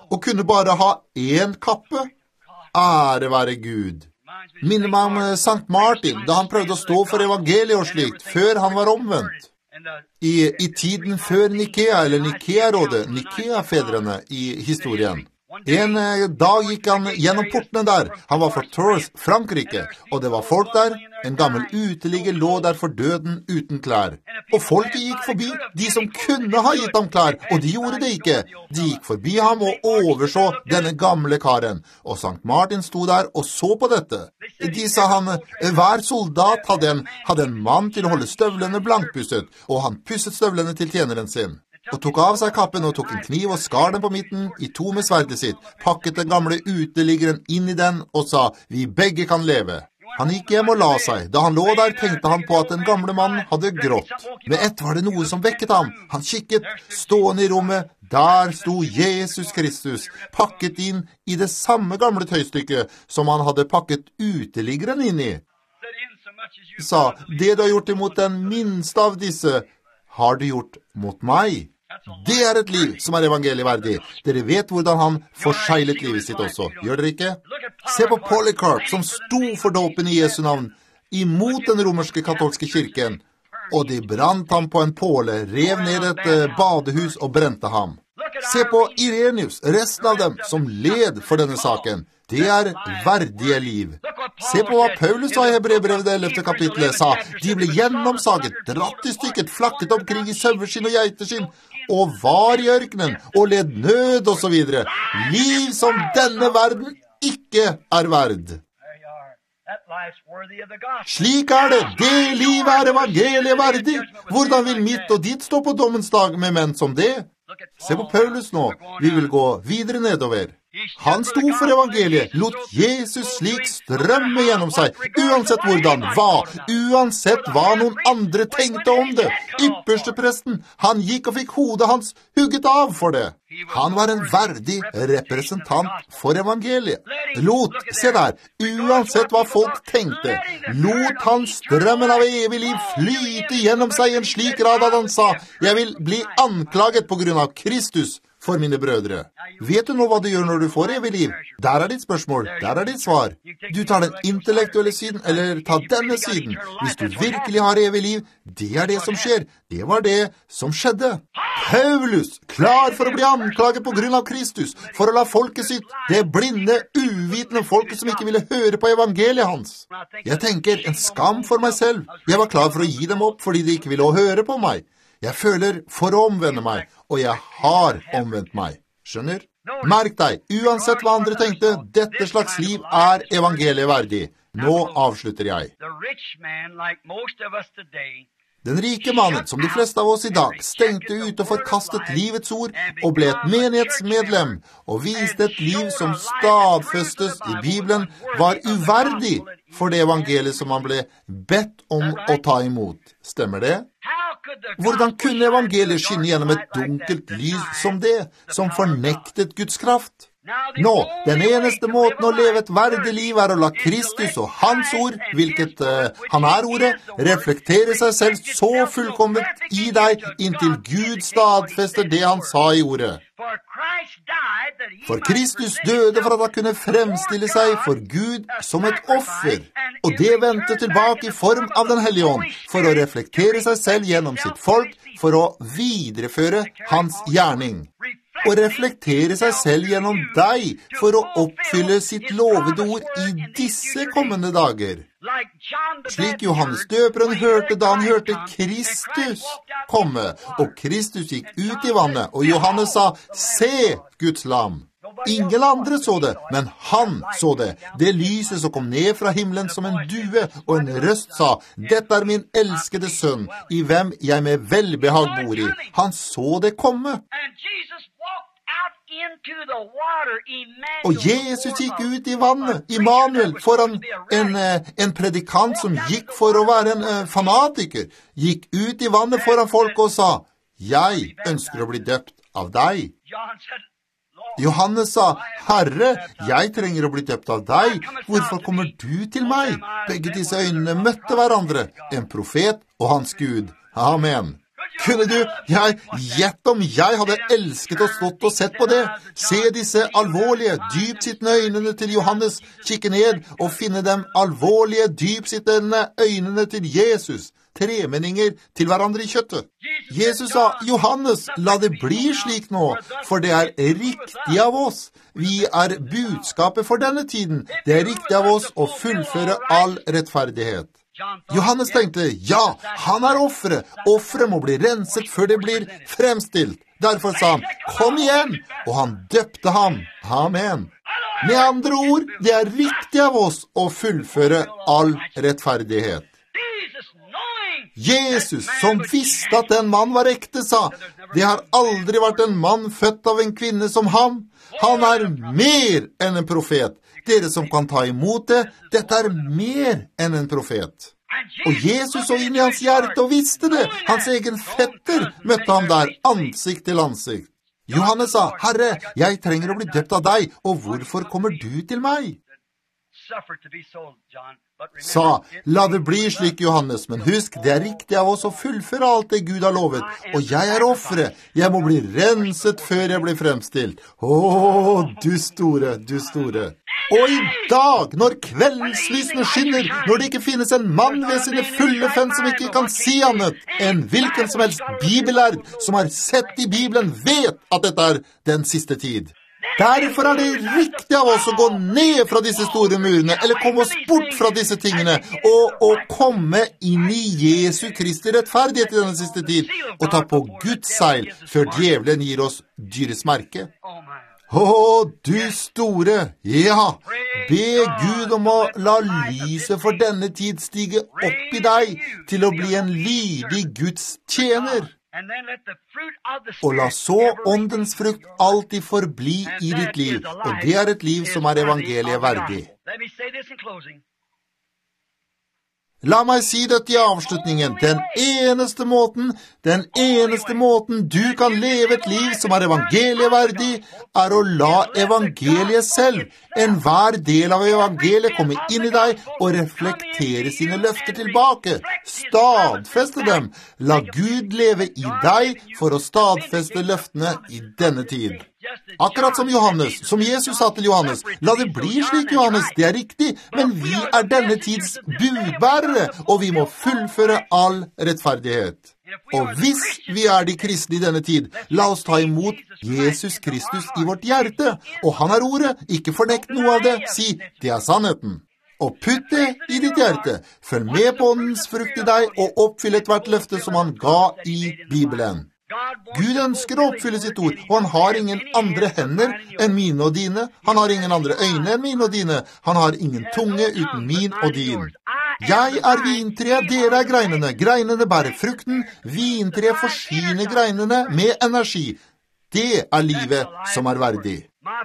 og kunne bare ha én kappe. Ære være Gud. Minner meg om Sankt Martin, da han prøvde å stå for evangeliet og slikt, før han var omvendt. I, i tiden før Nikea, eller Nikea-rådet, Nikea-fedrene i historien. En dag gikk han gjennom portene der. Han var fra Tours, Frankrike, og det var folk der. En gammel uteligger lå der for døden uten klær. Og folket gikk forbi, de som kunne ha gitt ham klær, og de gjorde det ikke. De gikk forbi ham og overså denne gamle karen. Og Sankt Martin sto der og så på dette. De sa han, hver soldat hadde en, hadde en mann til å holde støvlene blankpusset, og han pusset støvlene til tjeneren sin. Og tok av seg kappen og tok en kniv og skar den på midten i to med sverdet sitt, pakket den gamle uteliggeren inn i den og sa, vi begge kan leve. Han gikk hjem og la seg. Da han lå der, tenkte han på at den gamle mannen hadde grått. Med ett var det noe som vekket ham. Han kikket, stående i rommet. Der sto Jesus Kristus, pakket inn i det samme gamle tøystykket som han hadde pakket uteliggeren inn i. Sa, det du har gjort imot den minste av disse, har du gjort mot meg. Det er et liv som er evangelieverdig. Dere vet hvordan han forseglet livet sitt også, gjør dere ikke? Se på Polycarp, som sto for dåpen i Jesu navn, imot den romerske katolske kirken, og de brant ham på en påle, rev ned et badehus og brente ham. Se på Irenius, resten av dem som led for denne saken. Det er verdige liv. Se på hva Paulus sa i Hebreerbrevet det ellevte kapitlet, sa, de ble gjennomsaget, dratt i stykket, flakket omkring i saueskinn og geiteskinn, og var i ørkenen, og led nød og så videre. Liv som denne verden ikke er verd. Slik er det. Det livet er evangeliet verdig. Hvordan vil mitt og ditt stå på dommens dag med menn som det? Se på Paulus nå. Vi vil gå videre nedover. Han sto for evangeliet, lot Jesus slik strømme gjennom seg, uansett hvordan, hva, uansett hva noen andre tenkte om det. Ypperste presten, han gikk og fikk hodet hans hugget av for det. Han var en verdig representant for evangeliet. Lot, se der, uansett hva folk tenkte, lot han strømmen av evig liv flyte gjennom seg i en slik grad at han sa, jeg vil bli anklaget på grunn av Kristus for mine brødre. Vet du nå hva du gjør når du får evig liv? Der er ditt spørsmål, der er ditt svar. Du tar den intellektuelle siden, eller tar denne siden. Hvis du virkelig har evig liv, det er det som skjer. Det var det som skjedde. Paulus, klar for å bli anklaget på grunn av Kristus, for å la folket sitt, det blinde, uvitende folket som ikke ville høre på evangeliet hans. Jeg tenker, en skam for meg selv. Jeg var klar for å gi dem opp fordi de ikke ville høre på meg. Jeg føler for å omvende meg, og jeg har omvendt meg. Skjønner? Merk deg, uansett hva andre tenkte, dette slags liv er evangeliet verdig. Nå avslutter jeg. Den rike mannen, som de fleste av oss i dag, stengte ut og forkastet livets ord og ble et menighetsmedlem og viste et liv som stadfestes i Bibelen var uverdig for det evangeliet som han ble bedt om å ta imot. Stemmer det? Hvordan kunne evangeliet skinne gjennom et dunkelt lys som det, som fornektet Guds kraft? Nå, den eneste måten å leve et verdig liv er å la Kristus og hans ord, hvilket uh, han er ordet, reflektere seg selv så fullkomment i deg inntil Gud stadfester det han sa i ordet. For Kristus døde for at han kunne fremstille seg for Gud som et offer, og det vendte tilbake i form av den hellige ånd, for å reflektere seg selv gjennom sitt folk, for å videreføre hans gjerning. Og reflektere seg selv gjennom deg for å oppfylle sitt lovede ord i disse kommende dager. Slik Johannes døperen hørte da han hørte Kristus komme, og Kristus gikk ut i vannet, og Johannes sa, se Guds lam. Ingen andre så det, men han så det. Det lyset som kom ned fra himmelen som en due, og en røst sa, dette er min elskede sønn, i hvem jeg med velbehag bor i. Han så det komme. Og Jesus gikk ut i vannet, Immanuel, foran en, en predikant som gikk for å være en uh, fanatiker, gikk ut i vannet foran folk og sa, jeg ønsker å bli døpt av deg. Johannes sa, Herre, jeg trenger å bli døpt av deg, hvorfor kommer du til meg? Begge disse øynene møtte hverandre, en profet og hans Gud. Amen. Kunne du, jeg, gjett om jeg hadde elsket og stått og sett på det. Se disse alvorlige, dypsittende øynene til Johannes, kikke ned og finne dem alvorlige, dypsittende øynene til Jesus. Tremenninger til hverandre i kjøttet. Jesus sa, Johannes, la det bli slik nå, for det er riktig av oss. Vi er budskapet for denne tiden. Det er riktig av oss å fullføre all rettferdighet. Johannes tenkte, ja, han er offeret. Offeret må bli renset før det blir fremstilt. Derfor sa han, kom igjen, og han døpte ham. Amen. Med andre ord, det er riktig av oss å fullføre all rettferdighet. Jesus, som visste at den mann var ekte, sa, det har aldri vært en mann født av en kvinne som ham. Han er mer enn en profet. Dere som kan ta imot det, dette er mer enn en profet. Og Jesus så inn i hans hjerte og visste det. Hans egen fetter møtte ham der, ansikt til ansikt. Johannes sa, Herre, jeg trenger å bli døpt av deg, og hvorfor kommer du til meg? Sa, la det bli slik, Johannes, men husk, det er riktig av oss å fullføre alt det Gud har lovet, og jeg er offeret. Jeg må bli renset før jeg blir fremstilt. Åh, du store, du store. Og i dag, når kveldslysene skinner, når det ikke finnes en mann ved sine fulle fem som ikke kan si annet, en hvilken som helst bibellærd som har sett i Bibelen vet at dette er den siste tid. Derfor er det riktig av oss å gå ned fra disse store murene, eller komme oss bort fra disse tingene, og å komme inn i Jesu Kristi rettferdighet i denne siste tid, og ta på Guds seil, før djevelen gir oss dyres merke. Å, du store, ja, be Gud om å la lyset for denne tid stige opp i deg, til å bli en lydig Guds tjener. Og la så åndens frukt alltid forbli i ditt liv, og det er et liv som er evangeliet verdig. La meg si dette i avslutningen. Den eneste måten, den eneste måten du kan leve et liv som er evangelieverdig, er å la evangeliet selv, enhver del av evangeliet, komme inn i deg og reflektere sine løfter tilbake. Stadfeste dem. La Gud leve i deg for å stadfeste løftene i denne tid. Akkurat som Johannes, som Jesus sa til Johannes, la det bli slik, Johannes, det er riktig, men vi er denne tids budbærere, og vi må fullføre all rettferdighet. Og hvis vi er de kristne i denne tid, la oss ta imot Jesus Kristus i vårt hjerte, og han er ordet, ikke fornekt noe av det, si, det er sannheten. Og putt det i ditt hjerte, følg med på åndens frukt i deg, og oppfyll et hvert løfte som han ga i Bibelen. Gud ønsker å oppfylle sitt ord, og han har ingen andre hender enn mine og dine. Han har ingen andre øyne enn mine og dine. Han har ingen tunge uten min og din. Jeg er vintreet, dere er greinene. Greinene bærer frukten. Vintreet forsyner greinene med energi. Det er livet som er verdig.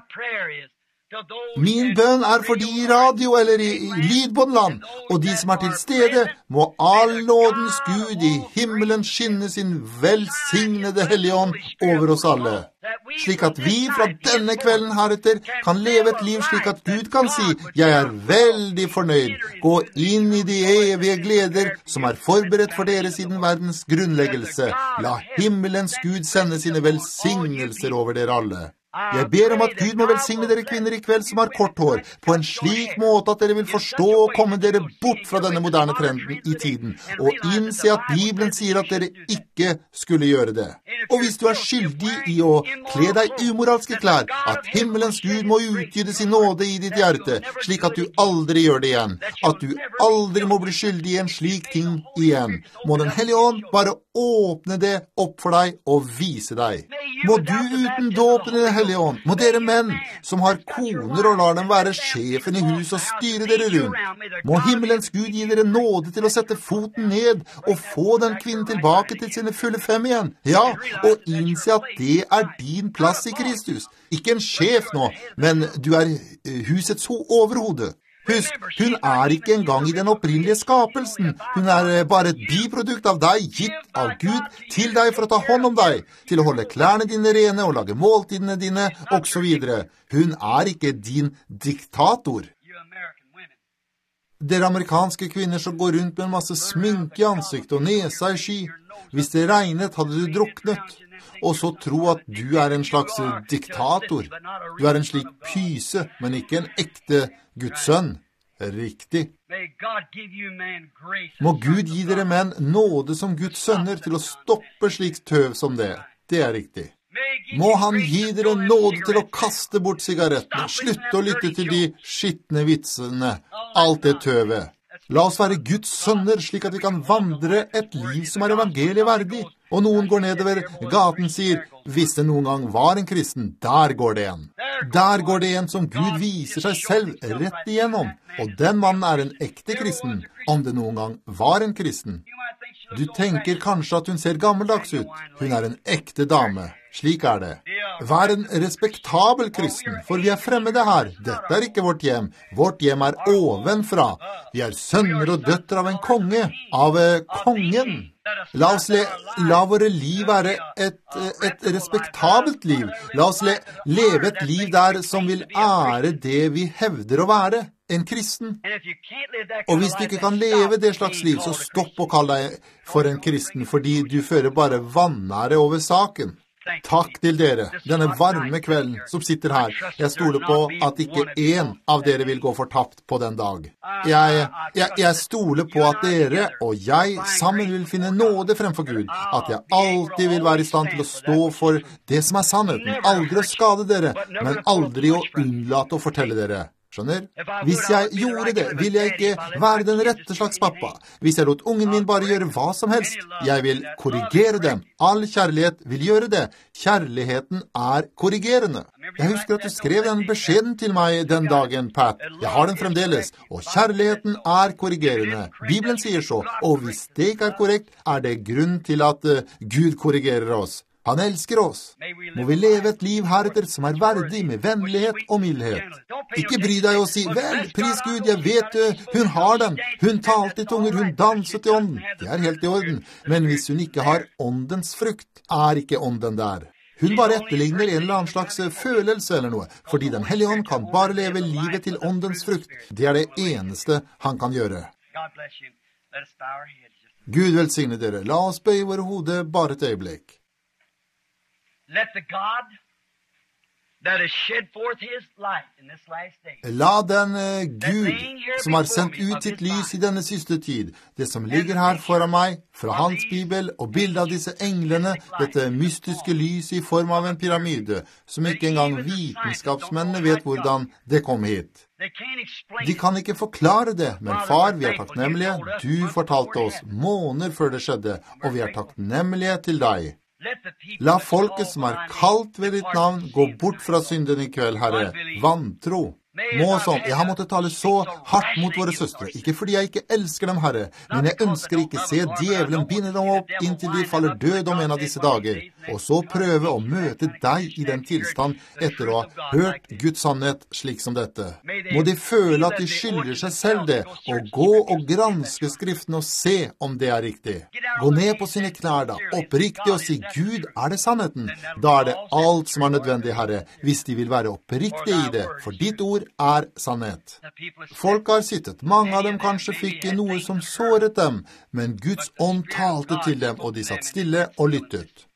Min bønn er for de i radio eller i, i lydbåndland, og de som er til stede, må all nådens Gud i himmelen skinne sin velsignede hellige ånd over oss alle. Slik at vi fra denne kvelden heretter kan leve et liv slik at Gud kan si, jeg er veldig fornøyd, gå inn i de evige gleder som er forberedt for dere siden verdens grunnleggelse. La himmelens Gud sende sine velsignelser over dere alle. Jeg ber om at Gud må velsigne dere kvinner i kveld som har kort hår, på en slik måte at dere vil forstå og komme dere bort fra denne moderne trenden i tiden, og innse at Bibelen sier at dere ikke skulle gjøre det. Og hvis du er skyldig i å kle deg umoralske klær, at himmelens Gud må utgyde sin nåde i ditt hjerte, slik at du aldri gjør det igjen, at du aldri må bli skyldig i en slik ting igjen, må den hellige ånd bare åpne det opp for deg og vise deg. Må du uten dåpen i den hellige ånd, må dere menn som har koner og lar dem være sjefen i hus og styre dere rundt, må himmelens Gud gi dere nåde til å sette foten ned og få den kvinnen tilbake til sine fulle fem igjen. Ja, og innse at det er din plass i Kristus. Ikke en sjef nå, men du er husets overhode. Husk, hun er ikke engang i den opprinnelige skapelsen. Hun er bare et biprodukt av deg, gitt av Gud til deg for å ta hånd om deg, til å holde klærne dine rene og lage måltidene dine, og så videre. Hun er ikke din diktator. Dere amerikanske kvinner som går rundt med en masse sminke i ansikt og nesa i sky. Hvis det regnet, hadde du druknet. Og så tro at du er en slags diktator. Du er en slik pyse, men ikke en ekte Guds sønn. Riktig. Må Gud gi dere menn nåde som Guds sønner til å stoppe slik tøv som det. Det er riktig. Må han gi dere nåde til å kaste bort sigarettene, slutte å lytte til de skittne vitsene, alt det tøvet. La oss være Guds sønner, slik at vi kan vandre et liv som er evangeliet verdig. Og noen går nedover gaten sier, hvis det noen gang var en kristen, der går det en. Der går det en som Gud viser seg selv rett igjennom. Og den mannen er en ekte kristen, om det noen gang var en kristen. Du tenker kanskje at hun ser gammeldags ut. Hun er en ekte dame. Slik er det. Vær en respektabel kristen, for vi er fremmede her. Dette er ikke vårt hjem. Vårt hjem er ovenfra. Vi er sønner og døtre av en konge, av kongen. La oss le, la våre liv være et, et respektabelt liv. La oss le, leve et liv der som vil ære det vi hevder å være, en kristen. Og hvis du ikke kan leve det slags liv, så stopp å kalle deg for en kristen, fordi du fører bare vanære over saken. Takk til dere, denne varme kvelden som sitter her. Jeg stoler på at ikke en av dere vil gå fortapt på den dag. Jeg, jeg, jeg stoler på at dere og jeg sammen vil finne nåde fremfor Gud. At jeg alltid vil være i stand til å stå for det som er sannheten. Aldri å skade dere, men aldri å unnlate å fortelle dere. Skjønner? Hvis jeg gjorde det, ville jeg ikke være den rette slags pappa. Hvis jeg lot ungen min bare gjøre hva som helst, jeg vil korrigere dem. All kjærlighet vil gjøre det. Kjærligheten er korrigerende. Jeg husker at du skrev den beskjeden til meg den dagen, Pat. Jeg har den fremdeles. Og kjærligheten er korrigerende. Bibelen sier så, og hvis det ikke er korrekt, er det grunn til at uh, Gud korrigerer oss. Han elsker oss. Må vi leve et liv heretter som er verdig med vennlighet og mildhet. Ikke bry deg og si, vel, pris Gud, jeg vet det, hun har den. Hun talte i tunger, hun danset i ånden. Det er helt i orden. Men hvis hun ikke har åndens frukt, er ikke ånden der. Hun bare etterligner en eller annen slags følelse eller noe, fordi den hellige ånd kan bare leve livet til åndens frukt. Det er det eneste han kan gjøre. Gud velsigne dere. La oss bøye våre hode bare et øyeblikk. Let the God that has shed forth his light in this last day. La den uh, Gud som har sendt ut sitt lys i denne siste tid, det som ligger her foran meg, fra hans bibel og bildet av disse englene, dette mystiske lys i form av en pyramide, som ikke engang vitenskapsmennene vet hvordan det kom hit. De kan ikke forklare det, men far, vi er takknemlige. Du fortalte oss måneder før det skjedde, og vi er takknemlige til deg. La folket som er kalt ved ditt navn gå bort fra synden i kveld, Herre. Vantro. Må som, jeg har måttet tale så hardt mot våre søstre, ikke fordi jeg ikke elsker dem, Herre, men jeg ønsker ikke se djevelen binde dem opp inntil de faller død om en av disse dager, og så prøve å møte deg i den tilstand etter å ha hørt Guds sannhet slik som dette. Må de føle at de skylder seg selv det, og gå og granske skriften og se om det er riktig. Gå ned på sine knær da, oppriktig og si, Gud, er det sannheten? Da er det alt som er nødvendig, Herre, hvis de vil være oppriktige i det, for ditt ord er sannhet. Folk har sittet, mange av dem kanskje fikk noe som såret dem, men Guds ånd talte til dem, og de satt stille og lyttet.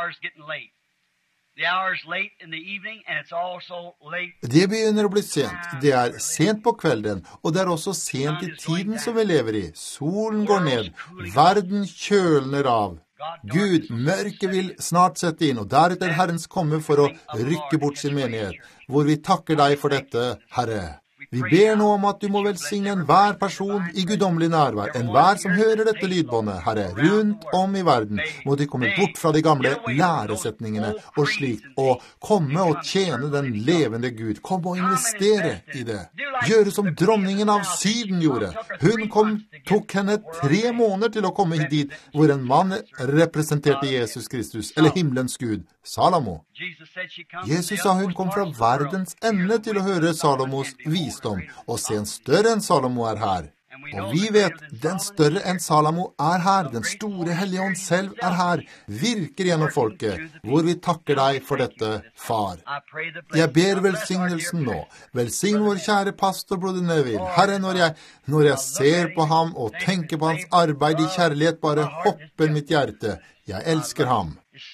Det begynner å bli sent. Det er sent på kvelden, og det er også sent i tiden som vi lever i. Solen går ned, verden kjølner av. Gud, mørket vil snart sette inn, og deretter Herrens komme for å rykke bort sin menighet, hvor vi takker deg for dette, Herre. Vi ber nå om at du må velsigne enhver person i guddommelig nærvær, enhver som hører dette lydbåndet, Herre, rundt om i verden, må de komme bort fra de gamle læresetningene og slikt, og komme og tjene den levende Gud. Kom og investere i det. Gjøre som dronningen av Syden gjorde. Hun kom, tok henne tre måneder til å komme dit, hvor en mann representerte Jesus Kristus, eller himmelens Gud, Salomo. Jesus sa hun kom fra verdens ende til å høre Salomos visdom, og se en større enn Salomo er her. Og vi vet, den større enn Salamo er her, den store hellige ånd selv er her, virker gjennom folket, hvor vi takker deg for dette, far. Jeg ber velsignelsen nå. Velsign vår kjære pastor, broder Neville. Herre, når jeg, når jeg ser på ham og tenker på hans arbeid i kjærlighet, bare hopper mitt hjerte. Jeg elsker ham.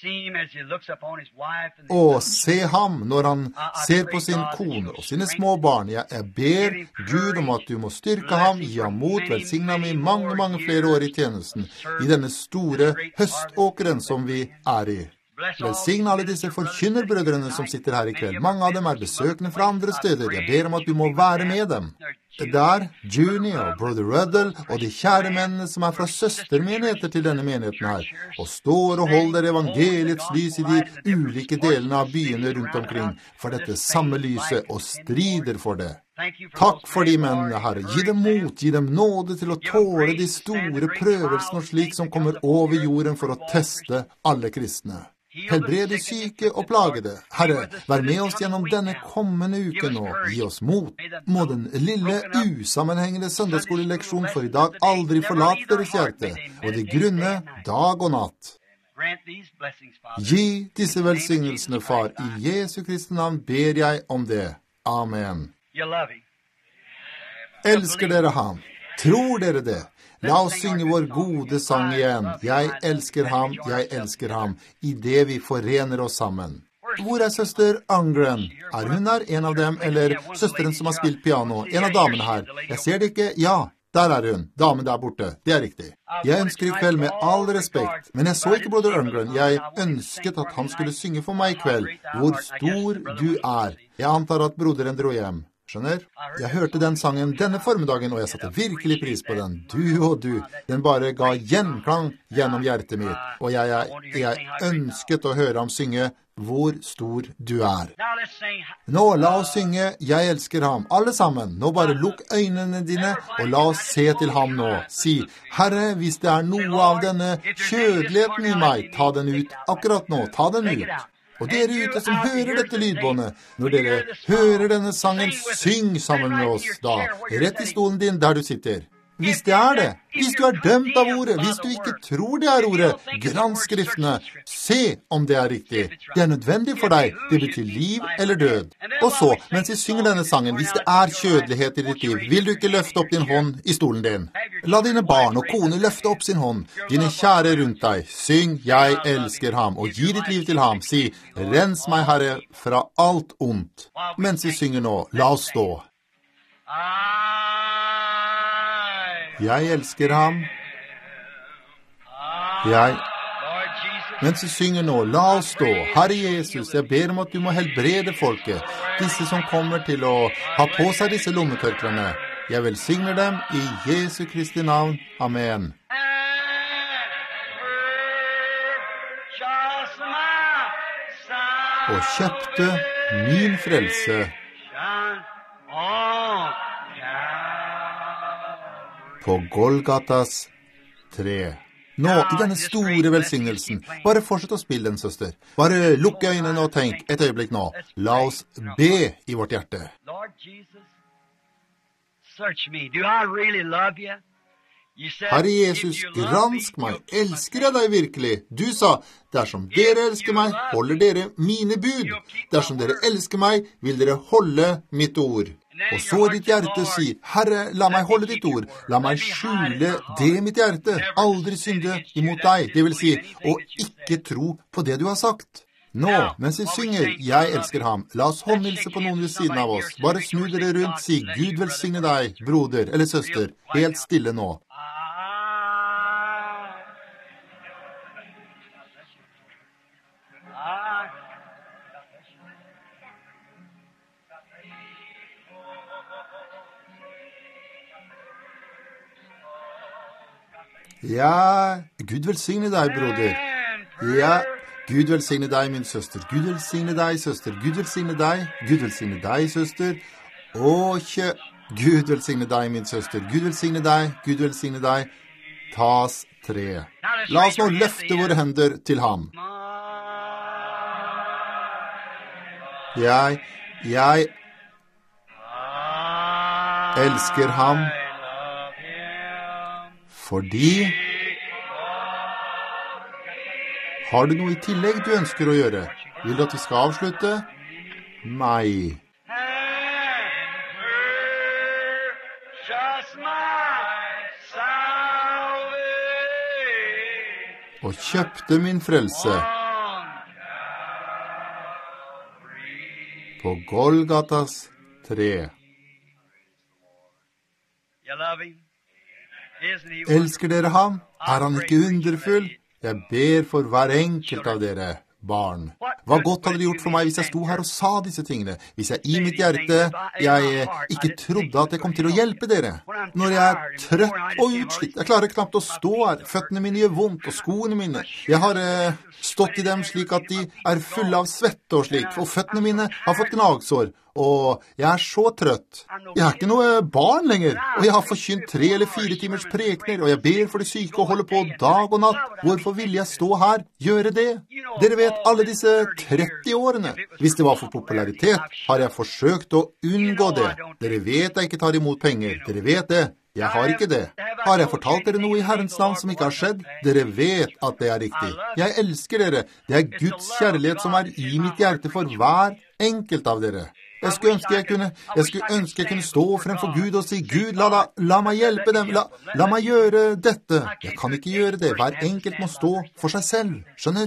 Og se ham når han ser på sin kone og sine små barn. Jeg ber Gud om at du må styrke ham, gi ham mot, velsigne ham i mange, mange flere år i tjenesten, i denne store høståkeren som vi er i. Velsign alle disse forkynnerbrødrene som sitter her i kveld. Mange av dem er besøkende fra andre steder. Jeg ber om at du må være med dem. Der, Juni og Brother Ruddell og de kjære mennene som er fra søstermenigheter til denne menigheten her, og står og holder evangeliets lys i de ulike delene av byene rundt omkring for dette samme lyset og strider for det. Takk for de mennene, Herre. Gi dem mot, gi dem nåde til å tåle de store prøvelsene og slik som kommer over jorden for å teste alle kristne. Helbrede syke og plagede. Herre, vær med oss gjennom denne kommende uke nå. Gi oss mot. Må den lille, usammenhengende søndagsskoleleksjonen for i dag aldri forlate deres hjerte, og de grunne dag og natt. Gi disse velsignelsene, far. I Jesu Kristi navn ber jeg om det. Amen. Elsker dere ham? Tror dere det? La oss synge vår gode sang igjen. Jeg elsker ham, jeg elsker ham, i det vi forener oss sammen. Hvor er søster Angren? Er hun her, en av dem, eller søsteren som har spilt piano? En av damene her. Jeg ser det ikke. Ja, der er hun. Damen der borte. Det er riktig. Jeg ønsker i kveld med all respekt, men jeg så ikke Brother Angren. Jeg ønsket at han skulle synge for meg i kveld. Hvor stor du er. Jeg antar at broderen dro hjem. Skjønner? Jeg hørte den sangen denne formiddagen, og jeg satte virkelig pris på den. Du og du. Den bare ga gjenklang gjennom hjertet mitt, og jeg, jeg, jeg ønsket å høre ham synge hvor stor du er. Nå, la oss synge Jeg elsker ham, alle sammen. Nå bare lukk øynene dine, og la oss se til ham nå. Si, Herre, hvis det er noe av denne kjødeligheten i meg, ta den ut akkurat nå, ta den ut. Og dere ute som hører dette lydbåndet, når dere hører denne sangen, syng sammen med oss da, rett i stolen din der du sitter. Hvis det er det, hvis du er dømt av ordet, hvis du ikke tror det er ordet, gransk skriftene, se om det er riktig. Det er nødvendig for deg, det betyr liv eller død. Og så, mens vi synger denne sangen, hvis det er kjødelighet i ditt liv, vil du ikke løfte opp din hånd i stolen din. La dine barn og kone løfte opp sin hånd, dine kjære rundt deg. Syng, jeg elsker ham, og gi ditt liv til ham. Si, rens meg, Herre, fra alt ondt. Mens vi synger nå, la oss stå. Jeg elsker ham. Jeg... Mens vi synger nå, la oss stå. Herre Jesus, jeg ber om at du må helbrede folket, disse som kommer til å ha på seg disse lommetørklerne. Jeg velsigner dem i Jesu Kristi navn. Amen. Og kjøpte min frelse på Golgatas tre. Nå, i denne store velsignelsen, bare fortsett å spille den, søster. Bare lukk øynene og tenk et øyeblikk nå. La oss be i vårt hjerte. Herre Jesus, gransk meg. Elsker jeg deg virkelig? Du sa, dersom dere elsker meg, holder dere mine bud. Dersom dere elsker meg, vil dere holde mitt ord. Og så i ditt hjerte si, Herre, la meg holde ditt ord, la meg skjule det i mitt hjerte, aldri synde imot deg, det vil si, å ikke tro på det du har sagt. Nå, mens vi synger, jeg elsker ham, la oss håndhilse på noen ved siden av oss, bare snu dere rundt, si, Gud velsigne deg, broder eller søster, helt stille nå. Ja, Gud velsigne deg, broder. Ja, Gud velsigne deg, min søster. Gud velsigne deg, søster. Gud velsigne deg. Gud velsigne deg, søster. Å, kjø. Gud velsigne deg, min søster. Gud velsigne deg. Gud velsigne deg. Tas tre. La oss nå løfte våre hender til ham. Jeg, jeg elsker ham. Fordi har du noe i tillegg du ønsker å gjøre? Vil du at vi skal avslutte? Nei. Og kjøpte min frelse på Golgatas tre. Elsker dere ham? Er han ikke underfull? Jeg ber for hver enkelt av dere, barn. Hva godt hadde det gjort for meg hvis jeg sto her og sa disse tingene? Hvis jeg i mitt hjerte, jeg ikke trodde at jeg kom til å hjelpe dere. Når jeg er trøtt og utslitt, jeg klarer knapt å stå her, føttene mine gjør vondt og skoene mine. Jeg har eh, stått i dem slik at de er fulle av svette og slik, og føttene mine har fått gnagsår. Og jeg er så trøtt. Jeg er ikke noe barn lenger, og jeg har forkynt tre eller fire timers prekener, og jeg ber for de syke og holder på dag og natt. Hvorfor vil jeg stå her, gjøre det? Dere vet alle disse tretti årene. Hvis det var for popularitet, har jeg forsøkt å unngå det. Dere vet jeg ikke tar imot penger. Dere vet det. Jeg har ikke det. Har jeg fortalt dere noe i Herrens navn som ikke har skjedd? Dere vet at det er riktig. Jeg elsker dere. Det er Guds kjærlighet som er i mitt hjerte for hver enkelt av dere. Jeg skulle ønske jeg kunne, jeg skulle ønske jeg kunne stå fremfor Gud og si, Gud, la, la, la meg hjelpe dem, la, la meg gjøre dette. Jeg kan ikke gjøre det. Hver enkelt må stå for seg selv. Skjønner?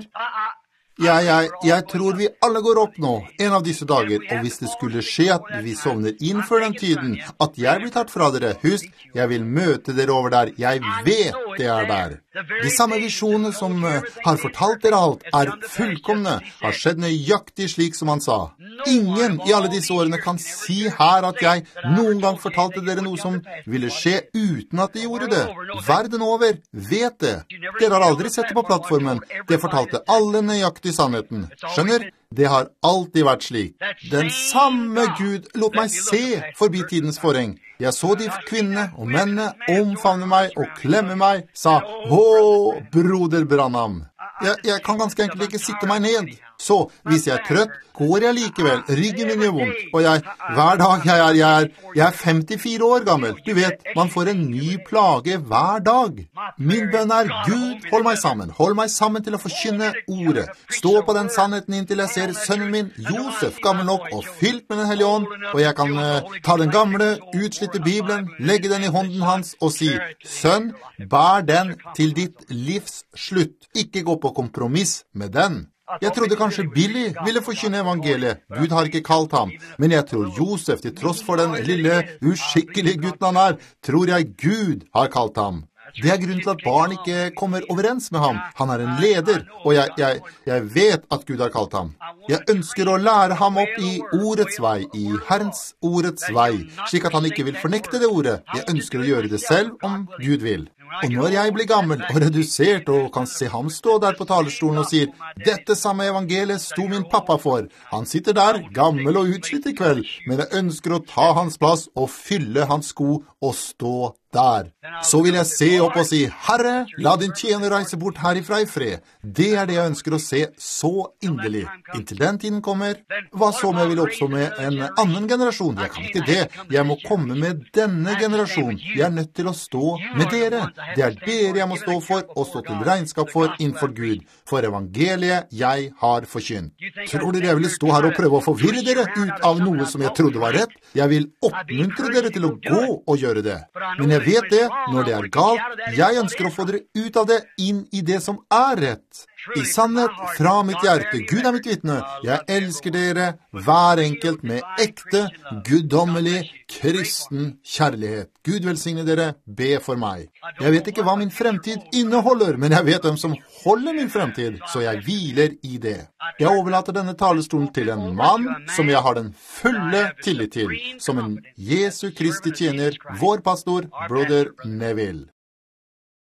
Ja, jeg, jeg tror vi alle går opp nå, en av disse dager, og hvis det skulle skje at vi sovner inn før den tiden, at jeg blir tatt fra dere, husk, jeg vil møte dere over der, jeg vet det er der. De samme visjonene som uh, har fortalt dere alt, er fullkomne, har skjedd nøyaktig slik som han sa. Ingen i alle disse årene kan si her at jeg noen gang fortalte dere noe som ville skje uten at de gjorde det. Verden over vet det. Dere har aldri sett det på plattformen. Det fortalte alle nøyaktig sannheten. Skjønner? Det har alltid vært slik. Den samme Gud lot meg se forbi tidens forheng. Jeg så de kvinnene og mennene omfavne meg og klemme meg, sa, «Å, broder Branham!» Jeg, jeg kan ganske enkelt ikke sitte meg ned. Så, hvis jeg er trøtt, går jeg likevel. Ryggen min gjør vondt. Og jeg, hver dag, jeg er, jeg er, jeg er femtifire år gammel. Du vet, man får en ny plage hver dag. Min bønn er, Gud, hold meg sammen. Hold meg sammen til å forkynne ordet. Stå på den sannheten inntil jeg ser sønnen min, Josef, gammel nok og fylt med den hellige ånd. Og jeg kan uh, ta den gamle, utslitte Bibelen, legge den i hånden hans og si, sønn, bær den til ditt livs slutt. Ikke gå på kompromiss med den. Jeg trodde kanskje Billy ville forkynne evangeliet. Gud har ikke kalt ham. Men jeg tror Josef, til tross for den lille, uskikkelige gutten han er, tror jeg Gud har kalt ham. Det er grunnen til at barn ikke kommer overens med ham. Han er en leder, og jeg, jeg, jeg vet at Gud har kalt ham. Jeg ønsker å lære ham opp i ordets vei, i Herrens ordets vei, slik at han ikke vil fornekte det ordet. Jeg ønsker å gjøre det selv om Gud vil. Og når jeg blir gammel og redusert og kan se ham stå der på talerstolen og sier, dette samme evangeliet sto min pappa for. Han sitter der, gammel og utslitt i kveld, men jeg ønsker å ta hans plass og fylle hans sko og stå der. Så vil jeg se opp og si, Herre, la din tjener reise bort herifra i fred. Det er det jeg ønsker å se så inderlig. Inntil den tiden kommer, hva så om jeg vil oppstå med en annen generasjon? Jeg kan ikke det. Jeg må komme med denne generasjon. Jeg er nødt til å stå med dere. Det er dere jeg må stå for og stå til regnskap for innenfor Gud, for evangeliet jeg har forkynt. Tror dere jeg vil stå her og prøve å forvirre dere ut av noe som jeg trodde var rett? Jeg vil oppmuntre dere til å gå og gjøre det. Men jeg vet det, når det er galt, jeg ønsker å få dere ut av det inn i det som er rett. I sannhet fra mitt hjerte, Gud er mitt vitne. Jeg elsker dere, hver enkelt med ekte, guddommelig, kristen kjærlighet. Gud velsigne dere, be for meg. Jeg vet ikke hva min fremtid inneholder, men jeg vet hvem som holder min fremtid, så jeg hviler i det. Jeg overlater denne talestolen til en mann som jeg har den fulle tillit til, som en Jesu Kristi tjener, vår pastor, Brother Neville.